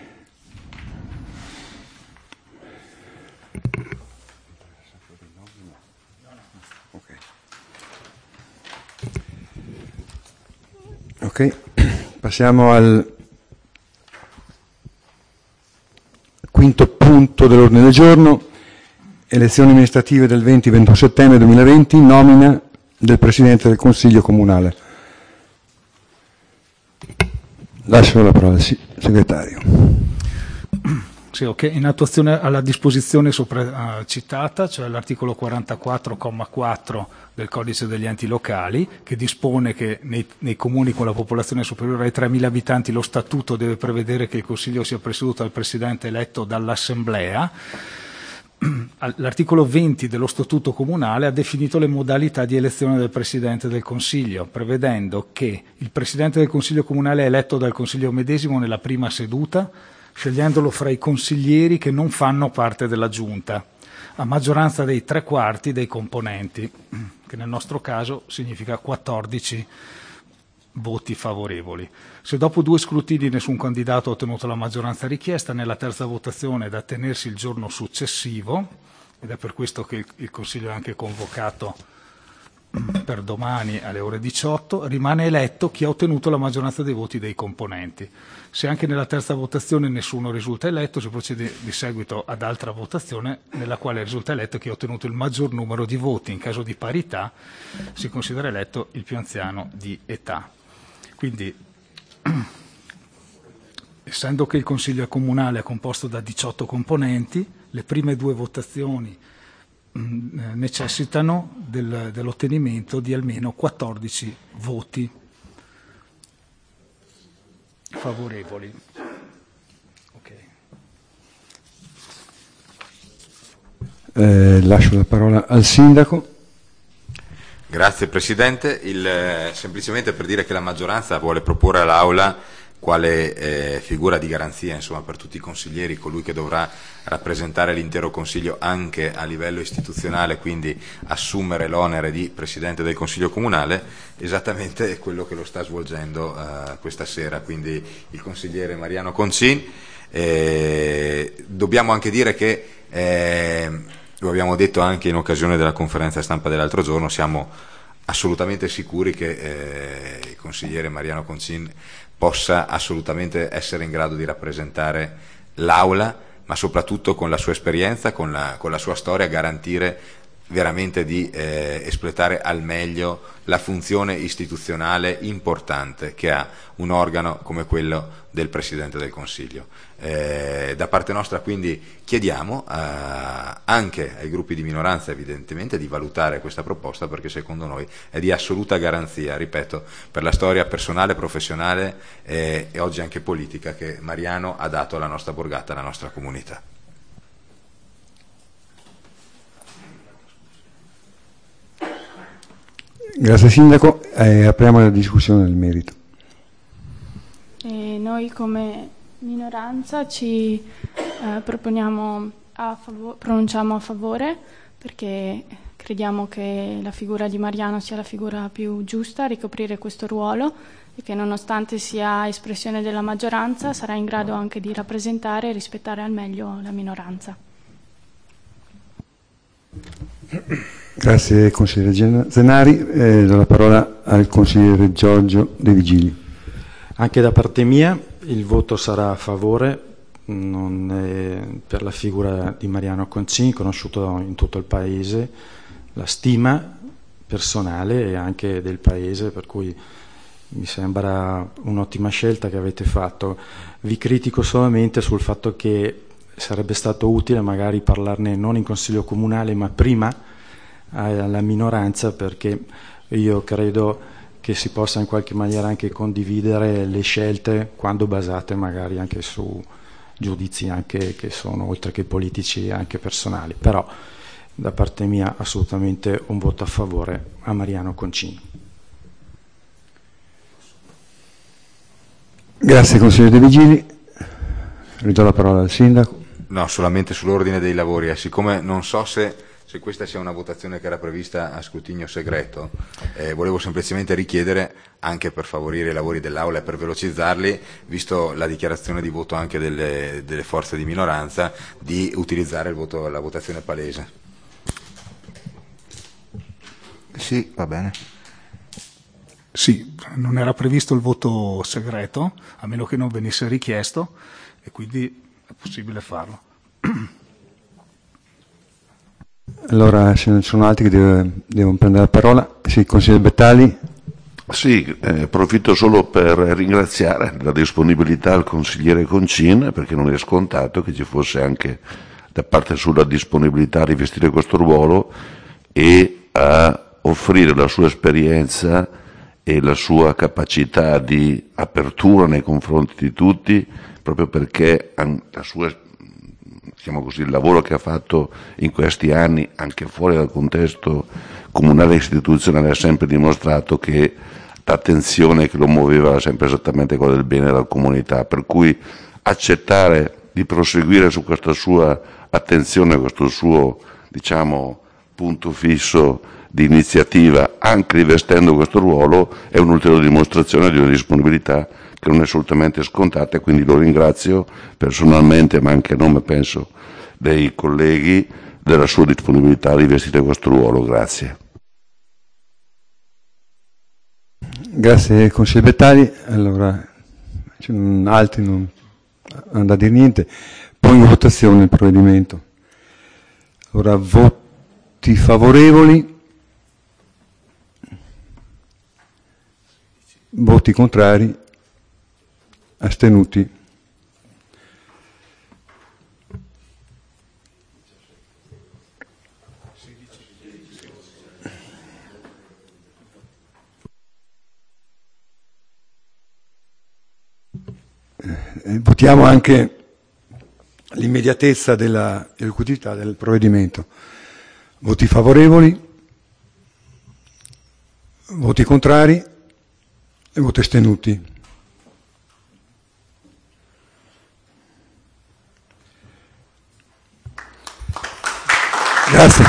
Ok, passiamo al quinto punto dell'ordine del giorno, elezioni amministrative del venti ventuno settembre duemilaventi, nomina del Presidente del Consiglio Comunale. Lascio la parola al segretario. Sì, ok. In attuazione alla disposizione sopra uh, citata, cioè l'articolo quarantaquattro comma quattro del Codice degli enti locali, che dispone che nei, nei comuni con la popolazione superiore ai tremila abitanti lo statuto deve prevedere che il Consiglio sia presieduto dal Presidente eletto dall'Assemblea. L'articolo venti dello Statuto Comunale ha definito le modalità di elezione del Presidente del Consiglio, prevedendo che il Presidente del Consiglio Comunale è eletto dal Consiglio medesimo nella prima seduta, scegliendolo fra i consiglieri che non fanno parte della Giunta, a maggioranza dei tre quarti dei componenti, che nel nostro caso significa quattordici voti favorevoli. Se dopo due scrutini nessun candidato ha ottenuto la maggioranza richiesta, nella terza votazione è da tenersi il giorno successivo, ed è per questo che il Consiglio è anche convocato per domani alle ore diciotto, rimane eletto chi ha ottenuto la maggioranza dei voti dei componenti. Se anche nella terza votazione nessuno risulta eletto, si procede di seguito ad altra votazione nella quale risulta eletto chi ha ottenuto il maggior numero di voti. In caso di parità si considera eletto il più anziano di età. Quindi, essendo che il Consiglio Comunale è composto da diciotto componenti, le prime due votazioni mh, necessitano del, dell'ottenimento di almeno quattordici voti favorevoli. Okay. Eh, lascio la parola al Sindaco. Grazie Presidente, il, eh, semplicemente per dire che la maggioranza vuole proporre all'Aula quale eh, figura di garanzia, insomma, per tutti i consiglieri, colui che dovrà rappresentare l'intero Consiglio anche a livello istituzionale, quindi assumere l'onere di Presidente del Consiglio Comunale, esattamente quello che lo sta svolgendo eh, questa sera, quindi il consigliere Mariano Concin. Eh, dobbiamo anche dire che eh, lo abbiamo detto anche in occasione della conferenza stampa dell'altro giorno, siamo assolutamente sicuri che eh, il consigliere Mariano Concin possa assolutamente essere in grado di rappresentare l'Aula, ma soprattutto con la sua esperienza, con la, con la sua storia, garantire veramente di eh, espletare al meglio la funzione istituzionale importante che ha un organo come quello del Presidente del Consiglio. Eh, da parte nostra quindi chiediamo eh, anche ai gruppi di minoranza evidentemente di valutare questa proposta, perché secondo noi è di assoluta garanzia, ripeto, per la storia personale, professionale eh, e oggi anche politica che Mariano ha dato alla nostra borgata, alla nostra comunità. Grazie Sindaco, eh, apriamo la discussione nel merito. E noi come minoranza ci eh, proponiamo a favore, pronunciamo a favore, perché crediamo che la figura di Mariano sia la figura più giusta a ricoprire questo ruolo e che nonostante sia espressione della maggioranza sarà in grado anche di rappresentare e rispettare al meglio la minoranza. Grazie consigliere Zenari, eh, do la parola al consigliere Giorgio De Vigili. Anche da parte mia il voto sarà a favore, non è per la figura di Mariano Concin, conosciuto in tutto il paese, la stima personale e anche del paese, per cui mi sembra un'ottima scelta che avete fatto. Vi critico solamente sul fatto che sarebbe stato utile magari parlarne non in Consiglio Comunale ma prima alla minoranza, perché io credo che si possa in qualche maniera anche condividere le scelte quando basate magari anche su giudizi anche che sono oltre che politici anche personali, però da parte mia assolutamente un voto a favore a Mariano Concin. Grazie consigliere De Vigili, ridò la parola al Sindaco. No, solamente sull'ordine dei lavori, eh, siccome non so se se questa sia una votazione che era prevista a scrutinio segreto, eh, volevo semplicemente richiedere, anche per favorire i lavori dell'Aula e per velocizzarli, visto la dichiarazione di voto anche delle, delle forze di minoranza, di utilizzare il voto, la votazione palese. Sì, va bene. Sì, non era previsto il voto segreto, a meno che non venisse richiesto, e quindi è possibile farlo. Allora, se non ci sono altri che deve, devono prendere la parola, sì, consigliere Bettali. Sì, eh, approfitto solo per ringraziare la disponibilità al consigliere Concin, perché non è scontato che ci fosse anche da parte sua la disponibilità a rivestire questo ruolo e a offrire la sua esperienza e la sua capacità di apertura nei confronti di tutti, proprio perché la sua, diciamo così, il lavoro che ha fatto in questi anni, anche fuori dal contesto comunale e istituzionale, ha sempre dimostrato che l'attenzione che lo muoveva era sempre esattamente quella del bene della comunità, per cui accettare di proseguire su questa sua attenzione, questo suo, diciamo, punto fisso di iniziativa, anche rivestendo questo ruolo, è un'ulteriore dimostrazione di una disponibilità che non è assolutamente scontata, e quindi lo ringrazio personalmente, ma anche a nome, penso, dei colleghi, della sua disponibilità a rivestire questo ruolo. Grazie. Grazie consigliere Bettali. Allora, altri non hanno da dire niente. Poi in votazione il provvedimento. Allora, voti favorevoli, voti contrari, astenuti. Eh, votiamo anche l'immediatezza dell'esecutività del provvedimento. Voti favorevoli, voti contrari e voti astenuti. Grazie.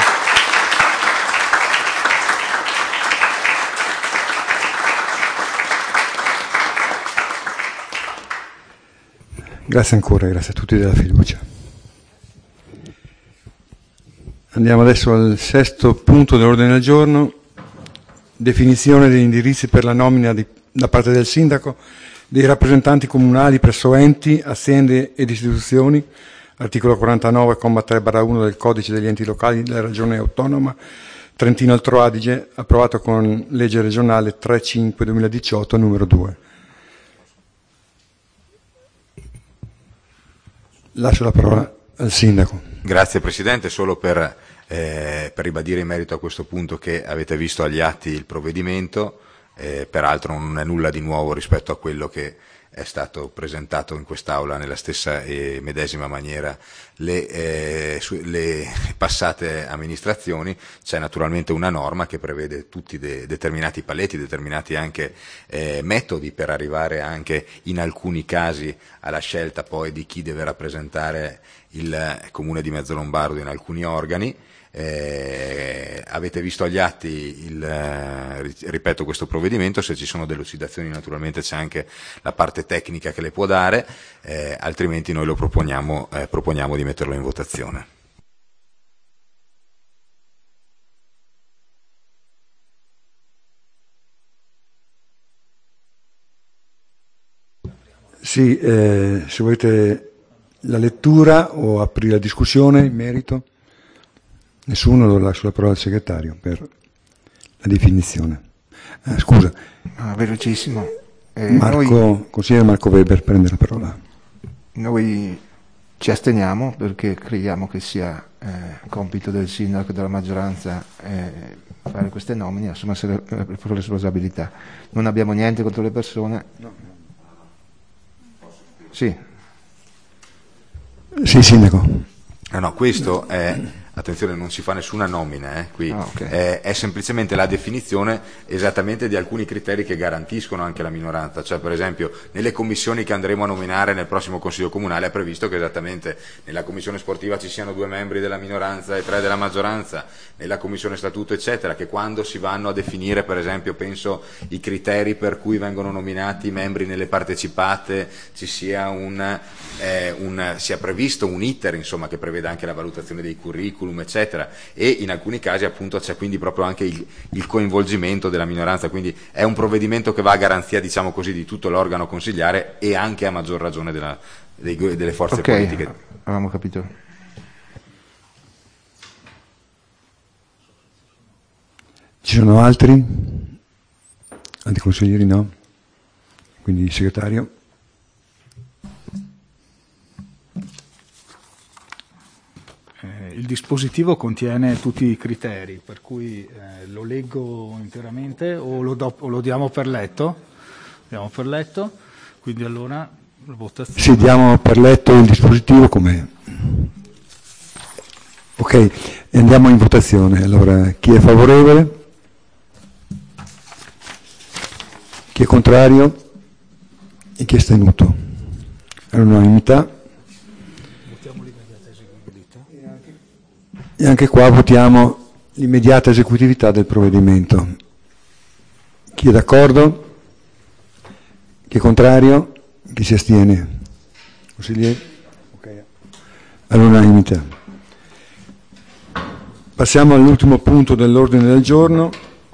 Grazie ancora, grazie a tutti della fiducia. Andiamo adesso al sesto punto dell'ordine del giorno, definizione degli indirizzi per la nomina di, da parte del sindaco dei rappresentanti comunali presso enti, aziende ed istituzioni, articolo quarantanove, comma tre barra uno del Codice degli enti locali della Regione Autonoma Trentino Alto Adige, approvato con legge regionale tre cinque duemiladiciotto numero due. Lascio la parola al sindaco. Grazie Presidente, solo per, eh, per ribadire in merito a questo punto che avete visto agli atti il provvedimento, eh, peraltro non è nulla di nuovo rispetto a quello che è stato presentato in quest'Aula nella stessa e medesima maniera le, eh, su, le passate amministrazioni. C'è naturalmente una norma che prevede tutti de, determinati paletti, determinati anche eh, metodi per arrivare anche in alcuni casi alla scelta poi di chi deve rappresentare il Comune di Mezzolombardo in alcuni organi. Eh, avete visto agli atti il, eh, ripeto, questo provvedimento. Se ci sono delucidazioni naturalmente c'è anche la parte tecnica che le può dare, eh, altrimenti noi lo proponiamo, eh, proponiamo di metterlo in votazione. Sì, eh, se volete la lettura o aprire la discussione in merito. Nessuno, lo lascio la parola al segretario per la definizione. Ah, scusa. Ah, velocissimo. Eh, Marco, noi, consigliere Marco Weber prende la parola. Noi ci asteniamo perché crediamo che sia eh, compito del sindaco e della maggioranza eh, fare queste nomine, assumersi le, le responsabilità. Non abbiamo niente contro le persone. No. Sì. Sì, sindaco. No, no, questo è... Attenzione, non si fa nessuna nomina, eh, qui. Ah, okay. è, è semplicemente la definizione esattamente di alcuni criteri che garantiscono anche la minoranza. Cioè, per esempio, nelle commissioni che andremo a nominare nel prossimo Consiglio Comunale è previsto che esattamente nella commissione sportiva ci siano due membri della minoranza e tre della maggioranza, nella commissione statuto eccetera, che quando si vanno a definire, per esempio, penso i criteri per cui vengono nominati i membri nelle partecipate, ci sia un, eh, un sia previsto un iter, insomma, che preveda anche la valutazione dei curriculum eccetera, e in alcuni casi appunto c'è quindi proprio anche il, il coinvolgimento della minoranza, quindi è un provvedimento che va a garanzia, diciamo così, di tutto l'organo consigliare e anche a maggior ragione della, dei, delle forze okay, politiche. Avevamo capito. Ci sono altri? Altri consiglieri no? Quindi il segretario. Eh, il dispositivo contiene tutti i criteri, per cui eh, lo leggo interamente o lo, do, o lo diamo per letto? Diamo per letto, quindi allora la votazione. Sì, diamo per letto il dispositivo come. Ok, e andiamo in votazione. Allora, chi è favorevole? Chi è contrario? E chi è astenuto? All'unanimità. E anche qua votiamo l'immediata esecutività del provvedimento. Chi è d'accordo? Chi è contrario? Chi si astiene? Consigliere? Okay. All'unanimità. Passiamo all'ultimo punto dell'ordine del giorno.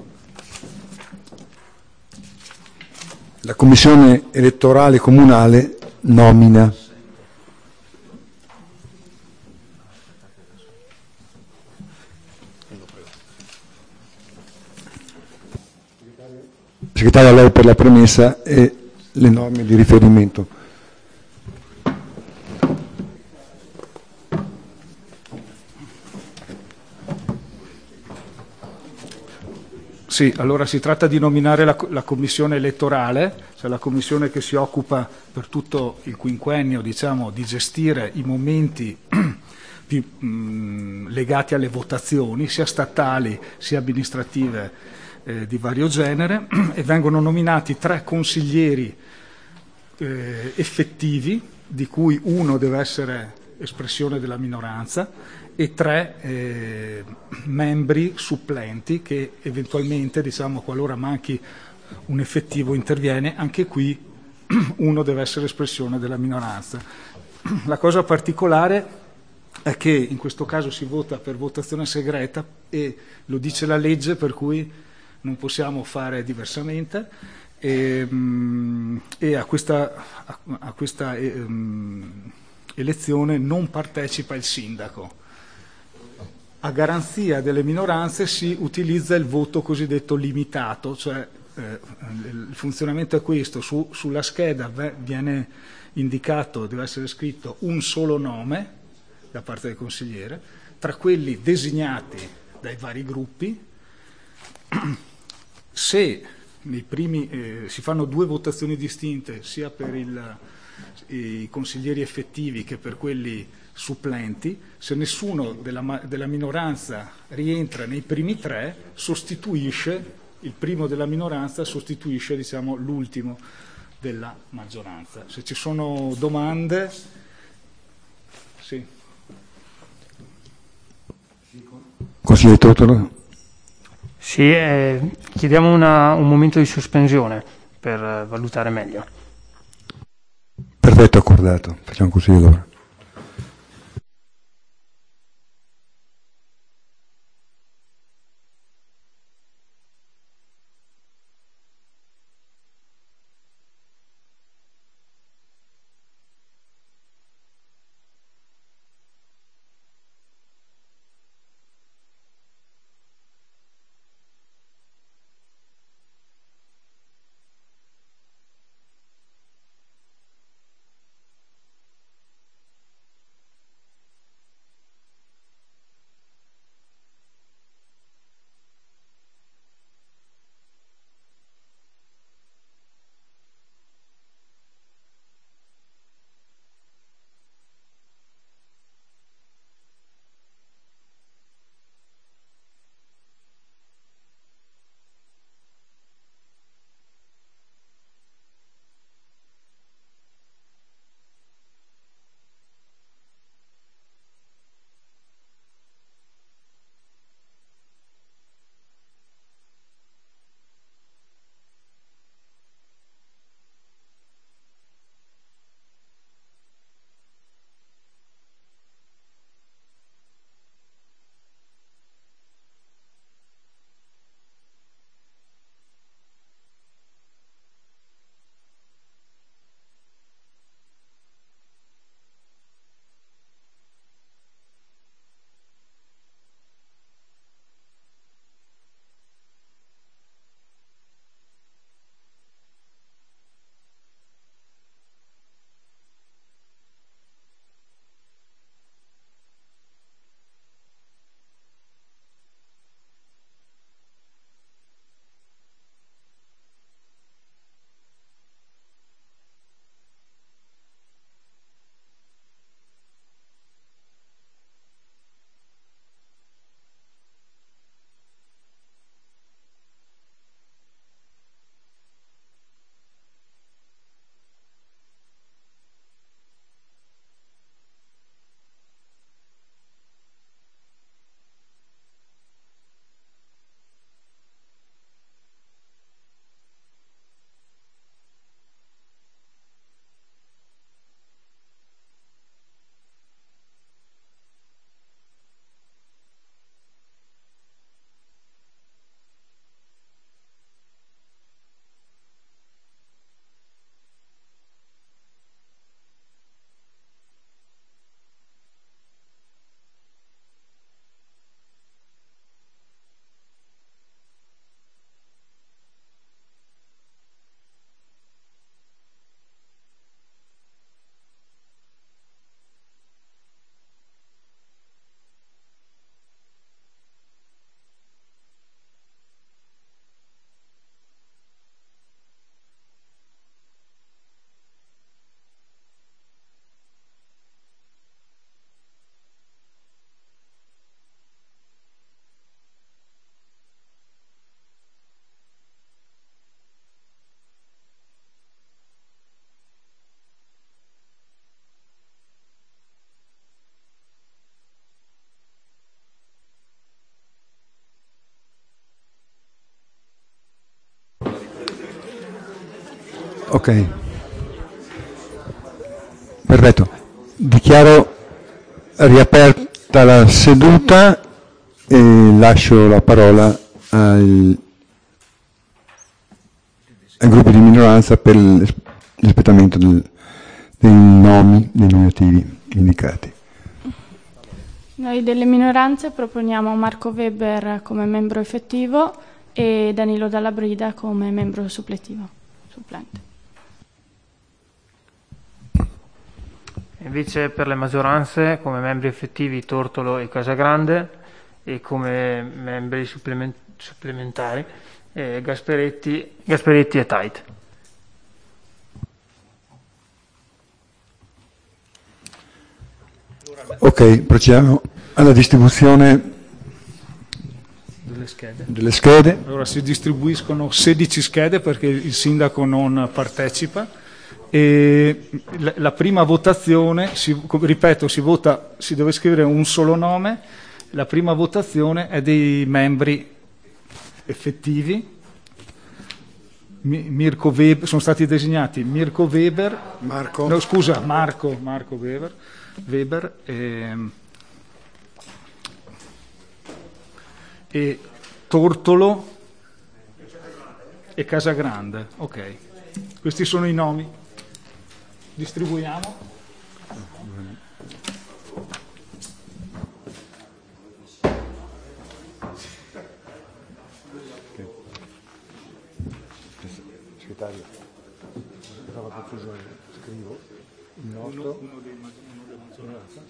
La Commissione elettorale comunale nomina. Segretario, a lei per la premessa e le norme di riferimento. Sì, allora si tratta di nominare la, la commissione elettorale, cioè la commissione che si occupa per tutto il quinquennio, diciamo, di gestire i momenti più, mh, legati alle votazioni, sia statali sia amministrative eh, di vario genere, e vengono nominati tre consiglieri eh, effettivi, di cui uno deve essere espressione della minoranza, e tre eh, membri supplenti che eventualmente, diciamo, qualora manchi un effettivo, interviene. Anche qui uno deve essere espressione della minoranza. La cosa particolare è che in questo caso si vota per votazione segreta e lo dice la legge, per cui non possiamo fare diversamente, e, e a questa, a, a questa eh, elezione non partecipa il sindaco. A garanzia delle minoranze si utilizza il voto cosiddetto limitato, cioè eh, il funzionamento è questo: su, sulla scheda viene indicato, deve essere scritto un solo nome da parte del consigliere, tra quelli designati dai vari gruppi. Se nei primi eh, si fanno due votazioni distinte sia per il, i consiglieri effettivi che per quelli supplenti, se nessuno della, della minoranza rientra nei primi tre, sostituisce il primo della minoranza, sostituisce, diciamo, l'ultimo della maggioranza. Se ci sono domande, sì. Consigliere Totolo? Sì, eh, chiediamo una, un momento di sospensione per eh, valutare meglio. Perfetto, accordato. Facciamo così allora. Ok. Perfetto. Dichiaro riaperta la seduta e lascio la parola ai, ai gruppi di minoranza per l'espletamento del, dei nomi dei nominativi indicati. Noi delle minoranze proponiamo Marco Weber come membro effettivo e Danilo Dalla Brida come membro suppletivo, supplente. Invece per le maggioranze come membri effettivi Tortolo e Casagrande e come membri supplement- supplementari eh, Gasperetti, Gasperetti e Tait. Ok, procediamo alla distribuzione Delle schede. delle schede. Allora si distribuiscono sedici schede perché il sindaco non partecipa e la, la prima votazione, si, ripeto, si vota, si deve scrivere un solo nome, la prima votazione è dei membri effettivi. Mi, Mirko Weber, sono stati designati Mirko Weber, Marco. no scusa, Marco, Marco Weber, Weber e, e Tortolo e Casagrande. Ok, questi sono i nomi. Distribuiamo. Segretario, trova confusione, scrivo il nostro. Uno dei maggioranza.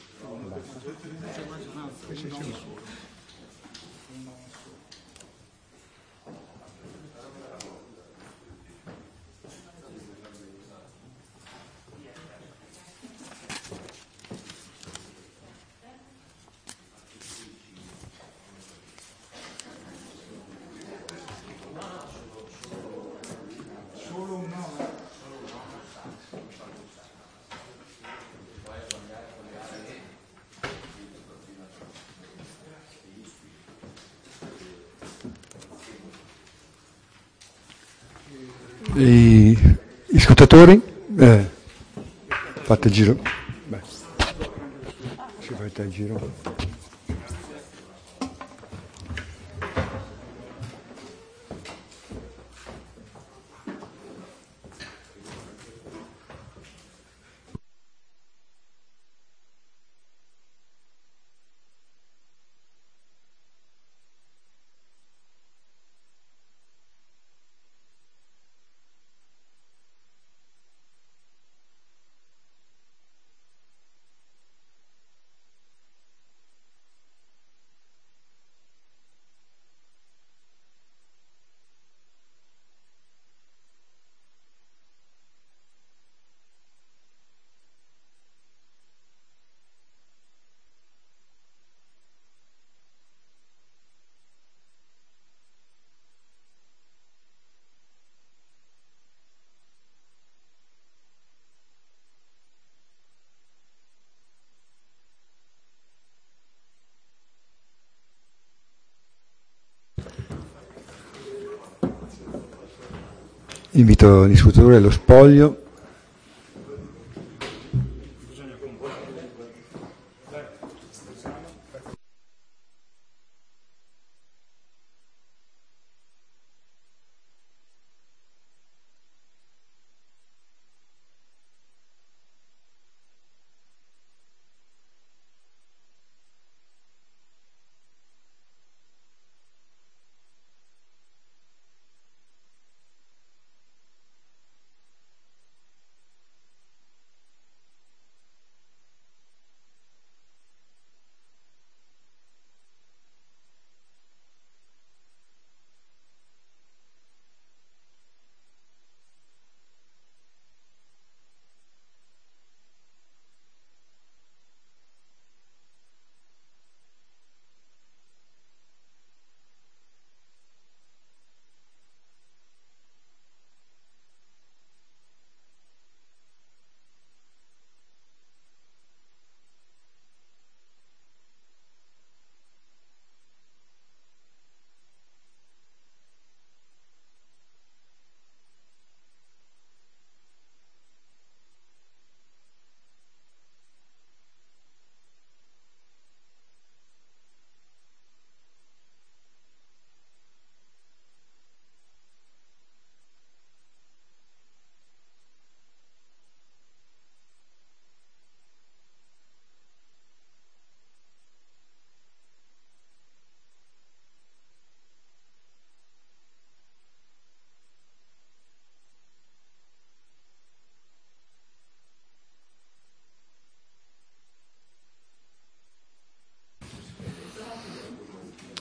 I, i scrutatori? Eh, fate il giro. Beh, si fa il giro. Invito gli scrutatori allo spoglio.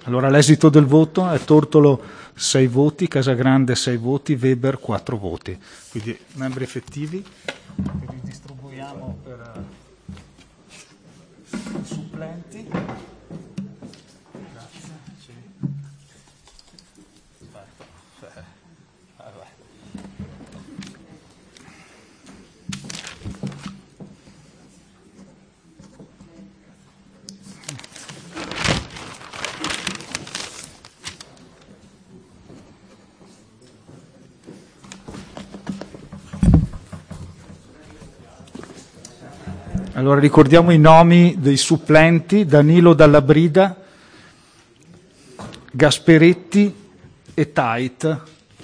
Allora l'esito del voto è Tortolo sei voti, Casagrande sei voti, Weber quattro voti. Quindi membri effettivi che li distribuiamo per i supplenti. Grazie. Sì. Aspetta. Vabbè. Allora ricordiamo i nomi dei supplenti: Danilo Dallabrida, Gasperetti e Tait.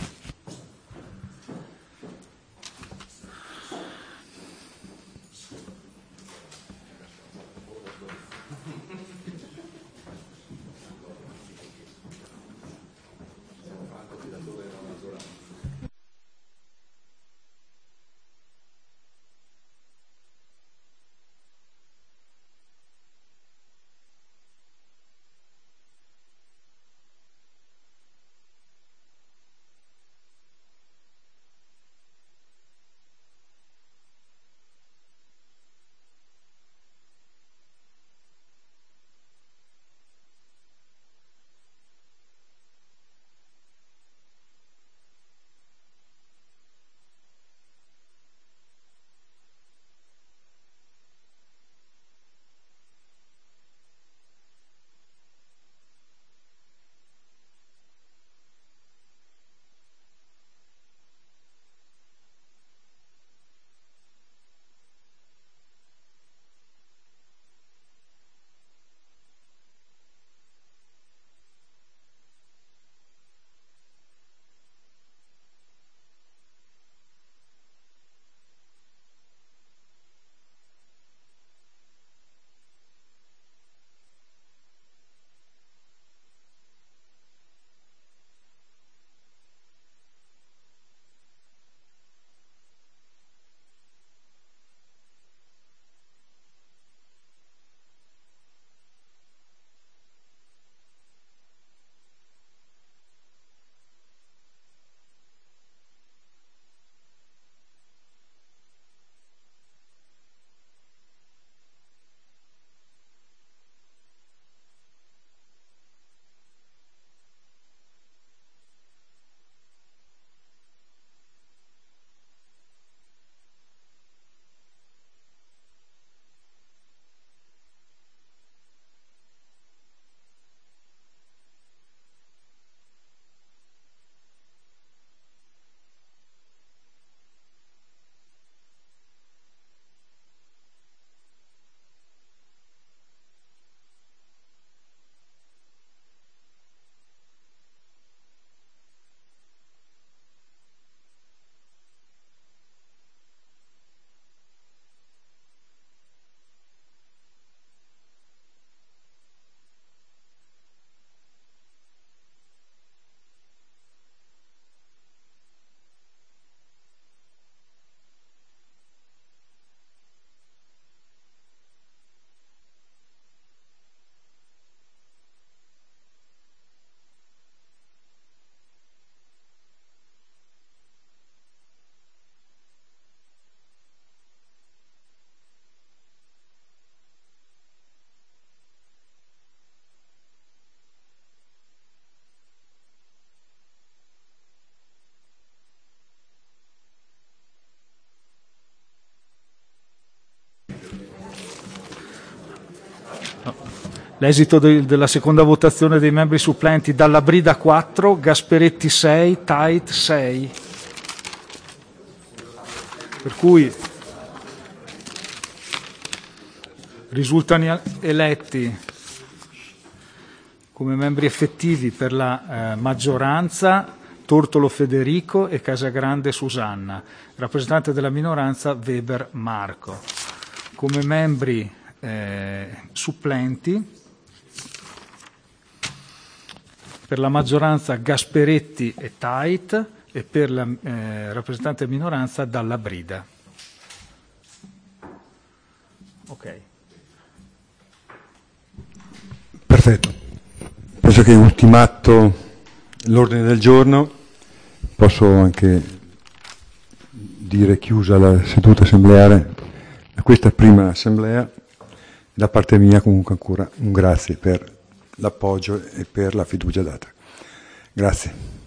L'esito de- della seconda votazione dei membri supplenti: Dallabrida quattro, Gasperetti sei, Tait sei. Per cui risultano eletti come membri effettivi per la eh, maggioranza Tortolo Federico e Casagrande Susanna, rappresentante della minoranza Weber Marco. Come membri eh, supplenti per la maggioranza Gasperetti e Tait e per la eh, rappresentante minoranza Dallabrida. Ok. Perfetto. Proseguiamo. che hai ultimato l'ordine del giorno, posso anche dire chiusa la seduta assembleare a questa prima assemblea. Da parte mia comunque ancora un grazie per l'appoggio e per la fiducia data. Grazie.